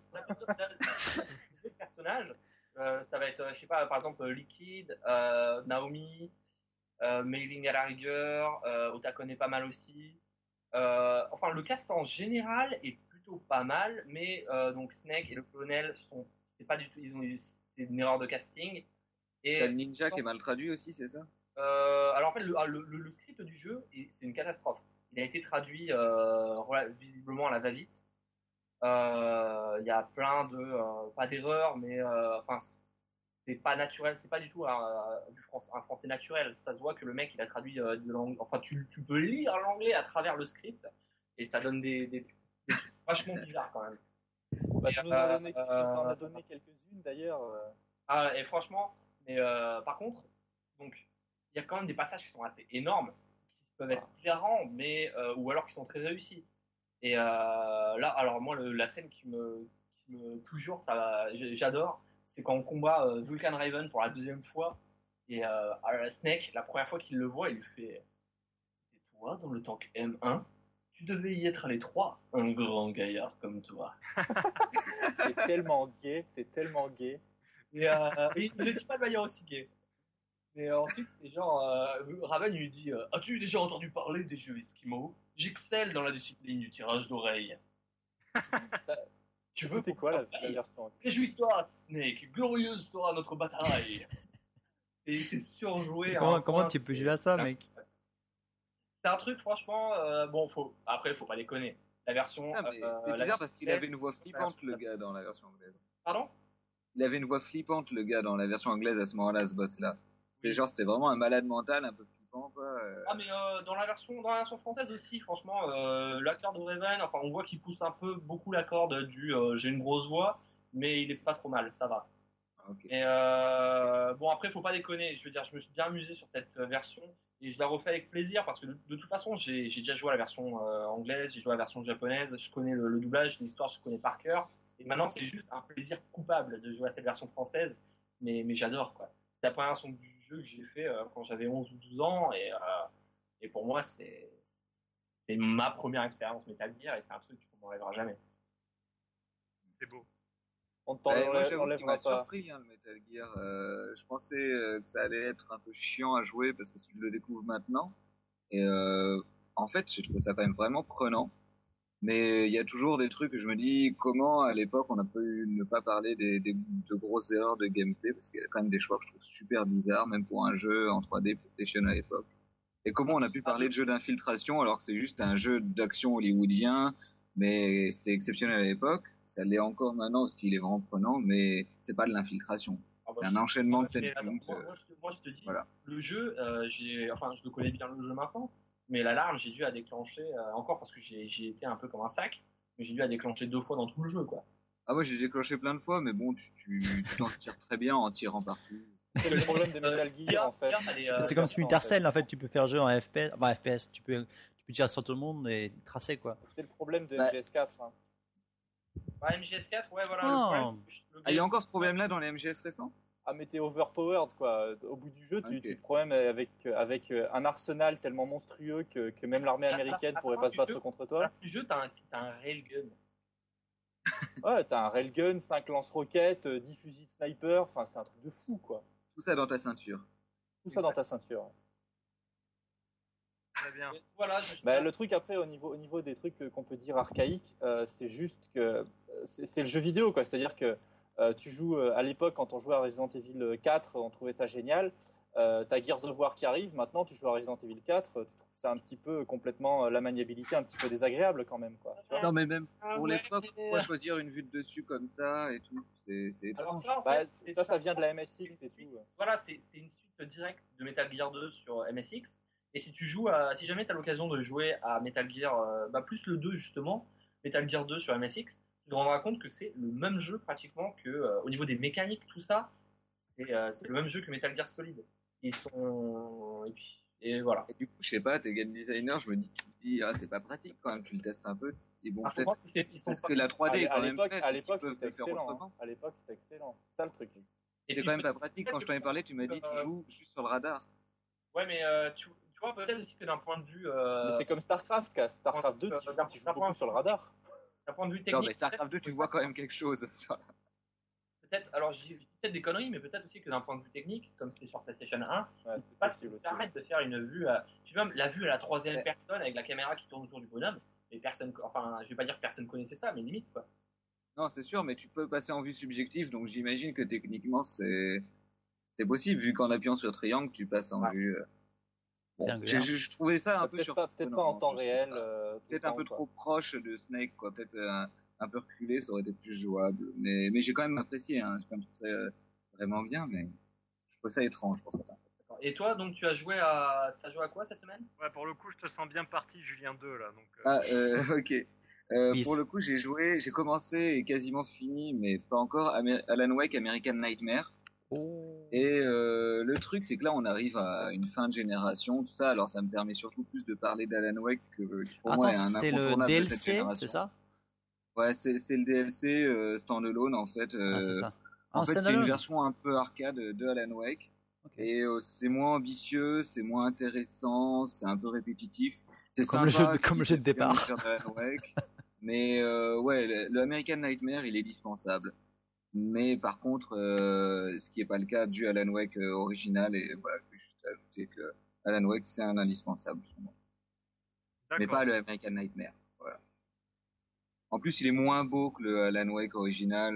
les personnages, ça va être, je sais pas, par exemple, Liquid, Naomi, Mei-Ling à la rigueur, Otakone est pas mal aussi. Enfin, le cast en général est plutôt pas mal, mais donc Snake et le colonel c'est pas du tout, c'est une erreur de casting. Et T'as le ninja qui est mal traduit aussi, c'est ça? alors en fait, le script du jeu, c'est une catastrophe. Il a été traduit visiblement à la va-vite. Il y a plein de pas d'erreurs, mais enfin c'est pas naturel, c'est pas du tout un français naturel. Ça se voit que le mec il a traduit de l'anglais. Enfin tu peux lire l'anglais à travers le script et ça donne des trucs vachement bizarres quand même. Bah, tu nous en as donné quelques-unes, d'ailleurs. Ah, et franchement, mais par contre, donc il y a quand même des passages qui sont assez énormes, qui peuvent être hilarants, mais ou alors qui sont très réussis. Et là, alors moi, la scène qui me toujours, j'adore, c'est quand on combat Vulcan Raven pour la deuxième fois. Et Snake, la première fois qu'il le voit, il lui fait: "Et toi, dans le tank M1, tu devais y être à l'étroit, un grand gaillard comme toi." C'est tellement gay, c'est tellement gay. Et il ne le dit pas de manière aussi gay. Mais ensuite, les gens, Raven lui dit: "As-tu déjà entendu parler des jeux Eskimo? J'excelle dans la discipline du tirage d'oreilles." Ça, Tu veux c'était quoi la version? Réjouis-toi, Snake, glorieuse sera notre bataille. Et c'est surjoué. Comment tu peux jouer à ça, mec? C'est un truc, franchement, bon, après, faut pas déconner. La version. Ah, mais c'est bizarre parce qu'il avait une voix flippante, le gars, dans la version anglaise. Pardon? Il avait une voix flippante, le gars, dans la version anglaise à ce moment-là, ce boss-là. C'est genre, c'était vraiment un malade mental, un peu flippant, quoi. Ah, mais dans la version française aussi, franchement, l'acteur de Raven, enfin, on voit qu'il pousse un peu beaucoup la corde du j'ai une grosse voix, mais il est pas trop mal, ça va. Okay. Et bon, après, faut pas déconner. Je veux dire, je me suis bien amusé sur cette version et je la refais avec plaisir parce que de toute façon, j'ai déjà joué à la version anglaise, j'ai joué à la version japonaise, je connais le doublage, l'histoire, je connais par cœur. Et maintenant, c'est juste un plaisir coupable de jouer à cette version française, mais j'adore, quoi. C'est la première version du jeu que j'ai fait quand j'avais 11 ou 12 ans et pour moi, c'est ma première expérience Metal Gear et c'est un truc qu'on m'enlèvera jamais. C'est beau. On t'en moi, j'avoue qu'il m'a enlèvera pas. surpris, hein, le Metal Gear. Je pensais que ça allait être un peu chiant à jouer parce que je le découvre maintenant. Et en fait, j'ai trouvé ça quand même vraiment prenant. Mais il y a toujours des trucs que je me dis, comment à l'époque on a pu ne pas parler de grosses erreurs de gameplay, parce qu'il y a quand même des choix que je trouve super bizarres, même pour un jeu en 3D PlayStation à l'époque. Et comment on a pu parler de jeu d'infiltration alors que c'est juste un jeu d'action hollywoodien, mais c'était exceptionnel à l'époque. Ça l'est encore maintenant parce qu'il est vraiment prenant, mais c'est pas de l'infiltration. C'est un enchaînement de scènes. Moi, je te dis, voilà. Le jeu, je le connais bien le jeu maintenant, mais l'alarme, j'ai dû la déclencher encore parce que j'ai été un peu comme un sac, mais j'ai dû la déclencher 2 fois dans tout le jeu, quoi. Ah ouais, j'ai déclenché plein de fois, mais bon, tu t'en tires très bien en tirant partout. C'est le problème des Metal Gear, en fait. C'est comme Splinter Cell, en fait, tu peux faire jeu en FPS, enfin FPS, tu peux tirer sur tout le monde et tracer, quoi. C'était le problème de Bah. MGS4. Hein. MGS4, ouais, voilà. Oh. Il y a encore ce problème-là dans les MGS récents? Ah, mais t'es overpowered, quoi. Au bout du jeu, Okay. tu te problème avec un arsenal tellement monstrueux que même l'armée américaine pourrait pas se battre contre toi. Du jeu, t'as un railgun. Ouais, t'as un railgun, 5 lance-roquettes, 10 fusils de sniper, enfin c'est un truc de fou, quoi. Tout ça dans ta ceinture. Tout ça dans ta ceinture. Très bien. Voilà, Le truc après, au niveau des trucs qu'on peut dire archaïques, c'est juste que c'est le jeu vidéo, quoi. C'est-à-dire que tu joues à l'époque, quand on jouait à Resident Evil 4, on trouvait ça génial. T'as Gears of War qui arrive, maintenant tu joues à Resident Evil 4, tu trouves ça un petit peu complètement, la maniabilité un petit peu désagréable quand même, quoi. Tu vois, Non, mais même pour l'époque, pourquoi choisir une vue de dessus comme ça et tout? C'est étrange. Alors ça, en fait, ça vient de la MSX et tout. Voilà, c'est une suite directe de Metal Gear 2 sur MSX. Et si si jamais tu as l'occasion de jouer à Metal Gear, plus le 2 justement, Metal Gear 2 sur MSX, tu te rendras compte que c'est le même jeu pratiquement que au niveau des mécaniques, tout ça, c'est le même jeu que Metal Gear Solid. Ils sont et voilà. Et du coup, je sais pas, t'es game designer, tu te dis, ah, c'est pas pratique quand même, tu le testes un peu. Et bon, peut-être parce que la 3D est quand même faite, à l'époque, ils peuvent c'était le faire excellent. autrement. À l'époque, c'était excellent. C'est ça le truc. Et C'est puis, quand même pas pratique. Quand je t'en ai parlé, tu m'as dit, tu joues juste sur le radar. Ouais, mais tu vois, peut-être aussi que d'un point de vue. Mais c'est comme StarCraft, quoi. StarCraft 2, tu joues beaucoup sur le radar. D'un point de vue Non, technique. mais StarCraft 2, tu vois quand même quelque chose. Peut-être, alors j'ai peut-être des conneries, mais peut-être aussi que d'un point de vue technique, comme c'était sur PlayStation 1, C'est pas possible aussi. arrête de faire une vue, tu vois, la vue à la troisième personne avec la caméra qui tourne autour du bonhomme. Et personne, enfin, je vais pas dire que personne connaissait ça, mais limite quoi. Non, c'est sûr, mais tu peux passer en vue subjective, donc j'imagine que techniquement c'est possible, vu qu'en appuyant sur triangle, tu passes en vue. Bon, je trouvais ça un peu peut-être pas en temps réel. Peut-être un peu trop proche de Snake, quoi. Peut-être un peu reculé, ça aurait été plus jouable. Mais j'ai quand même apprécié, hein. J'ai quand même trouvé ça vraiment bien, mais je trouve ça étrange pour ça. Et toi, donc tu as joué à quoi cette semaine? Ouais, pour le coup, je te sens bien parti, Julien 2 là. Donc, ok. Pour le coup, j'ai commencé et quasiment fini, mais pas encore, Alan Wake American Nightmare. Oh. Et le truc, c'est que là, on arrive à une fin de génération, tout ça. Alors, ça me permet surtout plus de parler d'Alan Wake qui pour moi est un c'est le incontournable de cette DLC, génération. c'est ça? Ouais, c'est le DLC standalone en fait. C'est ça. En fait, c'est une version un peu arcade de Alan Wake. Okay. Et c'est moins ambitieux, c'est moins intéressant, c'est un peu répétitif. C'est comme sympa, le jeu de départ. Mais ouais, le American Nightmare, il est dispensable. Mais par contre, ce qui n'est pas le cas du Alan Wake original, et voilà, je vais juste ajouter que Alan Wake, c'est un indispensable. Mais pas le American Nightmare. Voilà. En plus, il est moins beau que le Alan Wake original.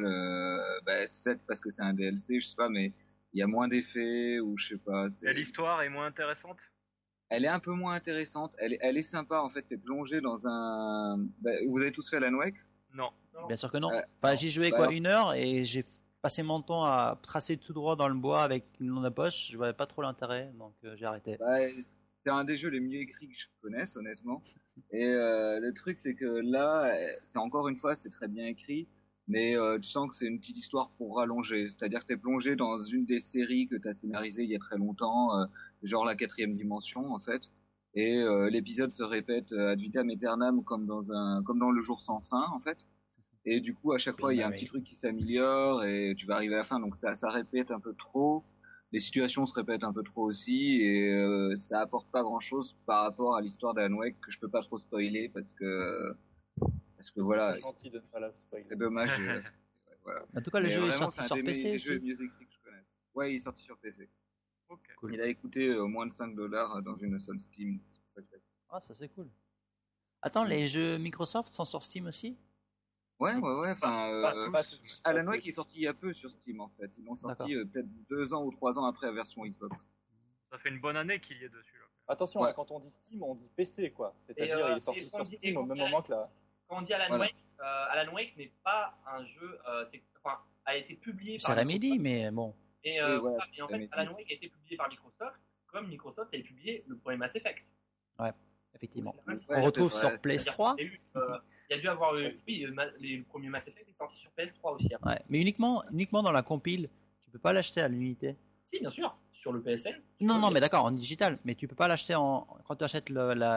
C'est parce que c'est un DLC, je sais pas, mais il y a moins d'effets ou je sais pas. L'histoire est moins intéressante. Elle est un peu moins intéressante. Elle est sympa en fait. T'es plongé dans un. Vous avez tous fait Alan Wake? Non. Bien sûr que non. J'y jouais quoi, 1 heure et j'ai passé mon temps à tracer tout droit dans le bois avec une lampe de poche. Je voyais pas trop l'intérêt, donc j'ai arrêté. C'est un des jeux les mieux écrits que je connaisse, honnêtement. Et le truc, c'est que là, c'est encore une fois, c'est très bien écrit, mais tu sens que c'est une petite histoire pour rallonger. C'est-à-dire que t'es plongé dans une des séries que t'as scénarisées il y a très longtemps, genre la 4e dimension, en fait. Et l'épisode se répète ad vitam aeternam comme dans le jour sans fin, en fait. Et du coup, à chaque fois, il y a un petit truc qui s'améliore et tu vas arriver à la fin. Donc ça répète un peu trop. Les situations se répètent un peu trop aussi et ça apporte pas grand-chose par rapport à l'histoire d'Alan Wake que je peux pas trop spoiler parce que voilà. C'est gentil de ne pas la spoiler. C'est dommage. Voilà. En tout cas, le jeu est sorti sur PC aussi. C'est un des jeux mieux écrits que je connaisse. Ouais, il est sorti sur PC. Okay. Cool. Il a coûté moins de $5 dans une seule Steam. Ah, ça c'est cool. Attends, les jeux Microsoft sont sur Steam aussi? Ouais. Enfin, Alan Wake est sorti il y a peu sur Steam en fait. Ils l'ont sorti peut-être 2 ans ou 3 ans après la version Xbox. Ça fait une bonne année qu'il y est dessus. Là. Attention, quand on dit Steam, on dit PC quoi. C'est-à-dire il est sorti sur Steam au même moment que là. Quand on dit Alan Wake, Alan Wake n'est pas un jeu, a été publié par. C'est Remedy, mais bon. Et en fait, Alan Wake a été publié par Microsoft, comme Microsoft a publié le premier Mass Effect. Ouais, effectivement. On retrouve sur PS3. Il y a dû avoir le premier Mass Effect est sorti sur PS3 aussi. Ouais, mais uniquement dans la compile. Tu peux pas l'acheter à l'unité. Si, bien sûr, sur le PSN. Non, mais d'accord, en digital. Mais tu peux pas l'acheter quand tu achètes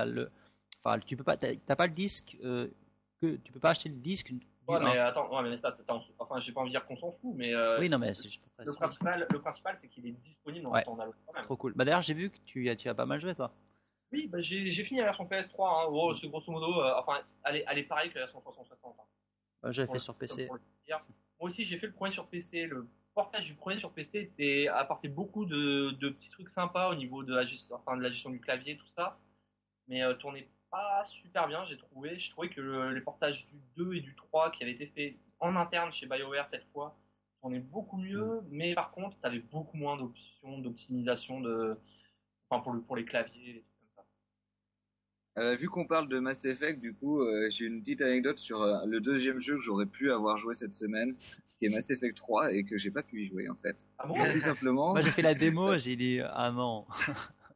Enfin, tu peux pas. T'as pas le disque. Tu peux pas acheter le disque. Ouais, mais attends, mais ça, enfin, j'ai pas envie de dire qu'on s'en fout, mais. Oui, non, mais c'est juste. Le principal, c'est qu'il est disponible dans son download. C'est trop cool. D'ailleurs, j'ai vu que tu as pas mal joué, toi. Oui, j'ai fini la version PS3. Hein. C'est grosso modo, elle est pareille que la version 360. Hein. J'avais fait sur PC. Moi aussi, j'ai fait le premier sur PC. Le portage du premier sur PC apportait beaucoup de petits trucs sympas au niveau de la gestion du clavier, tout ça. Mais tournait pas super bien, j'ai trouvé. Je trouvais que les portages du 2 et du 3 qui avaient été faits en interne chez BioWare cette fois tournaient beaucoup mieux. Mais par contre, tu avais beaucoup moins d'options d'optimisation pour les claviers. Vu qu'on parle de Mass Effect, du coup, j'ai une petite anecdote sur le deuxième jeu que j'aurais pu avoir joué cette semaine, qui est Mass Effect 3, et que j'ai pas pu y jouer en fait. Ah bon? Tout simplement. Moi j'ai fait la démo, j'ai dit ah non.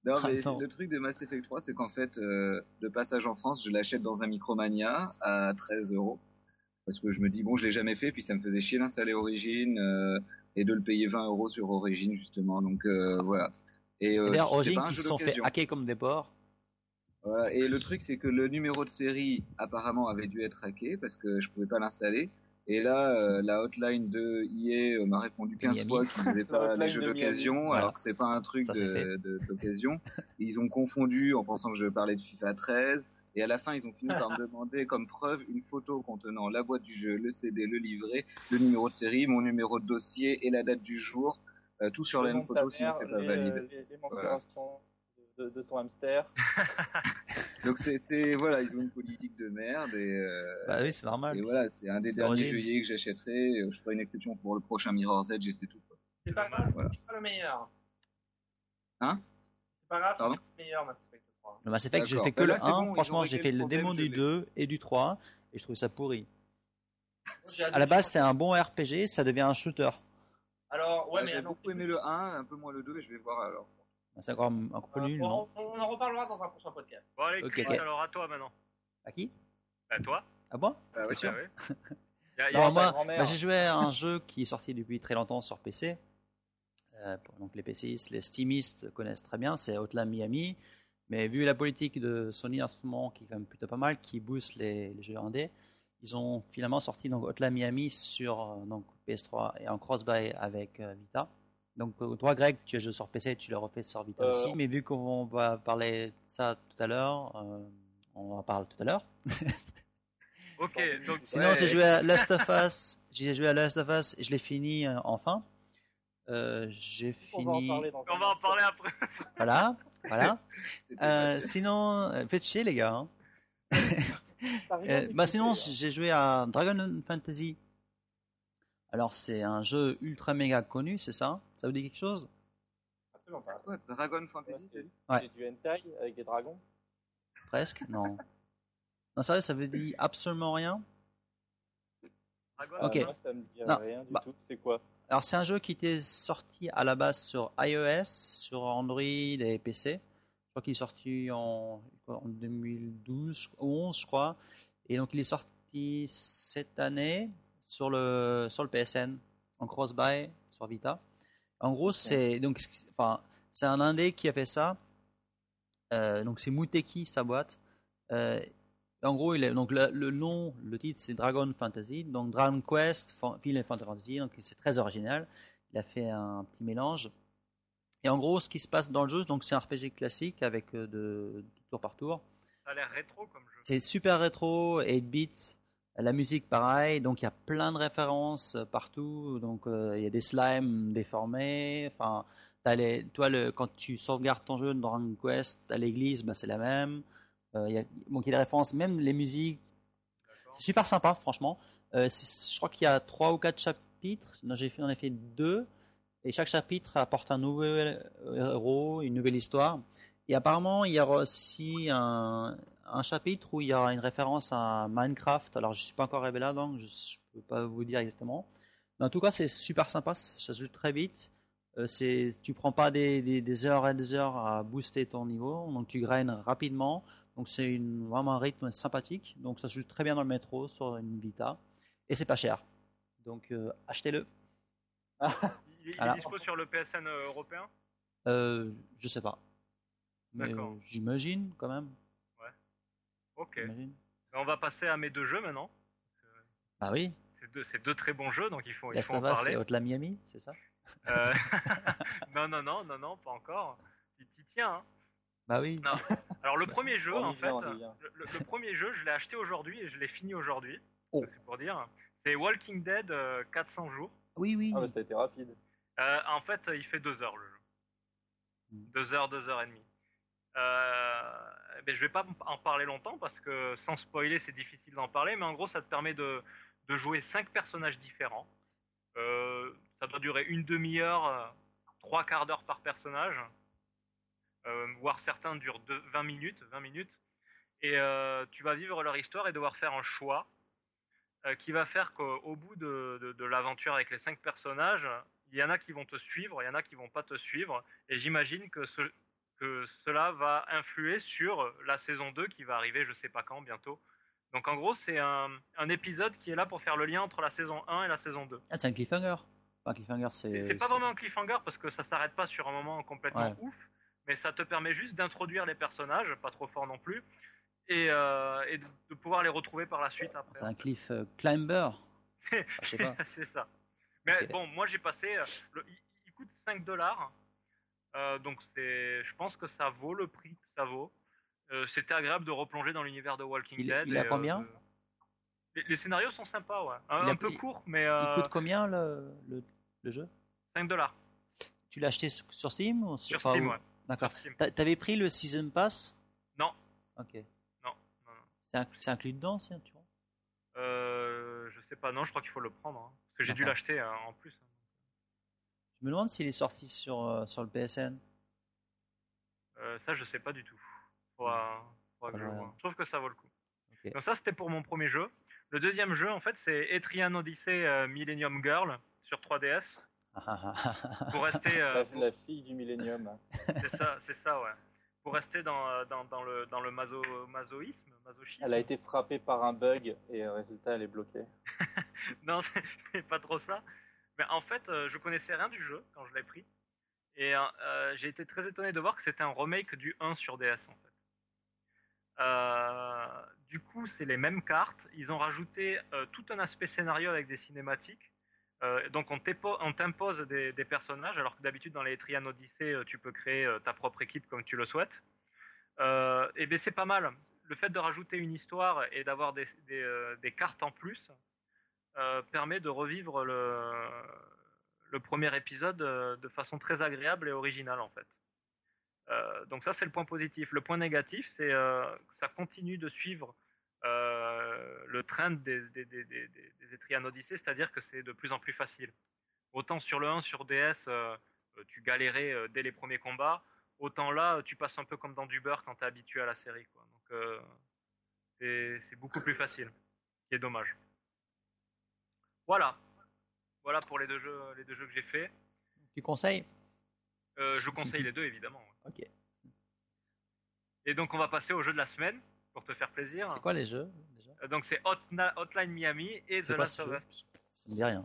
Non, Ah, mais non. le truc de Mass Effect 3, c'est qu'en fait, de passage en France, je l'achète dans un Micromania à 13 euros. Parce que je me dis, bon, je l'ai jamais fait, puis ça me faisait chier d'installer Origin et de le payer 20 euros sur Origin, justement. Donc voilà. Et Et d'ailleurs, c'était Origin pas un qui jeu se sont fait d'occasion. hacker comme des porcs. Voilà. Et le truc, c'est que le numéro de série, apparemment, avait dû être hacké parce que je pouvais pas l'installer. Et là, la hotline de EA m'a répondu 15 Miami. fois qu'ils faisaient La pas hotline les jeux de Miami. d'occasion, Voilà. alors que c'est pas un truc Ça, c'est fait. d'occasion. Et ils ont confondu en pensant que je parlais de FIFA 13. Et à la fin, ils ont fini par me demander comme preuve une photo contenant la boîte du jeu, le CD, le livret, le numéro de série, mon numéro de dossier et la date du jour. Tout sur Le la nom même de ta photo, sinon mère, c'est pas valide. les mensurations de ton hamster. Donc voilà, ils ont une politique de merde Bah oui, c'est normal. et voilà, c'est un des C'est derniers Origin. jeux EA que j'achèterai. Je ferai une exception pour le prochain Mirror's Edge et c'est tout. Quoi. C'est pas grave, Voilà. c'est pas le meilleur. Hein? C'est pas grave, c'est Pardon pas le meilleur Mass Effect 3. Le Mass Effect, j'ai D'accord. fait que Bah là, le c'est 1. bon, ils Franchement, ont j'ai réglé fait le le problème, démo je du l'ai. 2 et du 3 et je trouvais ça pourri. J'ai À la base, c'est un bon RPG, ça devient un shooter. Alors, ouais, mais J'ai alors, beaucoup aimé le 1, un peu moins le 2, et je vais voir alors. C'est encore peu nul, non? on en reparlera dans un prochain podcast. Bon, allez, Ok, Chris, ok. alors à toi maintenant. À qui? À toi. Ah bon? Ah ouais. C'est sûr? Ah ouais. Y a- Bon, ta moi, grand-mère. bah, j'ai joué à un jeu qui est sorti depuis très longtemps sur PC. Donc les PCistes, les Steamistes connaissent très bien, c'est Hotline Miami. Mais vu la politique de Sony en ce moment, qui est quand même plutôt pas mal, qui booste les jeux indés, ils ont finalement sorti donc Hotline Miami sur donc PS3 et en cross-buy avec Vita. Donc toi, Greg, tu as joué sur PC, tu l'as refait sur Vita aussi. Mais vu qu'on va parler de ça tout à l'heure, on en parle tout à l'heure. Ok, donc Sinon, Ouais. j'ai joué à Last of Us. J'ai joué à Last of Us et je l'ai fini enfin. J'ai On va en fini. parler dans on un va en instant. parler après. Voilà, voilà. C'était facile. Sinon, faites chier les gars. Hein. T'as rien Bah écouté, sinon, là. j'ai joué à Dragon Fantasy. Alors c'est un jeu ultra méga connu, c'est ça? Ça vous dit quelque chose? Absolument pas. Quoi, Dragon Ouais, Fantasy, t'as dit? Ouais. C'est du hentai avec des dragons. Presque? Non. Non, sérieux, ça veut dire absolument rien? Dragon, Ok. Moi, ça me dit Non, rien du bah. tout. C'est quoi? Alors c'est un jeu qui était sorti à la base sur iOS, sur Android et PC. Je crois qu'il est sorti en 2012, 11 je crois. Et donc il est sorti cette année sur le PSN en cross-buy sur Vita. En gros c'est c'est un indé qui a fait ça. Donc c'est Muteki sa boîte. En gros, donc le nom, le titre, c'est Dragon Fantasy, donc Dragon Quest, Final Fantasy, donc c'est très original. Il a fait un petit mélange. Et en gros, ce qui se passe dans le jeu, donc c'est un RPG classique avec de tour par tour. ça a l'air rétro comme jeu. C'est super rétro, 8 bits. La musique, pareil. Donc il y a plein de références partout. Donc il y a des slimes déformés. Enfin, quand tu sauvegardes ton jeu dans Dragon Quest à l'église, bah, c'est la même. Il y a des références, même les musiques. D'accord. C'est super sympa, franchement. Je crois qu'il y a 3 ou 4 chapitres. J'en ai fait 2. Et chaque chapitre apporte un nouvel héros, une nouvelle histoire. Et apparemment, il y aura aussi un chapitre où il y aura une référence à Minecraft. Alors, je ne suis pas encore arrivé là, donc je ne peux pas vous dire exactement. Mais en tout cas, c'est super sympa. Ça se joue très vite. Tu prends pas des heures et des heures à booster ton niveau. Donc, tu graines rapidement. Donc, c'est vraiment un rythme sympathique. Donc, ça se joue très bien dans le métro sur une Vita. Et c'est pas cher. Donc, achetez-le. Il est Voilà. dispo sur le PSN européen. Je sais pas. Mais D'accord. j'imagine quand même. Ok. J'imagine. On va passer à mes deux jeux maintenant. Bah oui. C'est deux très bons jeux, donc il faut Last en of Us parler. et Hotline Miami, c'est ça? Euh, non, pas encore. Tu tiens, hein. Bah oui. Non. Alors le premier jeu, On y en vient, fait, on y vient. le premier jeu, je l'ai acheté aujourd'hui et je l'ai fini aujourd'hui. Oh. C'est pour dire. C'est Walking Dead 400 jours. Oui, oui. Ah, bah, ça a été rapide. En fait, il fait 2 heures le jeu. 2 heures et demie. Je vais pas en parler longtemps parce que sans spoiler, c'est difficile d'en parler. Mais en gros, ça te permet de jouer 5 personnages différents. Ça doit durer une demi-heure, 3 quarts d'heure par personnage. Voire certains durent 20 minutes. Et tu vas vivre leur histoire et devoir faire un choix qui va faire qu'au bout de l'aventure avec les 5 personnages, il y en a qui vont te suivre, il y en a qui vont pas te suivre. Et j'imagine que que cela va influer sur la saison 2 qui va arriver je sais pas quand, bientôt. Donc en gros, c'est un épisode qui est là pour faire le lien entre la saison 1 et la saison 2. Ah, c'est un cliffhanger. Enfin, cliffhanger, C'est pas vraiment un cliffhanger parce que ça s'arrête pas sur un moment complètement ouf, mais ça te permet juste d'introduire les personnages, pas trop fort non plus, et de pouvoir les retrouver par la suite après. C'est un cliff climber. Je sais pas. C'est ça. Mais bon, moi j'ai passé. Il coûte $5. Donc je pense que ça vaut le prix que ça vaut. C'était agréable de replonger dans l'univers de Walking Dead. Il a combien les scénarios sont sympas, ouais. Un peu court, mais. Il coûte combien le jeu $5. Tu l'as acheté sur Steam ou sur Steam, ouais. D'accord. T'avais pris le Season Pass? Non. Ok. Non. C'est inclus dedans, tu vois? Je sais pas, non, je crois qu'il faut le prendre. Hein, parce que j'ai dû l'acheter en plus. Je me demande s'il est sorti sur le PSN. Ça, je sais pas du tout. Faudra que je vois. Je trouve que ça vaut le coup. Okay. Donc ça, c'était pour mon premier jeu. Le deuxième jeu, en fait, c'est Etrian Odyssey Millennium Girl sur 3DS. Pour rester la fille du Millennium. C'est ça, ouais. Pour rester dans le masochisme. Elle a été frappée par un bug et résultat, elle est bloquée. Non, c'est pas trop ça. Mais en fait, je connaissais rien du jeu quand je l'ai pris. Et j'ai été très étonné de voir que c'était un remake du 1 sur DS, en fait. Du coup, c'est les mêmes cartes. Ils ont rajouté tout un aspect scénario avec des cinématiques. Donc on t'impose des personnages, alors que d'habitude dans les Etrian Odyssey, tu peux créer ta propre équipe comme tu le souhaites. Et bien c'est pas mal. Le fait de rajouter une histoire et d'avoir des cartes en plus permet de revivre le premier épisode de façon très agréable et originale en fait. Donc ça c'est le point positif. Le point négatif c'est que ça continue de suivre le trend des Etrian Odyssey, c'est-à-dire que c'est de plus en plus facile. Autant sur le 1 sur DS, tu galérais dès les premiers combats, autant là tu passes un peu comme dans du beurre quand t'es habitué à la série, quoi. Donc c'est beaucoup plus facile, ce qui est dommage. Voilà pour les deux jeux que j'ai fait. Tu conseilles? Je conseille les deux évidemment. Ok. Et donc on va passer au jeu de la semaine pour te faire plaisir. C'est quoi les jeux déjà? Donc c'est Hotline Miami et The Last of Us. Ça me dit rien.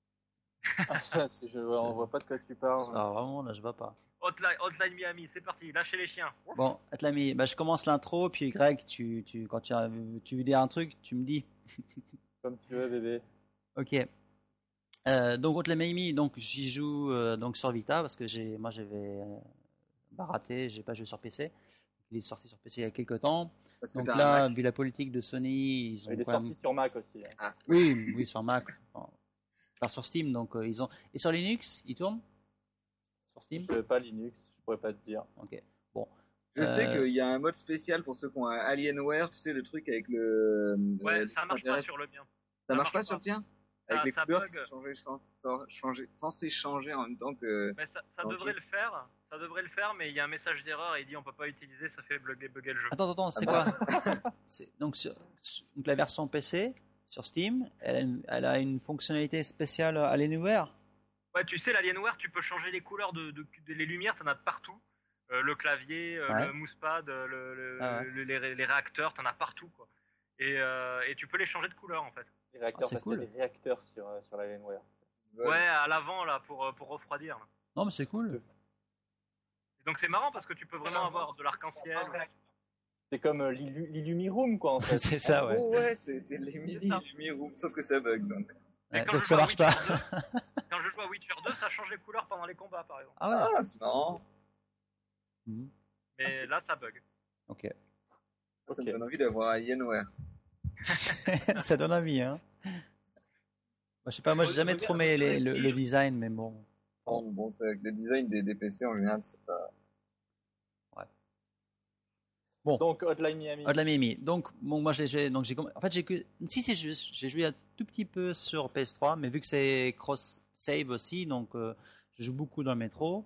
On voit pas de quoi tu parles. Ah vraiment là je vois pas. Hotline Miami, c'est parti, lâchez les chiens. Bon, Hotline Miami, je commence l'intro puis Greg, quand tu veux dire un truc, tu me dis. Comme tu veux bébé. Ok. Donc Hotline Miami, donc j'y joue donc sur Vita parce que j'avais raté, j'ai pas joué sur PC. Il est sorti sur PC il y a quelques temps. Donc là, vu la politique de Sony, ils ont il est sorti sur Mac aussi. Hein. Ah. Oui, sur Mac. Enfin, sur Steam, donc ils ont. Et sur Linux, il tourne sur Steam? Je ne pas Linux, je pourrais pas te dire. Ok. Bon. Je sais qu'il y a un mode spécial pour ceux qui ont un Alienware, tu sais le truc avec le. Ouais, ça marche pas sur le mien. Ça marche pas sur le tien? Avec les couleurs censées changer en même temps que. Mais ça devrait le faire. Ça devrait le faire, mais il y a un message d'erreur et il dit on peut pas utiliser, ça fait bugger le jeu. Attends, c'est quoi? Donc la version PC sur Steam, elle a une fonctionnalité spéciale Alienware? Ouais, tu sais, l'Alienware, tu peux changer les couleurs les lumières, t'en as de partout. Le clavier, le moussepad, les réacteurs, t'en as partout, quoi. Et tu peux les changer de couleur, en fait. Les réacteurs, c'est cool. Les réacteurs sur l'Alienware. Ouais, à l'avant, là, pour refroidir. Là. Non, mais c'est cool. Et donc c'est marrant parce que tu peux vraiment avoir de l'arc-en-ciel. C'est comme l'Illumiroom, quoi, en fait. C'est ça, ouais. Oh, ouais, c'est l'Illumiroom, sauf que ça bug, donc. Sauf que ça marche pas. Quand je joue à Witcher 2, ça change les couleurs pendant les combats, par exemple. Ah ouais. Ah, c'est marrant. Mais là, ça bug. Ok. Ça me donne envie d'avoir Alienware. Ça donne envie, hein. Je sais pas, moi j'ai jamais trop aimé le design, mais bon. Bon, c'est avec le design des PC en général, c'est pas. Ouais. Bon. Donc Hotline Miami. Hotline Miami. Donc bon, moi je l'ai joué. Donc en fait j'ai joué un tout petit peu sur PS3, mais vu que c'est cross save aussi, donc je joue beaucoup dans le métro.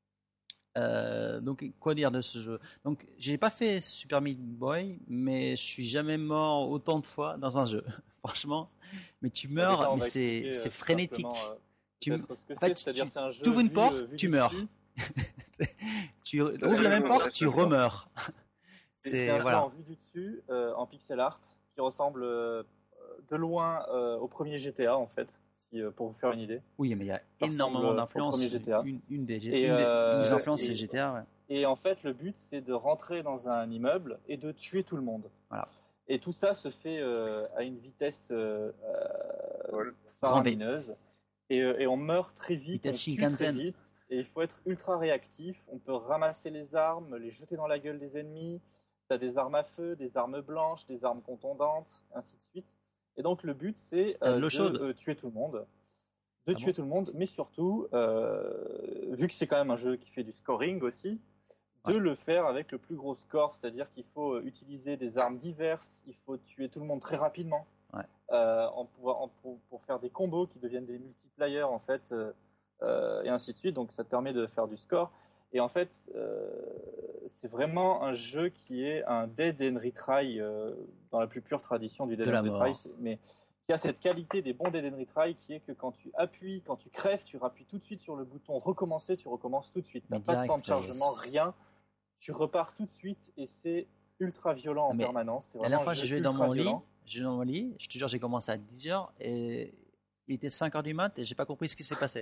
Donc quoi dire de ce jeu? Donc j'ai pas fait Super Meat Boy, mais je suis jamais mort autant de fois dans un jeu. Franchement, mais tu meurs, mais c'est frénétique. C'est un jeu ouvres une porte, tu meurs. Tu ouvres la même porte, tu remeurs. C'est un jeu voilà. en vue du dessus, en pixel art, qui ressemble de loin au premier GTA en fait, pour vous faire une idée. Oui, mais il y a Ça énormément ressemble au d'influences. premier GTA. Une des Et, influences, et- c'est GTA. Ouais. Et en fait, le but, c'est de rentrer dans un immeuble et de tuer tout le monde. Voilà. Et tout ça se fait à une vitesse Voilà. faramineuse. Et on meurt très vite, on Vitesse tue très Shinkansen. vite. Et il faut être ultra réactif. On peut ramasser les armes, les jeter dans la gueule des ennemis. Tu as des armes à feu, des armes blanches, des armes contondantes, ainsi de suite. Et donc le but, c'est T'as de l'eau chaude. tuer tout le monde. Tout le monde, mais surtout, vu que c'est quand même un jeu qui fait du scoring aussi, de le faire avec le plus gros score, c'est-à-dire qu'il faut utiliser des armes diverses, il faut tuer tout le monde très rapidement, Ouais. pour faire des combos qui deviennent des multipliers en fait, et ainsi de suite. Donc ça te permet de faire du score. Et en fait, c'est vraiment un jeu qui est un dead and retry dans la plus pure tradition du dead De la and mort. retry, mais qui a cette qualité des bons dead and retry qui est que quand tu appuies, quand tu crèves, tu rappuies tout de suite sur le bouton recommencer, tu recommences tout de suite. T'as Mais pas de direct, temps de chargement, c'est- rien. Tu repars tout de suite et c'est ultra violent en Mais permanence. C'est La vraiment dernière fois, un jeu j'ai joué dans ultra mon lit. violent. Je te jure, j'ai commencé à 10h et il était 5h du mat et j'ai pas compris ce qui s'est passé.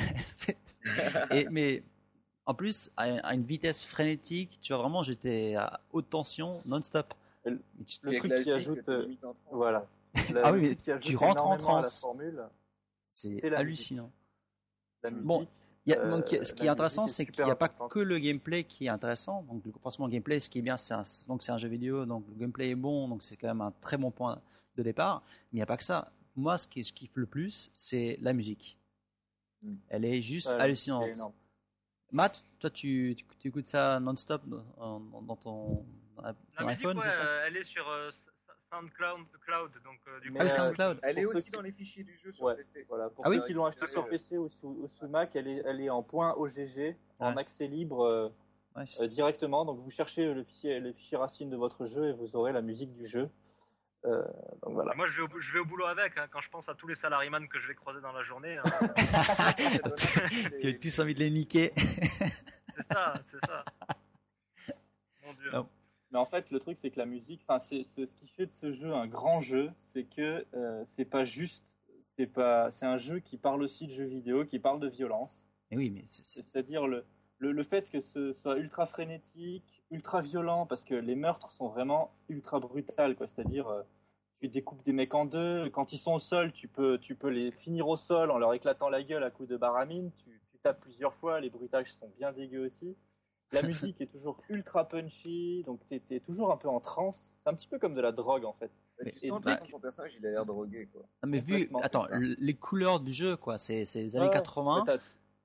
Mais en plus, à une vitesse frénétique, tu vois, vraiment, j'étais à haute tension, non-stop. Le Et tu- Le C'est truc qui classique, ajoute, t'es limite en transe. voilà. Ah oui, Le mais truc qui ajoute tu rentres en énormément à la transe. formule, C'est c'est la hallucinant. la musique. Bon, donc, ce qui est la intéressant, musique est c'est qu'il super n'y a pas importante. que le gameplay qui est intéressant. Donc, forcément, le gameplay, ce qui est bien, c'est un jeu vidéo, donc le gameplay est bon, donc c'est quand même un très bon point de départ. Mais il n'y a pas que ça. Moi, ce qui je kiffe le plus, c'est la musique. Mm. Elle est juste Ouais, hallucinante. c'est énorme. Matt, toi, tu écoutes ça non-stop dans ton La iPhone, musique, c'est ça elle est sur SoundCloud, donc du Mais, Ah oui, coup, SoundCloud. Elle est Pour ceux aussi qui- dans les fichiers du jeu sur Ouais. PC. Voilà. Pour Ah oui ceux qui l'ont acheté sur PC ou sous Mac, elle est en .ogg, en Ouais. accès libre Ouais, directement. Donc vous cherchez le fichier racine de votre jeu et vous aurez la musique du jeu. Donc voilà. moi je vais au boulot avec, hein, quand je pense à tous les salariés que je vais croiser dans la journée. Hein. Tu as tous envie de les niquer. c'est ça. Mon Dieu. Non. Mais en fait, le truc, c'est que la musique, enfin, ce qui fait de ce jeu un grand jeu, c'est que c'est pas juste, c'est un jeu qui parle aussi de jeux vidéo, qui parle de violence. Mais oui, mais C'est-à-dire le fait que ce soit ultra frénétique, ultra violent, parce que les meurtres sont vraiment ultra brutales, quoi. C'est-à-dire, tu découpes des mecs en deux, quand ils sont au sol, tu peux les finir au sol en leur éclatant la gueule à coups de baramine, tu tapes plusieurs fois, les bruitages sont bien dégueux aussi. La musique est toujours ultra punchy, donc t'es toujours un peu en transe. C'est un petit peu comme de la drogue, en fait. Tu Et sens bah- que ton personnage, il a l'air drogué, quoi. Non, mais vu, Complètement, attends, c'est ça. les couleurs du jeu, quoi, c'est les années Ouais, 80, mais t'as-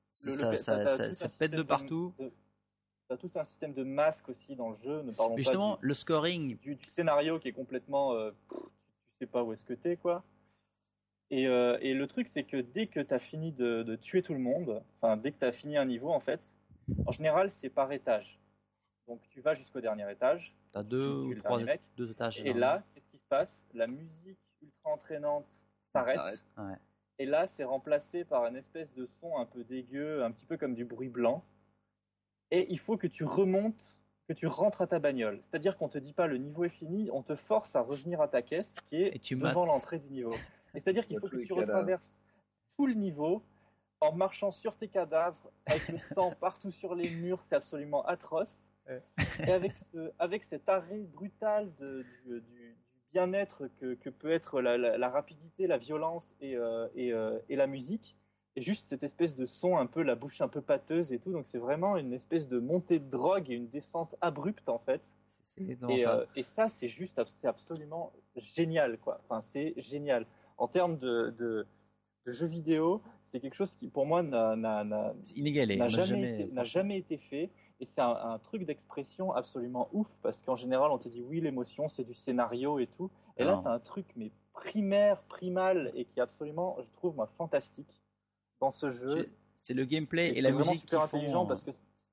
ça pète de partout. T'as tout un système de masques aussi dans le jeu, ne parlons Mais pas justement, le scoring, du scénario qui est complètement... tu sais pas où est-ce que t'es, quoi. Et le truc, c'est que dès que t'as fini de tuer tout le monde, enfin, dès que t'as fini un niveau, en fait, en général, c'est par étage. Donc tu vas jusqu'au dernier étage, t'as deux tu ou es le trois dernier mec, deux étages. et là, qu'est-ce qui se passe? La musique ultra entraînante s'arrête. Ouais. Et là, c'est remplacé par une espèce de son un peu dégueu, un petit peu comme du bruit blanc. Et il faut que tu remontes, que tu rentres à ta bagnole. C'est-à-dire qu'on te dit pas le niveau est fini, on te force à revenir à ta caisse qui est Et tu devant mates. l'entrée du niveau. Et c'est-à-dire qu'il Il y a faut tous que les tu cadavres. retraverses tout le niveau en marchant sur tes cadavres, avec le sang partout sur les murs, c'est absolument atroce. Et avec cet arrêt brutal du bien-être que peut être la rapidité, la violence et la musique, et juste cette espèce de son un peu, la bouche un peu pâteuse et tout, donc c'est vraiment une espèce de montée de drogue et une descente abrupte en fait. C'est exactement ça. Et ça, c'est absolument génial, quoi. Enfin, c'est génial. En termes de jeux vidéo, c'est quelque chose qui, pour moi, n'a C'est inégalé. On a jamais été fait. Et c'est un truc d'expression absolument ouf, parce qu'en général, on te dit oui, l'émotion, c'est du scénario et tout. Et là, Non. tu as un truc, mais primal, et qui est absolument, je trouve, moi, fantastique dans ce jeu. C'est le gameplay et C'est la vraiment musique super qui font, intelligent, parce que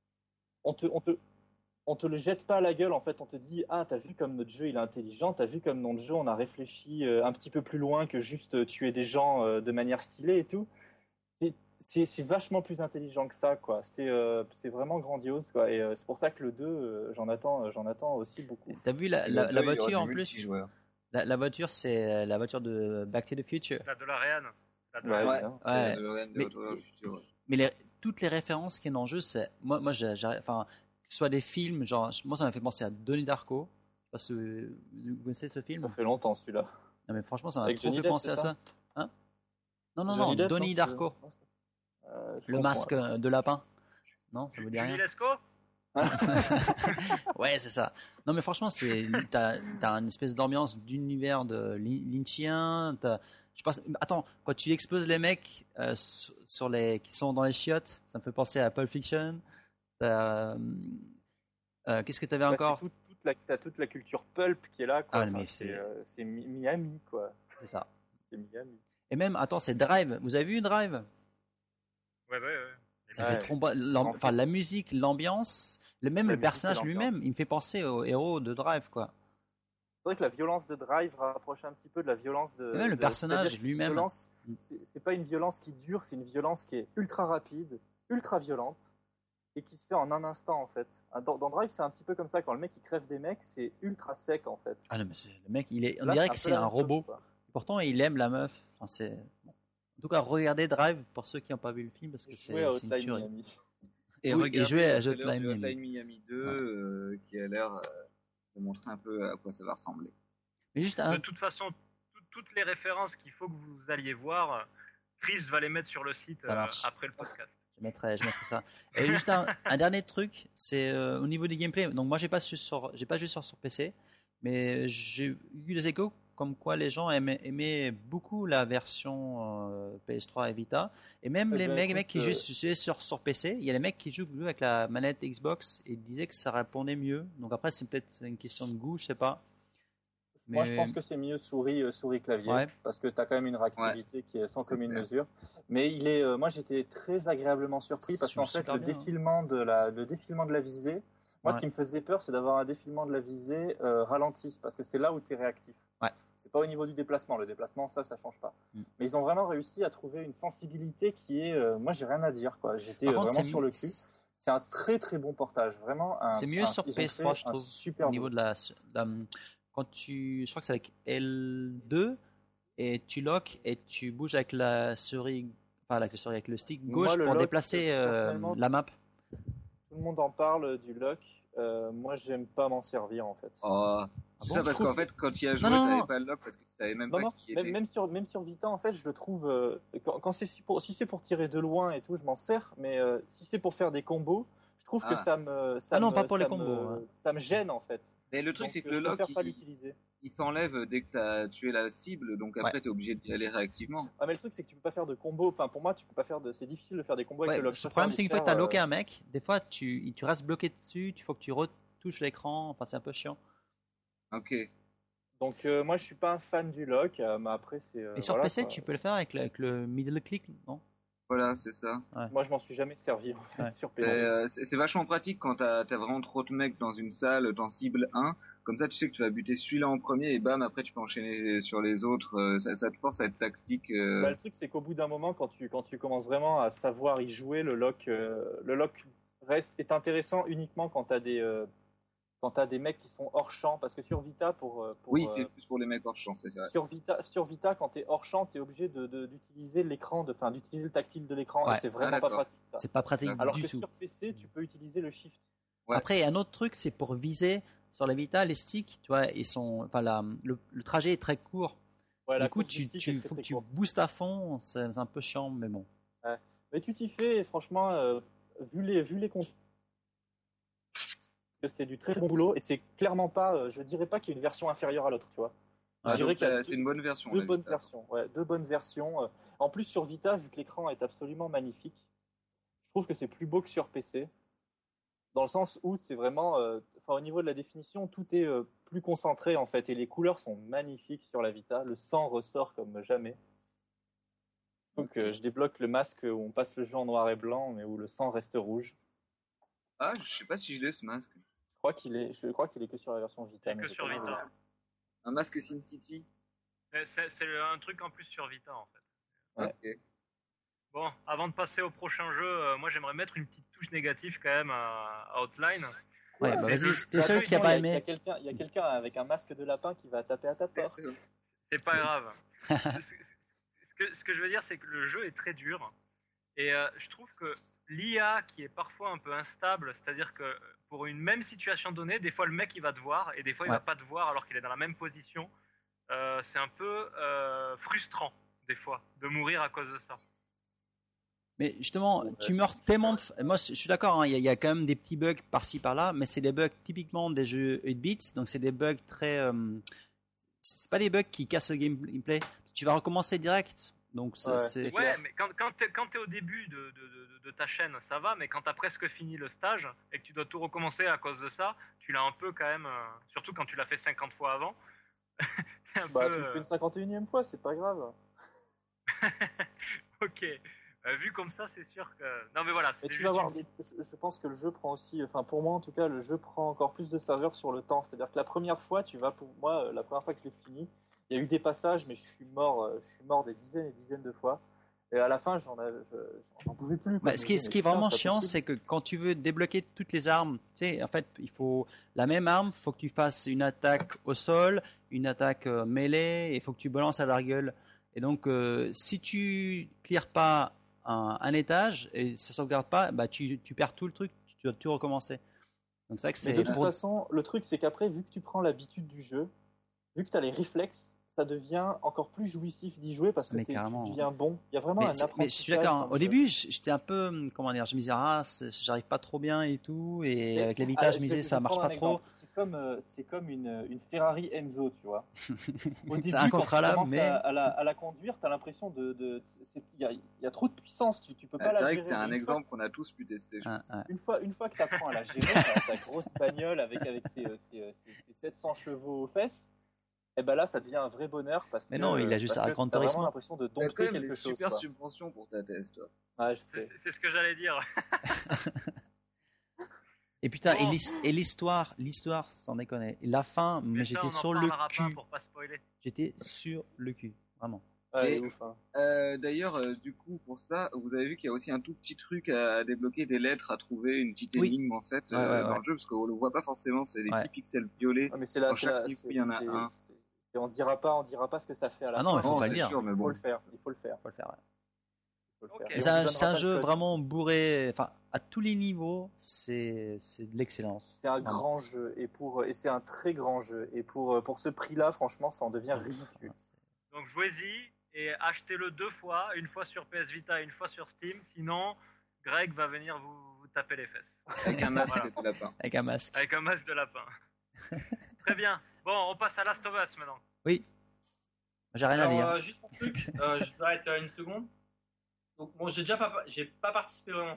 on te le jette pas à la gueule, en fait, on te dit ah, t'as vu comme notre jeu il est intelligent, t'as vu comme notre jeu on a réfléchi un petit peu plus loin que juste tuer des gens de manière stylée et tout. c'est vachement plus intelligent que ça, quoi. C'est vraiment grandiose, quoi. Et c'est pour ça que le 2, j'en attends aussi beaucoup. T'as vu la Et le 2, il y aura voiture du en plus? multijoueur. La voiture, c'est la voiture de Back to the Future. La DeLorean. La Ouais, DeLorean. Ouais, bien. c'est Ouais. la DeLorean de Mais- Retour vers le futur, ouais. Mais toutes les références qu'il y a dans le jeu, c'est moi, enfin, que ce soit des films, genre, moi, ça m'a fait penser à Donnie Darko. Je sais pas si vous connaissez ce film. Ça fait longtemps, celui-là. Non, mais franchement, ça m'a Avec trop Johnny fait Depp, penser c'est à ça ça. Hein? Non, Johnny Depp, Donnie non, Darko. je Le confonds, masque alors. de lapin. Non, ça vous dit Julie rien? Lescaut. Ouais, c'est ça. Non, mais franchement, t'as une espèce d'ambiance d'univers de lynchien. Attends, quand tu exploses les mecs qui sont dans les chiottes, ça me fait penser à Pulp Fiction. Qu'est-ce que t'avais Bah, encore? t'as toute la culture pulp qui est là, quoi. Ah, mais c'est Miami, quoi. C'est ça. C'est Miami. Et même, attends, c'est Drive. Vous avez vu Drive? Ouais. Ça Ouais. fait trop enfin, la musique, l'ambiance, même La le musique personnage et lui-même, l'ambiance. il me fait penser au héros de Drive, quoi. C'est vrai que la violence de Drive rapproche un petit peu de la violence de. Et même le personnage c'est-à-dire que lui-même. C'est pas une violence qui dure, c'est une violence qui est ultra rapide, ultra violente, et qui se fait en un instant, en fait. Dans Drive, c'est un petit peu comme ça. Quand le mec il crève des mecs, c'est ultra sec, en fait. Ah non, mais le mec, on Là, dirait un que peu c'est la un même chose, robot. quoi. Pourtant, il aime la meuf. Enfin, bon. En tout cas, regardez Drive pour ceux qui n'ont pas vu le film parce que Jouer à c'est une Hotline tuerie. Miami. Et Oui, et regardez jouer à le trailer Hotline de Miami. Hotline Miami 2 qui a l'air de montrer un peu à quoi ça va ressembler. Mais juste De toute façon, toutes les références qu'il faut que vous alliez voir, Chris va les mettre sur le site Ça marche. après le podcast. je mettrai ça. Et juste un dernier truc, c'est au niveau du gameplay. Donc moi, j'ai pas joué sur PC, mais j'ai eu des échos comme quoi les gens aimaient beaucoup la version PS3 et Vita. Et même Eh les ben, mecs écoute, qui jouent sur PC, il y a les mecs qui jouent avec la manette Xbox et disaient que ça répondait mieux. Donc après, c'est peut-être une question de goût, je sais pas. Moi, je pense que c'est mieux souris clavier, Ouais. parce que tu as quand même une réactivité qui est sans C'est commune clair. mesure. Mais moi, j'étais très agréablement surpris parce qu'en fait, Super le bien, défilement de la visée, moi, Ouais. ce qui me faisait peur, c'est d'avoir un défilement de la visée ralenti, parce que c'est là où tu es réactif. Ouais. C'est pas au niveau du déplacement. Le déplacement, ça change pas. Mm. Mais ils ont vraiment réussi à trouver une sensibilité qui est, moi, j'ai rien à dire, quoi. J'étais Par contre, vraiment sur le cul. C'est un très très bon portage, vraiment. C'est mieux sur ils ont PS3, fait je un trouve, super au niveau boulot. de je crois que c'est avec L2 et tu lock et tu bouges avec la souris, enfin avec le stick Moi, gauche le pour lock, déplacer personnellement, la map. Tout le monde en parle du lock. Moi, j'aime pas m'en servir en fait. Oh, c'est bon, ça je parce trouve qu'en que- fait, quand tu y as joué, Non, t'avais non. pas le lock parce que tu savais même Non, pas non, qui était. même sur Vita, en fait, je le trouve. Quand si c'est pour tirer de loin et tout, je m'en sers. Mais si c'est pour faire des combos, je trouve que Ah. ça me. Ah non, pas pour les combos, hein. Ça me gêne en fait. Mais le truc, Donc, c'est que je le lock, préfère pas l'utiliser. il s'enlève dès que tu as tué la cible, donc après, tu es obligé d'y aller réactivement. Ah, mais le truc, c'est que tu peux pas faire de combos. Enfin, pour moi, tu peux pas faire de. C'est difficile de faire des combos Ouais, avec le lock. le Je problème préfère c'est les qu'une fois que faire, t'as locké un mec, des fois tu restes bloqué dessus, il faut que tu retouches l'écran, enfin c'est un peu chiant. Ok. Donc, moi, je suis pas un fan du lock. Mais après, c'est. Et sur voilà, PC, quoi. tu peux le faire avec le middle click, non? Voilà, c'est ça. Moi, je m'en suis jamais servi en fait Ouais. sur Et, PC. c'est vachement pratique quand t'as vraiment trop de mecs dans une salle, t'en cibles un. Comme ça, tu sais que tu vas buter celui-là en premier et bam, après tu peux enchaîner sur les autres. Ça te force à être tactique. Bah, le truc, c'est qu'au bout d'un moment, quand tu commences vraiment à savoir y jouer, le lock est intéressant uniquement quand t'as des mecs qui sont hors champ. Parce que sur Vita, Oui, c'est plus pour les mecs hors champ, c'est vrai. sur Vita, quand t'es hors champ, t'es obligé d'utiliser l'écran, d'utiliser le tactile de l'écran. Ouais. Et c'est vraiment Ah, pas d'accord. pratique. Ça. C'est pas pratique Alors du que tout. sur PC, tu peux utiliser le shift. Ouais. Après, un autre truc, c'est pour viser sur la Vita, les sticks, tu vois, le trajet est très court. Ouais, la Du coup, course du stick est très, faut que très tu courte. boostes à fond, c'est un peu chiant, mais bon. Mais tu t'y fais, et franchement, vu les comptes, c'est du très bon boulot, et c'est clairement pas, je dirais pas qu'il y a une version inférieure à l'autre, tu vois. Ah, Je dirais donc, qu'il y a c'est une bonne version. deux la bonnes Vita. versions, ouais, deux bonnes versions. En plus, sur Vita, vu que l'écran est absolument magnifique, je trouve que c'est plus beau que sur PC, dans le sens où c'est vraiment, au niveau de la définition, tout est plus concentré en fait, et les couleurs sont magnifiques sur la Vita. Le sang ressort comme jamais. Donc, je débloque le masque où on passe le jeu en noir et blanc, mais où le sang reste rouge. Ah, je sais pas si je l'ai ce masque. Je crois qu'il est que sur la version Vita. C'est mais que j'ai sur pas Vita. vérifié. Un masque Sin City. C'est un truc en plus sur Vita en fait. Ouais. Ok. Bon, avant de passer au prochain jeu, moi j'aimerais mettre une petite touche négative quand même à Outline. Ouais, bah Mais vas-y, le- c'était celui qui a pas aimé. Il y a quelqu'un avec un masque de lapin qui va taper à ta porte. C'est pas grave. Ce que je veux dire, c'est que le jeu est très dur. Et je trouve que l'IA qui est parfois un peu instable, c'est-à-dire que pour une même situation donnée, des fois le mec il va te voir et des fois il Ouais. va pas te voir alors qu'il est dans la même position. C'est un peu frustrant des fois de mourir à cause de ça. Mais justement, tu meurs tellement de... Moi, je suis d'accord, hein, il y a quand même des petits bugs par-ci par-là, mais c'est des bugs typiquement des jeux 8 bits, donc c'est des bugs très... c'est pas des bugs qui cassent le gameplay. Tu vas recommencer direct, donc Ouais, c'est... Ouais, mais quand t'es au début de ta chaîne, ça va, mais quand t'as presque fini le stage et que tu dois tout recommencer à cause de ça, tu l'as un peu quand même, surtout quand tu l'as fait 50 fois avant. t'es un Bah, peu, tu le fais une 51e fois, c'est pas grave. Ok. Vu comme ça, c'est sûr que. Non, mais voilà. Mais c'est tu vas juste voir, je pense que le jeu prend aussi, enfin pour moi en tout cas, le jeu prend encore plus de faveur sur le temps. C'est-à-dire que la première fois, pour moi, la première fois que je l'ai fini, il y a eu des passages, mais je suis mort des dizaines et dizaines de fois. Et à la fin, j'en pouvais plus. Bah, ce qui est vraiment chiant, c'est que quand tu veux débloquer toutes les armes, tu sais, en fait, il faut la même arme, il faut que tu fasses une attaque au sol, une attaque mêlée, et il faut que tu balances à la gueule. Et donc, si tu clears pas un étage et ça sauvegarde pas, bah tu perds tout le truc, tu dois tout recommencer. Donc c'est vrai que Mais c'est de toute façon, le truc, c'est qu'après, vu que tu prends l'habitude du jeu, vu que tu as les réflexes, ça devient encore plus jouissif d'y jouer parce que Mais tu carrément. deviens bon. Il y a vraiment un apprentissage. mais je suis d'accord. Hein. dans le Au jeu. début, j'étais un peu, comment dire, je me disais, j'arrive pas trop bien et tout, et avec l'évitage, je me disais, ça marche pas trop. C'est comme une Ferrari Enzo, tu vois. Au début, C'est quand tu incontrôlable, commences mais à la conduire, tu as l'impression il y a trop de puissance, tu peux pas la C'est vrai gérer. que c'est un Une exemple qu'on a tous pu tester. Ah, ah. une fois que tu apprends à la gérer, ta grosse bagnole avec ses 700 chevaux aux fesses, et ben là, ça devient un vrai bonheur parce Mais que non, il a juste parce un que Gran t'as vraiment Turismo. l'impression de T'as quand dompter même quelque des chose. super quoi. subventions pour ta thèse, toi. Ouais, je sais. C'est ce que j'allais dire. Et putain, Bon. et l'histoire, sans déconner. La fin, mais Mais ça, j'étais on en sur le parlera pas cul. pour pas spoiler. J'étais sur le cul, vraiment. Ouais, Et- ouf, hein. D'ailleurs, du coup, pour ça, vous avez vu qu'il y a aussi un tout petit truc à débloquer, des lettres à trouver, une petite Oui. énigme en fait Ouais, dans ouais. le jeu, parce qu'on le voit pas forcément, c'est des Ouais. petits pixels violets. Ouais, mais Dans chaque niveau, il y en a un. on dira pas ce que ça fait à la Ah fin. non, il faut Non, pas c'est le dire. sûr, mais Il faut bon. le faire. Il faut le faire. Faut le faire. Ouais. Il faut le Ok. faire. Mais Et on C'est vous un donnera pas jeu le code. vraiment bourré, enfin, à tous les niveaux, c'est de l'excellence. C'est un Vraiment. grand jeu et c'est un très grand jeu et pour ce prix-là, franchement, ça en devient ridicule. Donc jouez-y et achetez-le 2 fois, une fois sur PS Vita et une fois sur Steam. Sinon, Greg va venir vous taper les fesses. Avec un masque Voilà. de lapin. Avec un masque. Avec un masque de lapin. Très bien. Bon, on passe à Last of Us maintenant. Oui. J'ai rien à dire. Alors, juste un truc, je t'arrête une seconde. Donc, bon, j'ai pas participé vraiment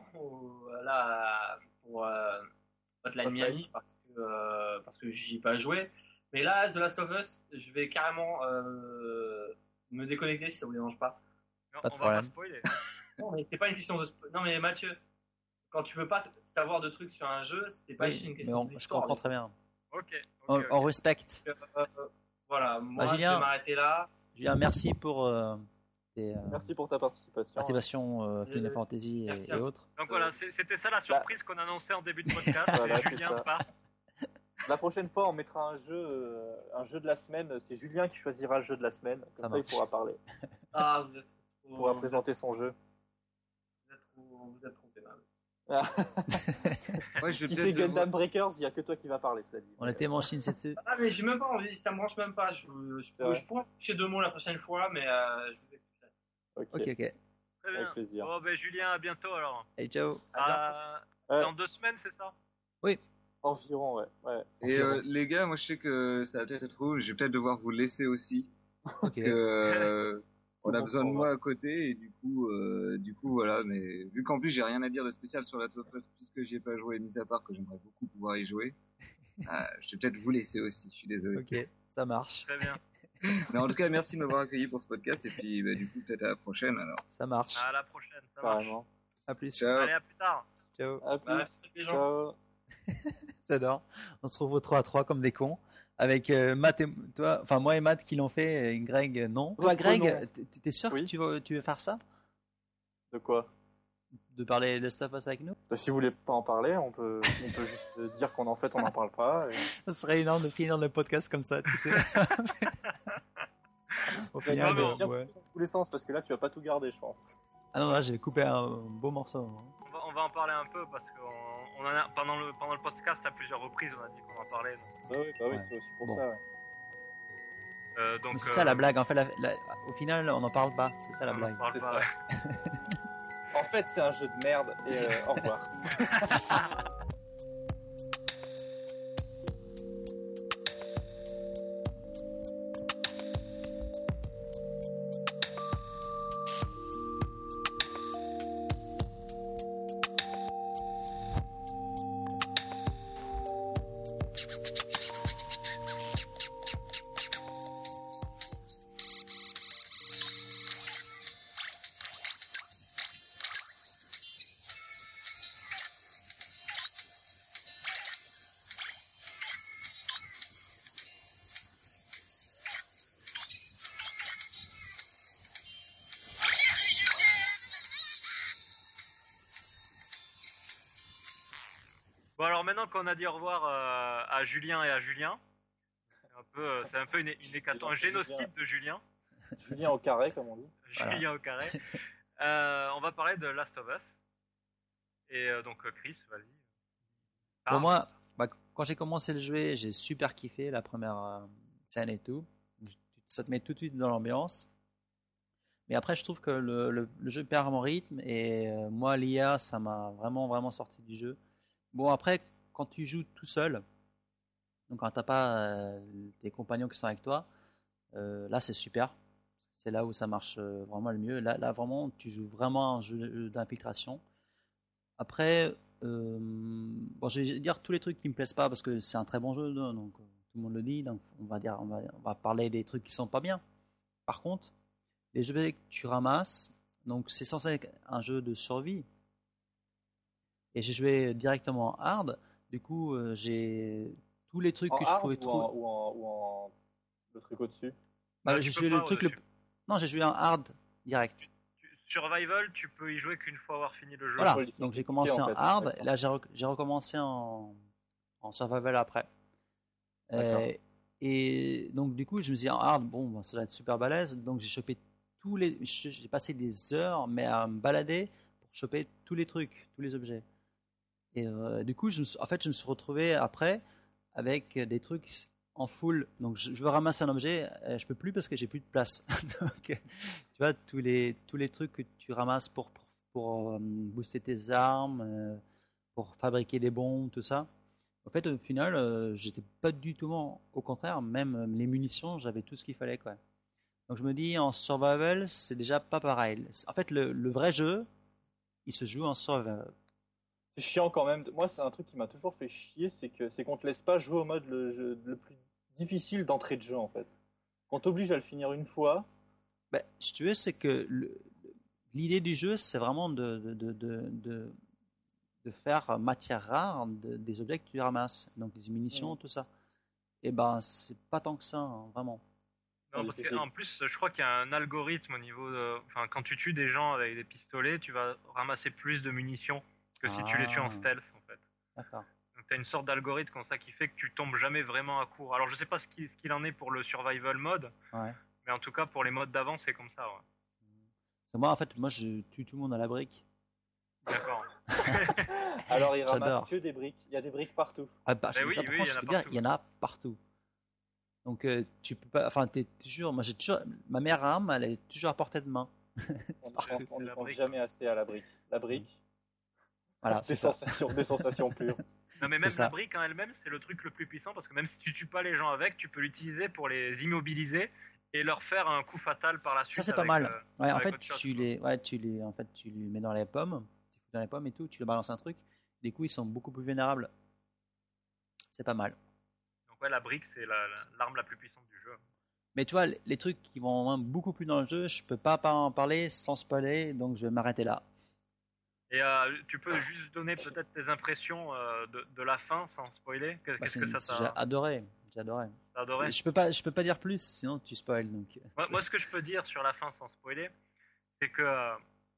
pour Hotline Miami parce que j'y ai pas joué. Mais là, The Last of Us, je vais carrément me déconnecter si ça vous dérange pas. Non, Pas de on va pas problème. spoiler. Non, mais c'est pas une question de. Non, mais Mathieu, quand tu veux pas savoir de trucs sur un jeu, c'est pas juste une Oui, mais question je d'histoire. comprends très bien. Ok. On respecte. Voilà, moi, je Julien. vais m'arrêter là. Julien, merci pour tes Merci pour ta participation. participations Final Fantasy Merci et à vous. autres. Donc voilà, c'était ça la surprise qu'on annonçait en début de podcast. Voilà, c'est Julien ça. part. La prochaine fois, on mettra un jeu de la semaine. C'est Julien qui choisira le jeu de la semaine. Comme ça, il marche. pourra parler. Ah, vous êtes Il pourra présenter son jeu. vous êtes trop aimable. Ouais, je vais Si peut-être c'est devoir- Gundam Breakers, il n'y a que toi qui va parler, cela dit. On était Manchin Setsu. Ah, mais j'ai même pas envie, ça me branche même pas. Je vrai. pourrais toucher 2 mots la prochaine fois, mais je vous expliquerai. Ok, Ok. Très bien. avec plaisir. Bon, ben Julien, à bientôt alors. Hey, ciao. Ouais. Dans 2 semaines, c'est ça? Environ, ouais. Et les gars, moi je sais que ça va peut-être être cool, je vais peut-être devoir vous laisser aussi. Parce Ok. que on a Bon besoin de sang, moi à côté et du coup voilà, mais vu qu'en plus j'ai rien à dire de spécial sur la Last of Us puisque j'y ai pas joué, mis à part que j'aimerais beaucoup pouvoir y jouer, je vais peut-être vous laisser aussi, je suis désolé. Ok, ça marche. Très bien. Mais en tout cas, merci de m'avoir accueilli pour ce podcast et puis du coup peut-être à la prochaine alors. Ça marche. À la prochaine. Ça marche. Carrément. À plus. Ciao. Allez, à plus tard. Ciao. À plus. Bah, salut les gens. Ciao. J'adore. On se retrouve au 3 à 3 comme des cons. Avec Matt et toi, enfin moi et Matt qui l'ont fait, et Greg non. Toi Votre Greg, nom. t'es sûr Oui. que tu veux faire ça? De quoi? De parler de Last of Us avec nous. Bah, si vous voulez pas en parler, on peut juste dire qu'en fait on n'en parle pas. Et... Ce serait énorme de finir le podcast comme ça, tu sais. Au Il va final, bien couper ouais. dans tous les sens parce que là tu vas pas tout garder, je pense. Ah non, là j'ai coupé un beau morceau. On va en parler un peu parce que pendant le podcast à plusieurs reprises on a dit qu'on en parlait. Bah oui, Ouais. c'est aussi pour Bon. ça. Ouais. Donc Mais c'est ça la blague, en fait, au final on n'en parle pas, c'est ça la on en blague. parle C'est pas, ça. ouais. En fait, c'est un jeu de merde et au revoir. Bon alors maintenant qu'on a dit au revoir à Julien et à Julien, c'est un peu une hécatombe, un génocide de Julien. Julien au carré, comme on dit. Voilà. Julien au carré. On va parler de Last of Us. Et donc Chris, vas-y. Pour moi, quand j'ai commencé le jouer, j'ai super kiffé la première scène et tout. Ça te met tout de suite dans l'ambiance. Mais après, je trouve que le jeu perd mon rythme et moi, l'IA, ça m'a vraiment sorti du jeu. Bon, après, quand tu joues tout seul, donc quand t'as pas tes compagnons qui sont avec toi, là, c'est super. C'est là où ça marche vraiment le mieux. Là, vraiment, tu joues vraiment un jeu d'infiltration. Après, bon, je vais dire tous les trucs qui me plaisent pas parce que c'est un très bon jeu, donc tout le monde le dit. Donc on va parler des trucs qui sont pas bien. Par contre, les jeux que tu ramasses, donc c'est censé être un jeu de survie. Et j'ai joué directement en hard. Du coup, j'ai tous les trucs En que je hard pouvais trouver. ou en le truc au-dessus. Bah, Tu j'ai peux joué pas le truc au-dessus. Non, j'ai joué en hard direct. Survival, tu peux y jouer qu'une fois avoir fini le jeu. Voilà, faut donc j'ai cliquer, commencé en en fait, hard, exactement. et là j'ai recommencé en survival après. D'accord. Et donc du coup je me suis dit en hard, bon ça va être super balèze, donc j'ai chopé j'ai passé des heures mais à me balader pour choper tous les trucs, tous les objets. Et du coup je me suis retrouvé après avec des trucs en full, donc je veux ramasser un objet, je peux plus parce que j'ai plus de place. Donc, tu vois tous les trucs que tu ramasses pour booster tes armes, pour fabriquer des bombes, tout ça. En fait, au final, j'étais pas du tout au contraire, même les munitions, j'avais tout ce qu'il fallait, quoi. Donc je me dis, en survival, c'est déjà pas pareil. En fait, le vrai jeu, il se joue en survival. C'est chiant quand même. Moi, c'est un truc qui m'a toujours fait chier, c'est qu'on te laisse pas jouer au mode le plus difficile d'entrée de jeu, en fait. Qu'on t'oblige à le finir une fois. Ben, si tu veux, c'est que l'idée du jeu, c'est vraiment de faire matière rare des objets que tu ramasses, donc des munitions, tout ça. Et ben, c'est pas tant que ça, hein, vraiment. Non, parce qu'en plus, je crois qu'il y a un algorithme au niveau enfin, quand tu tues des gens avec des pistolets, tu vas ramasser plus de munitions que si tu les tues en stealth, en fait. D'accord. Donc, tu as une sorte d'algorithme comme ça qui fait que tu tombes jamais vraiment à court. Alors, je sais pas ce qu'il en est pour le survival mode, Ouais. mais en tout cas, pour les modes d'avant, c'est comme ça, ouais. Moi, en fait, je tue tout le monde à la brique. D'accord. Alors, il ramasse J'adore. que des briques. Il y a des briques partout. Ah, bah, Ben oui, ça, oui, franchement, il y en a je peux dire, partout. il y en a partout. Donc, tu peux pas. Enfin, moi, j'ai toujours. Ma meilleure arme, elle est toujours à portée de main. On n'y Partout. pense, La pense brique. jamais assez à la brique. La brique, Voilà, des c'est ça. sensations pures. Non, mais C'est même ça. la brique en elle-même, c'est le truc le plus puissant parce que même si tu tues pas les gens avec, tu peux l'utiliser pour les immobiliser et leur faire un coup fatal par la suite. Ça, c'est pas avec, mal. Ouais, en avec fait, autre chose, tu quoi. les mets dans les pommes. Tu fous dans les pommes et tout. Tu leur balances un truc. Du coup, ils sont beaucoup plus vulnérables. C'est pas mal. Donc, ouais, la brique, c'est l'arme la plus puissante du jeu. Mais tu vois, les trucs qui vont vraiment beaucoup plus dans le jeu, je peux pas en parler sans spoiler, donc je vais m'arrêter là. Et tu peux juste donner peut-être tes impressions de la fin sans spoiler. Qu'est-ce que ça J'ai t'a adoré. adoré? Je peux pas dire plus, sinon tu spoil. Donc. Moi, ce que je peux dire sur la fin sans spoiler, c'est que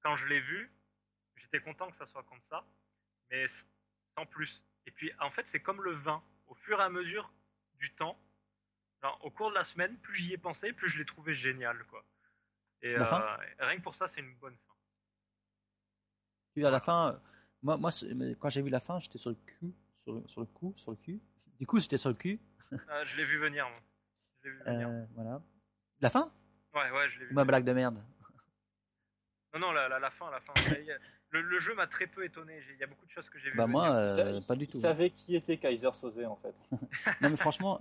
quand je l'ai vu, j'étais content que ça soit comme ça, mais sans plus. Et puis, en fait, c'est comme le vin. Au fur et à mesure du temps, genre, au cours de la semaine, plus j'y ai pensé, plus je l'ai trouvé génial, quoi. Et La fin rien que pour ça, c'est une bonne fin. Puis à la fin, quand j'ai vu la fin, j'étais sur le cul, sur le cul. Du coup, j'étais sur le cul. Je l'ai vu venir, moi. Je l'ai vu venir. Voilà. La fin? Ouais, je l'ai vu. Ma blague de merde. Non, la fin. Le jeu m'a très peu étonné. Il y a beaucoup de choses que j'ai vues Bah venir. moi, Il pas du tout. Il savait qui était Kaiser Soze en fait. Non mais franchement,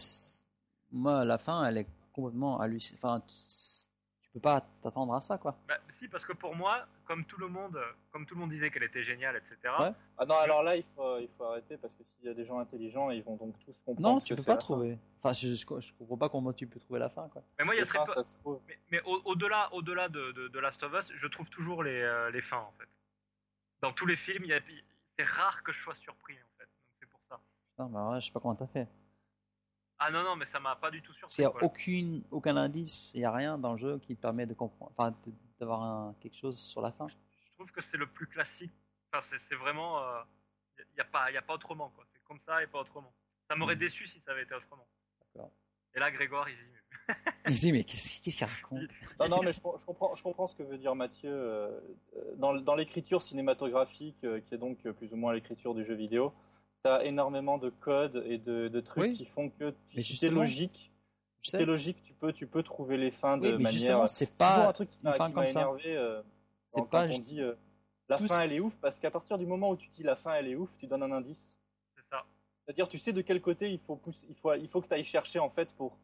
moi la fin, elle est complètement hallucinante. Enfin, tu peux pas t'attendre à ça, quoi. Bah, si, parce que pour moi, comme tout le monde disait qu'elle était géniale, etc. Ouais. Ah non, alors là, il faut arrêter parce que s'il y a des gens intelligents, ils vont donc tous comprendre. Non, ce tu que peux c'est pas la fin. trouver. Enfin, je comprends pas comment tu peux trouver la fin, quoi. Mais moi, il y a Les très fins, peu. ça se trouve. Mais au-delà de Last of Us, je trouve toujours les fins, en fait. Dans tous les films, c'est rare que je sois surpris, en fait. Donc c'est pour ça. Putain, bah ouais, je sais pas comment t'as fait. Ah non, mais ça m'a pas du tout surpris. S'il y a quoi. aucun indice, il y a rien dans le jeu qui te permet de comprendre, enfin, d'avoir quelque chose sur la fin. Je trouve que c'est le plus classique. Enfin, c'est vraiment. Y a pas autrement, quoi. C'est comme ça et pas autrement. Ça m'aurait déçu si ça avait été autrement. D'accord. Et là, Grégoire, il dit. Il se dit, mais qu'est-ce qu'il raconte? Non, mais je comprends ce que veut dire Mathieu. Dans l'écriture cinématographique, qui est donc plus ou moins l'écriture du jeu vidéo, tu as énormément de codes et de trucs Oui. qui font que Mais si justement, c'est logique, tu peux trouver les fins de Oui, mais manière. justement, c'est toujours pas un truc qui une fin m'a comme ça. énervé C'est quand pas on dit la tous- fin elle est ouf, parce qu'à partir du moment où tu dis la fin elle est ouf, tu donnes un indice. C'est ça. C'est-à-dire, tu sais de quel côté il faut que tu ailles chercher en fait pour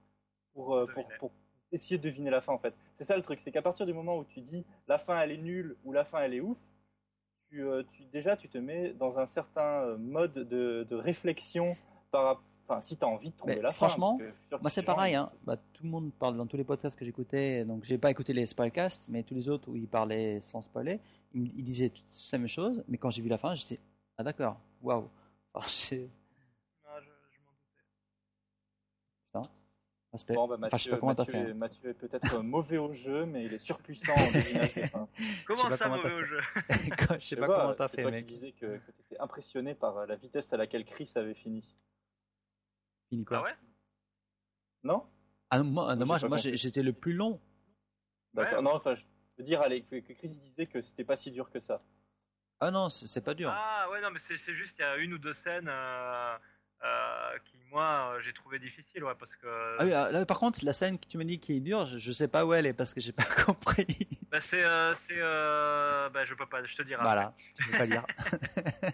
essayer de deviner la fin en fait. C'est ça le truc, c'est qu'à partir du moment où tu dis la fin elle est nulle ou la fin elle est ouf, tu te mets dans un certain mode de réflexion enfin si tu as envie de trouver Mais la franchement, fin. Parce que je suis sûr que moi c'est les gens, pareil, hein. Bah, tout le monde parle dans tous les podcasts que j'écoutais, donc j'ai pas écouté les spoilcasts, mais tous les autres où ils parlaient sans spoiler, ils disaient toutes ces mêmes choses, mais quand j'ai vu la fin, j'étais ah d'accord, waouh. Enfin, Non, je m'en doutais. respect. Bon, bah, Enfin, je sais pas comment t'as fait. Mathieu est peut-être mauvais au jeu, mais il est surpuissant en devinage des fins. Comment pas ça, comment mauvais t'as au jeu? Je sais pas comment t'as C'est fait, toi mec. qui disais que tu étais impressionné par la vitesse à laquelle Chris avait fini. Fini quoi? Ah ouais? Non? Ah, moi, J'ai pas compris. j'étais le plus long. D'accord. Ouais. Non, enfin, je veux dire que Chris disait que c'était pas si dur que ça. Ah non, c'est pas dur. Ah ouais, non, mais c'est juste, il y a une ou deux scènes qui, moi, j'ai trouvé difficiles, ouais, parce que. Ah oui, là, par contre, la scène que tu me dis qui est dure, je sais pas où elle est parce que j'ai pas compris. Bah, je peux pas, je te dirai. Voilà, je vais pas lire. après.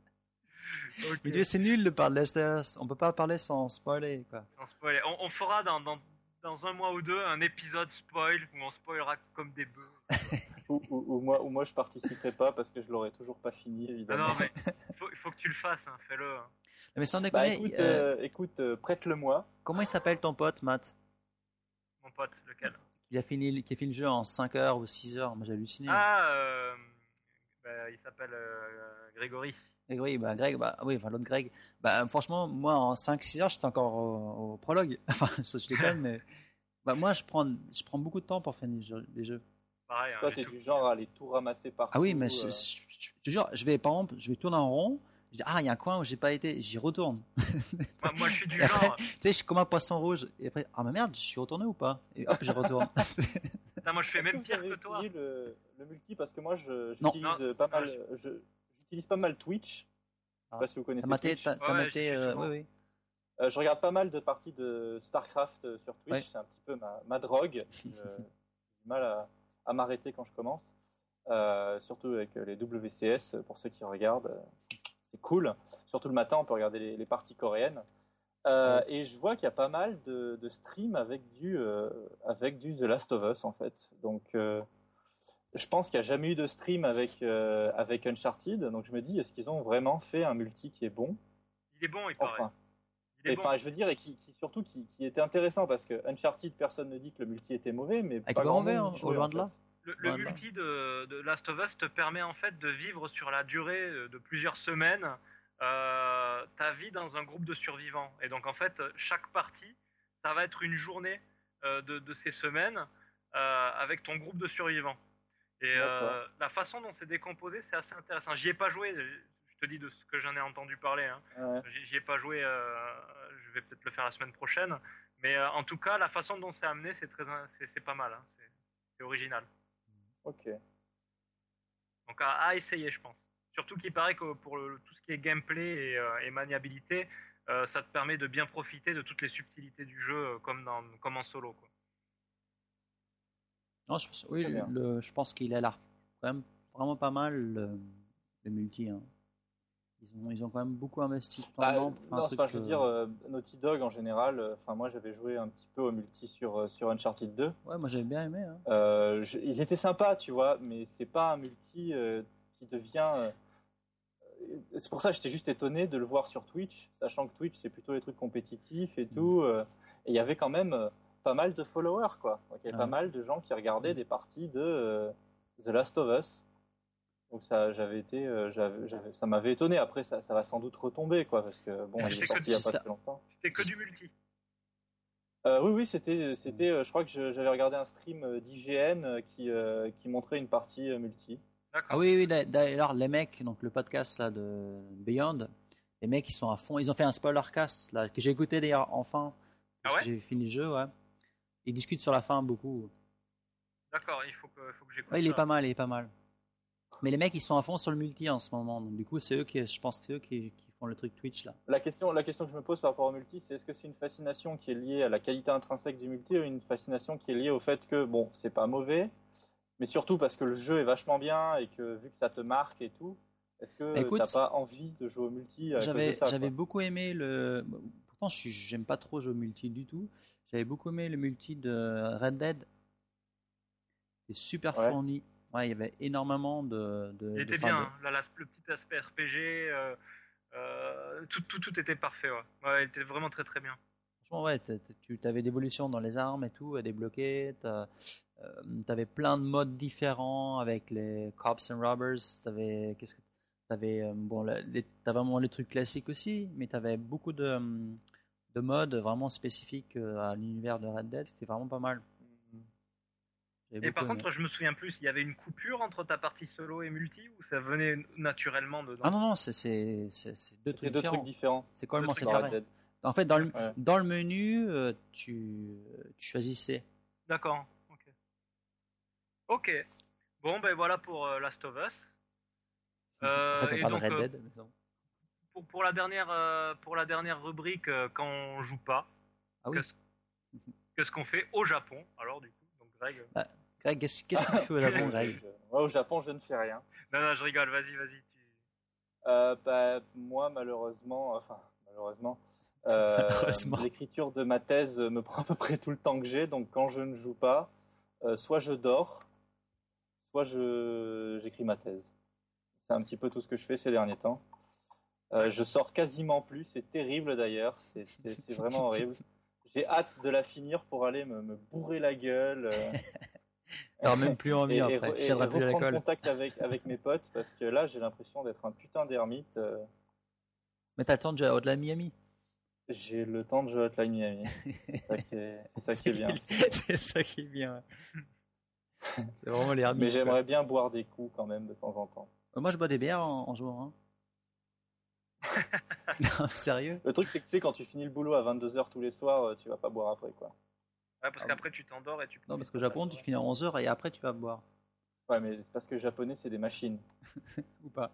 Ok. Mais tu vois, c'est nul de parler de Lester. On peut pas parler sans spoiler, quoi. Sans spoiler. On fera dans un mois ou deux un épisode spoil où on spoilera comme des bœufs. Ou moi je participerai pas parce que je l'aurais toujours pas fini, Ah évidemment. non, mais il faut que tu le fasses, hein, fais-le. Hein. Mais sans Bah déconner, écoute, prête-le-moi. comment il s'appelle ton pote, Matt? Mon pote, lequel? Qui a fini le jeu en 5 heures ou 6 heures. Moi, j'ai halluciné. Ah, il s'appelle Grégory. Et oui, bah, Greg, bah, oui, enfin, l'autre Greg. Bah, franchement, moi, en 5-6 heures, j'étais encore au prologue. Enfin, ça, je déconne, mais. Bah, moi, je prends beaucoup de temps pour finir les jeux. Pareil. Hein, Toi, j'ai t'es tout- du genre à aller tout ramasser partout. Ah oui, mais je te jure, par exemple, je vais tourner en rond. Je dis, ah, il y a un coin où j'ai pas été, j'y retourne. Moi, je suis du Et après, genre. tu sais, je suis comme un poisson rouge. Et après, ah, ma merde, je suis retourné ou pas? Et hop, je retourne. Non, moi, je fais Est-ce que même vous pire avez que toi. essayé le multi parce que moi Non. j'utilise pas mal j'utilise pas mal Twitch. Je sais pas si vous connaissez Twitch. T'as Ouais, maté, j'y suis souvent. oui. Je regarde pas mal de parties de StarCraft sur Twitch, Ouais. c'est un petit peu ma drogue. J'ai du mal à m'arrêter quand je commence. Surtout avec les WCS, pour ceux qui regardent, c'est cool. Surtout le matin, on peut regarder les parties coréennes. Et je vois qu'il y a pas mal de streams avec du The Last of Us en fait. Donc je pense qu'il n'y a jamais eu de stream avec Uncharted. Donc je me dis, est-ce qu'ils ont vraiment fait un multi qui est bon? Il est bon, il paraît. Enfin. Il est Et bon. enfin, je veux dire, et surtout qui était intéressant parce que Uncharted, personne ne dit que le multi était mauvais, mais Avec pas le grand mauvais, monde hein, y jouait, au loin en de là. fait. Le Voilà. multi de Last of Us te permet en fait de vivre sur la durée de plusieurs semaines ta vie dans un groupe de survivants. Et donc en fait, chaque partie, ça va être une journée de ces semaines avec ton groupe de survivants. Et D'accord. la façon dont c'est décomposé, c'est assez intéressant. J'y ai pas joué, je te dis de ce que j'en ai entendu parler. Hein. Ouais. J'y ai pas joué, je vais peut-être le faire la semaine prochaine. Mais en tout cas, la façon dont c'est amené, c'est pas mal. Hein. C'est original. Ok. Donc à essayer, je pense. Surtout qu'il paraît que pour tout ce qui est gameplay et maniabilité, ça te permet de bien profiter de toutes les subtilités du jeu, comme en solo, quoi. Non, je pense, oui, Très bien. je pense qu'il est là. Quand même vraiment pas mal le multi. Hein. Ils ont quand même beaucoup investi de temps Bah, dedans pour faire un non, truc. je veux dire, Naughty Dog en général, moi j'avais joué un petit peu au multi sur Uncharted 2. Ouais, moi j'avais bien aimé. Hein. Il était sympa, tu vois, mais c'est pas un multi qui devient. C'est pour ça que j'étais juste étonné de le voir sur Twitch, sachant que Twitch c'est plutôt les trucs compétitifs et tout. Et il y avait quand même pas mal de followers, quoi. Donc, il y avait pas mal de gens qui regardaient des parties de The Last of Us. Donc ça, ça m'avait étonné. Après, ça va sans doute retomber, quoi, parce que bon, il C'était est sorti il y a pas très longtemps. C'était que du multi. Oui, c'était. Je crois que j'avais regardé un stream d'IGN qui montrait une partie multi. D'accord. Ah oui, d'ailleurs, les mecs, donc le podcast là, de Beyond, les mecs ils sont à fond. Ils ont fait un spoiler cast là, que j'ai écouté d'ailleurs enfin. Parce Ah ouais que j'ai fini le jeu, ouais. Ils discutent sur la fin beaucoup. D'accord, il faut que j'écoute Ouais, il est ça. pas mal, il est pas mal. Mais les mecs ils sont à fond sur le multi en ce moment. Donc du coup, c'est eux je pense que c'est eux qui font le truc Twitch là. La question que je me pose par rapport au multi, c'est est-ce que c'est une fascination qui est liée à la qualité intrinsèque du multi ou une fascination qui est liée au fait que, bon, c'est pas mauvais, mais surtout parce que le jeu est vachement bien et que vu que ça te marque et tout, est-ce que Écoute, t'as pas envie de jouer au multi à cause de ça, j'avais quoi. beaucoup aimé le. Pourtant, j'aime pas trop jouer au multi du tout. J'avais beaucoup aimé le multi de Red Dead. C'est super Ouais. fourni. Ouais, il y avait énormément Il était bien, hein. Là, le petit aspect RPG, tout était parfait. Ouais. Ouais, il était vraiment très très bien. Franchement, ouais, tu avais d'évolution dans les armes et tout à débloquer. T'avais plein de modes différents avec les Cops and Robbers. T'avais t'as vraiment les trucs classiques aussi, mais t'avais beaucoup de modes vraiment spécifiques à l'univers de Red Dead. C'était vraiment pas mal. J'avais Et beaucoup par aimé. contre, je me souviens plus, il y avait une coupure entre ta partie solo et multi ou ça venait naturellement dedans? Ah non, c'est deux C'était trucs deux différents. trucs différents C'est complètement Deux trucs dans Red séparé. Dead. En fait, Ouais. dans le menu, tu choisissais. D'accord, ok. Ok. Bon, ben voilà pour Last of Us. En fait, on Et parle de donc, Red Dead. Mais bon. pour la dernière rubrique, quand on joue pas, Ah oui. qu'est-ce qu'on fait au Japon? Alors, du coup, donc Greg. Bah, Greg, qu'est-ce que tu fais au Japon, Greg? Ouais, au Japon, je ne fais rien. Non, je rigole, vas-y. Moi, malheureusement, Malheureusement. l'écriture de ma thèse me prend à peu près tout le temps que j'ai. Donc, quand je ne joue pas, soit je dors, soit j'écris ma thèse. C'est un petit peu tout ce que je fais ces derniers temps. Je sors quasiment plus, c'est terrible d'ailleurs, c'est vraiment horrible. J'ai hâte de la finir pour aller me bourrer la gueule T'auras même plus envie après. Tu tiendras plus à reprendre l'école. contact avec mes potes parce que là j'ai l'impression d'être un putain d'ermite. Mais t'as le temps de jouer à Hotline Miami. J'ai le temps de jouer à Hotline Miami. C'est ça qui est bien. C'est ça qui est bien. C'est vraiment les Mais j'aimerais bien boire des coups quand même de temps en temps. Moi, je bois des bières en jouant. Hein. Non, sérieux? Le truc c'est que tu sais quand tu finis le boulot à 22h tous les soirs, tu vas pas boire après quoi. Ouais, parce qu'après, tu t'endors et tu. Non, parce qu'au Japon, tu finis à 11h et après, tu vas boire. Ouais, mais c'est parce que les japonais c'est des machines. Ou pas?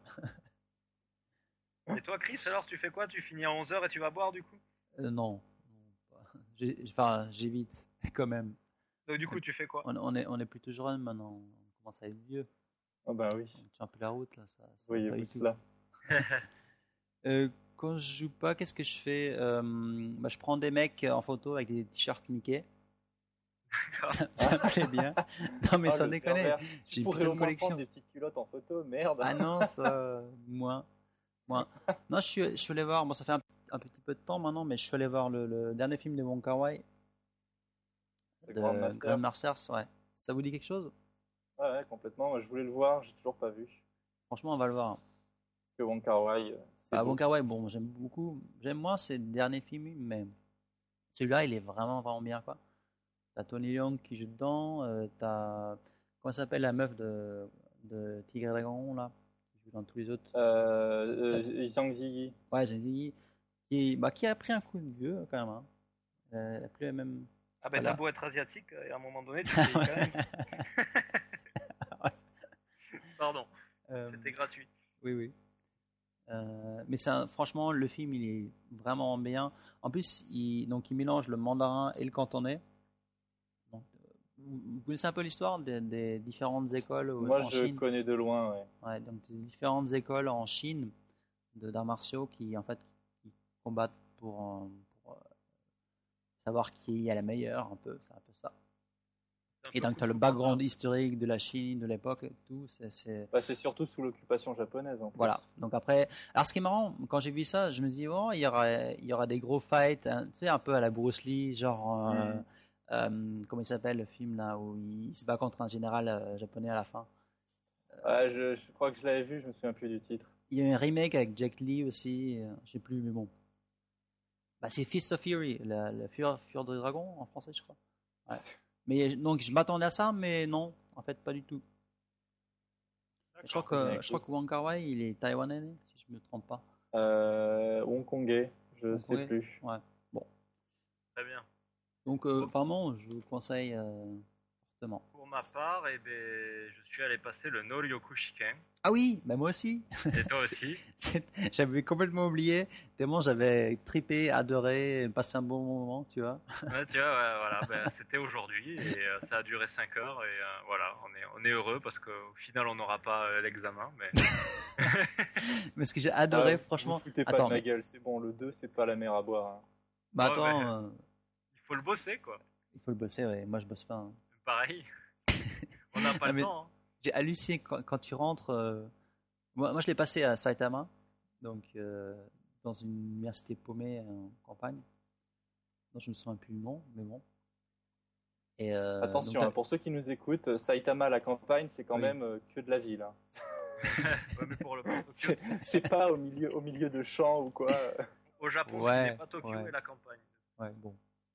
Et toi, Chris, alors, tu fais quoi? Tu finis à 11h et tu vas boire, du coup? Non. Enfin, j'évite quand même. Donc, du coup, tu fais quoi? On est plutôt jeune maintenant. On commence à être vieux. Oh bah oui. On tient un peu la route là. Ça Oui, va pas oui, du tout. cela. Quand je joue pas, qu'est-ce que je fais? Je prends des mecs en photo avec des t-shirts Mickey. Ça me plaît bien. Non mais Oh, sans le déconner. pervers. J'ai Tu une pourrais putain au de moins collection. prendre des petites culottes en photo, merde. Ah non, ça, moins. Non, je suis allé voir, bon ça fait un petit peu de temps maintenant, mais je suis allé voir le dernier film de Wong Kar-wai, Le de Grandmaster. Grandmasters, ouais. Ça vous dit quelque chose? Ouais, complètement. Moi, je voulais le voir, j'ai toujours pas vu. Franchement, on va le voir. Parce que Wong Kar-wai, c'est Ah, beau. Wong Kar-wai, bon, j'aime beaucoup. J'aime moins ses derniers films, mais celui-là, il est vraiment, vraiment bien, quoi. T'as Tony Leung qui joue dedans, t'as Comment s'appelle la meuf de Tigre et Dragon, là, qui joue dans tous les autres? Zhang Ziyi. Ouais, j'ai dit. Qui a pris un coup de vieux, quand même. Hein. Elle a plus la même. Ah ben Voilà. t'as beau être asiatique, et à un moment donné, tu payes quand même. Pardon, c'était gratuit. Oui, oui. Mais franchement, le film, il est vraiment bien. En plus, il mélange le mandarin et le cantonais. Donc, vous connaissez un peu l'histoire des différentes écoles Moi, en je Chine? connais de loin, ouais. Ouais, donc des différentes écoles en Chine d'arts martiaux qui qui combattent pour savoir qui est la meilleure, un peu, c'est un peu ça. Et donc tu as le background historique de la Chine de l'époque et tout, C'est surtout sous l'occupation japonaise. En plus. voilà. Donc après, alors ce qui est marrant, quand j'ai vu ça, je me dis oh, il y aura des gros fights, hein, tu sais un peu à la Bruce Lee, genre comment il s'appelle le film là où il se bat contre un général japonais à la fin. Je crois que je l'avais vu, je me souviens plus du titre. Il y a un remake avec Jet Li aussi, je sais plus, mais bon. C'est Fist of Fury, la Fure de Dragon en français, je crois. Ouais. Mais donc je m'attendais à ça, mais non, en fait pas du tout. Je crois que Wong Kar-wai, il est taïwanais, si je me trompe pas. Hongkongais, je sais plus. Ouais. Bon. Très bien. Donc vraiment, je vous conseille fortement. Pour ma part, je suis allé passer le No Ryoku Shiken. Ah oui, moi aussi. Et toi aussi. J'avais complètement oublié, tellement j'avais trippé, adoré, passé un bon moment, tu vois. Ouais, tu vois, voilà, c'était aujourd'hui et ça a duré 5 heures et voilà, on est heureux parce qu'au final on n'aura pas l'examen, mais. Mais ce que j'ai adoré, franchement. Vous foutez pas de ma gueule, c'est bon, le 2 c'est pas la mer à boire. Hein. Attends. Il faut le bosser quoi. Il faut le bosser, ouais. Moi je bosse pas. Hein. Pareil. On n'a pas le temps. Hein. J'ai halluciné quand tu rentres. Moi, je l'ai passé à Saitama, donc dans une université paumée en campagne. Non, je me souviens plus du nom, mais bon. Et, attention, donc, pour ceux qui nous écoutent, Saitama, la campagne, c'est quand même que de la ville. Hein. Ouais, mais pour le c'est pas au milieu de champs ou quoi. Au Japon, ce n'est pas Tokyo et la campagne. Ouais, bon.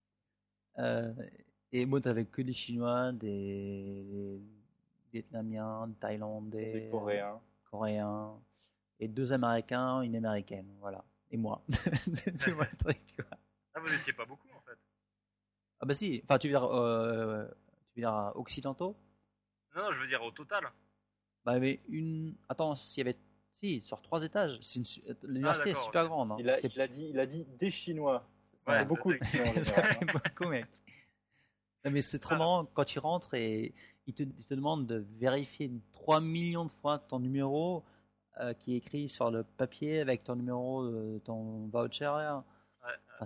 Et moi, t'avais que des Chinois, des Vietnamiens, des Thaïlandais, des Coréens, et 2 Américains, une Américaine, voilà. Et moi. Tu vois le truc, quoi. Ah, vous n'étiez pas beaucoup, en fait. Ah bah si, enfin tu veux dire occidentaux? Non, je veux dire au total. Bah mais attends, sur 3 étages, l'université est super grande. Hein. Il a dit des Chinois. Ouais, c'est beaucoup. Beaucoup, mec. Non, mais c'est trop marrant quand tu rentres et ils te demandent de vérifier 3 millions de fois ton numéro qui est écrit sur le papier avec ton numéro, ton voucher là. Enfin,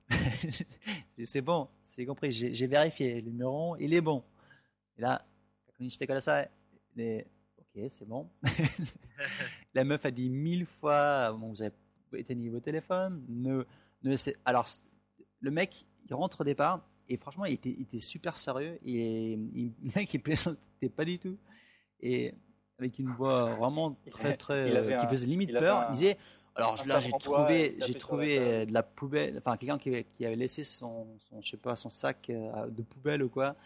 c'est bon, c'est compris. J'ai vérifié le numéro, il est bon. Et là, quand j'étais comme ça, ok, c'est bon. La meuf a dit 1000 fois, bon, vous avez éteigné vos téléphones. Alors, le mec, il rentre au départ. Et franchement, il était super sérieux. Et le mec, il plaisantait pas du tout. Et avec une voix vraiment très, qui faisait limite peur. Il disait, alors là, j'ai trouvé de la poubelle, enfin, quelqu'un qui avait laissé son sac de poubelle ou quoi.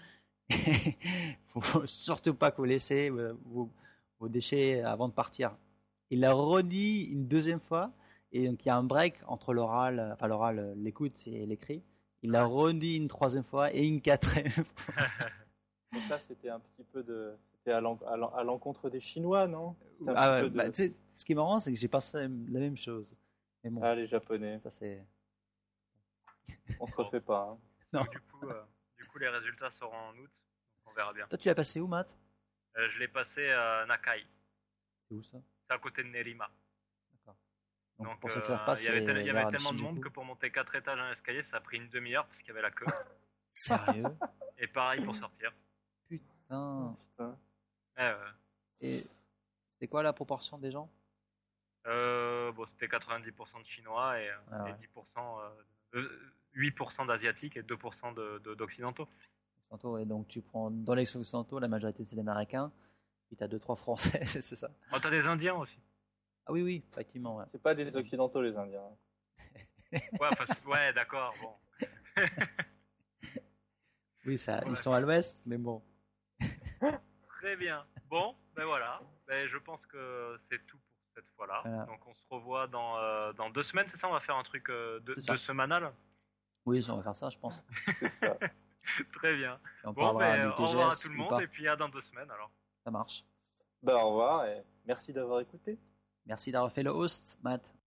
Faut surtout pas que vous laissez vos déchets avant de partir. Il l'a redit une 2e fois. Et donc, il y a un break entre l'oral, l'écoute et l'écrit. Il l'a redit une 3e fois et une 4e fois. Et ça, c'était un petit peu c'était à l'encontre des Chinois, non? Ce qui est marrant, c'est que j'ai pensé la même chose. Mais bon, les Japonais. Ça, c'est... On se refait pas. Hein. Non. Du coup, les résultats seront en août. Donc on verra bien. Toi, tu l'as passé où, Matt? Je l'ai passé à Nakai. C'est où ça? C'est à côté de Nerima. Donc pour ceux qui savent pas, il y avait tellement de monde que pour monter 4 étages en escalier, ça a pris une demi-heure parce qu'il y avait la queue. Sérieux? Et pareil pour sortir. Putain. Et c'était quoi la proportion des gens? C'était 90% de Chinois et 8% d'Asiatiques et 2% d'Occidentaux. Et donc tu prends dans les Occidentaux, la majorité c'est les Américains, puis tu as 2-3 Français, c'est ça. Oh, tu as des Indiens aussi. Ah oui, effectivement. Ouais. C'est pas des Occidentaux les Indiens. Ouais, d'accord, bon. Oui, ils sont à l'ouest, mais bon. Très bien. Bon, ben voilà. Ben, je pense que c'est tout pour cette fois-là. Voilà. Donc on se revoit dans 2 semaines, c'est ça? On va faire un truc C'est ça. de semanal. Oui, on va faire ça, je pense. C'est ça. Très bien. Et on Bon, parlera ben, du au revoir à TGS tout le ou monde pas. et puis à dans 2 semaines alors. Ça marche. Bah, au revoir et merci d'avoir écouté. Merci d'avoir fait le host, Matt.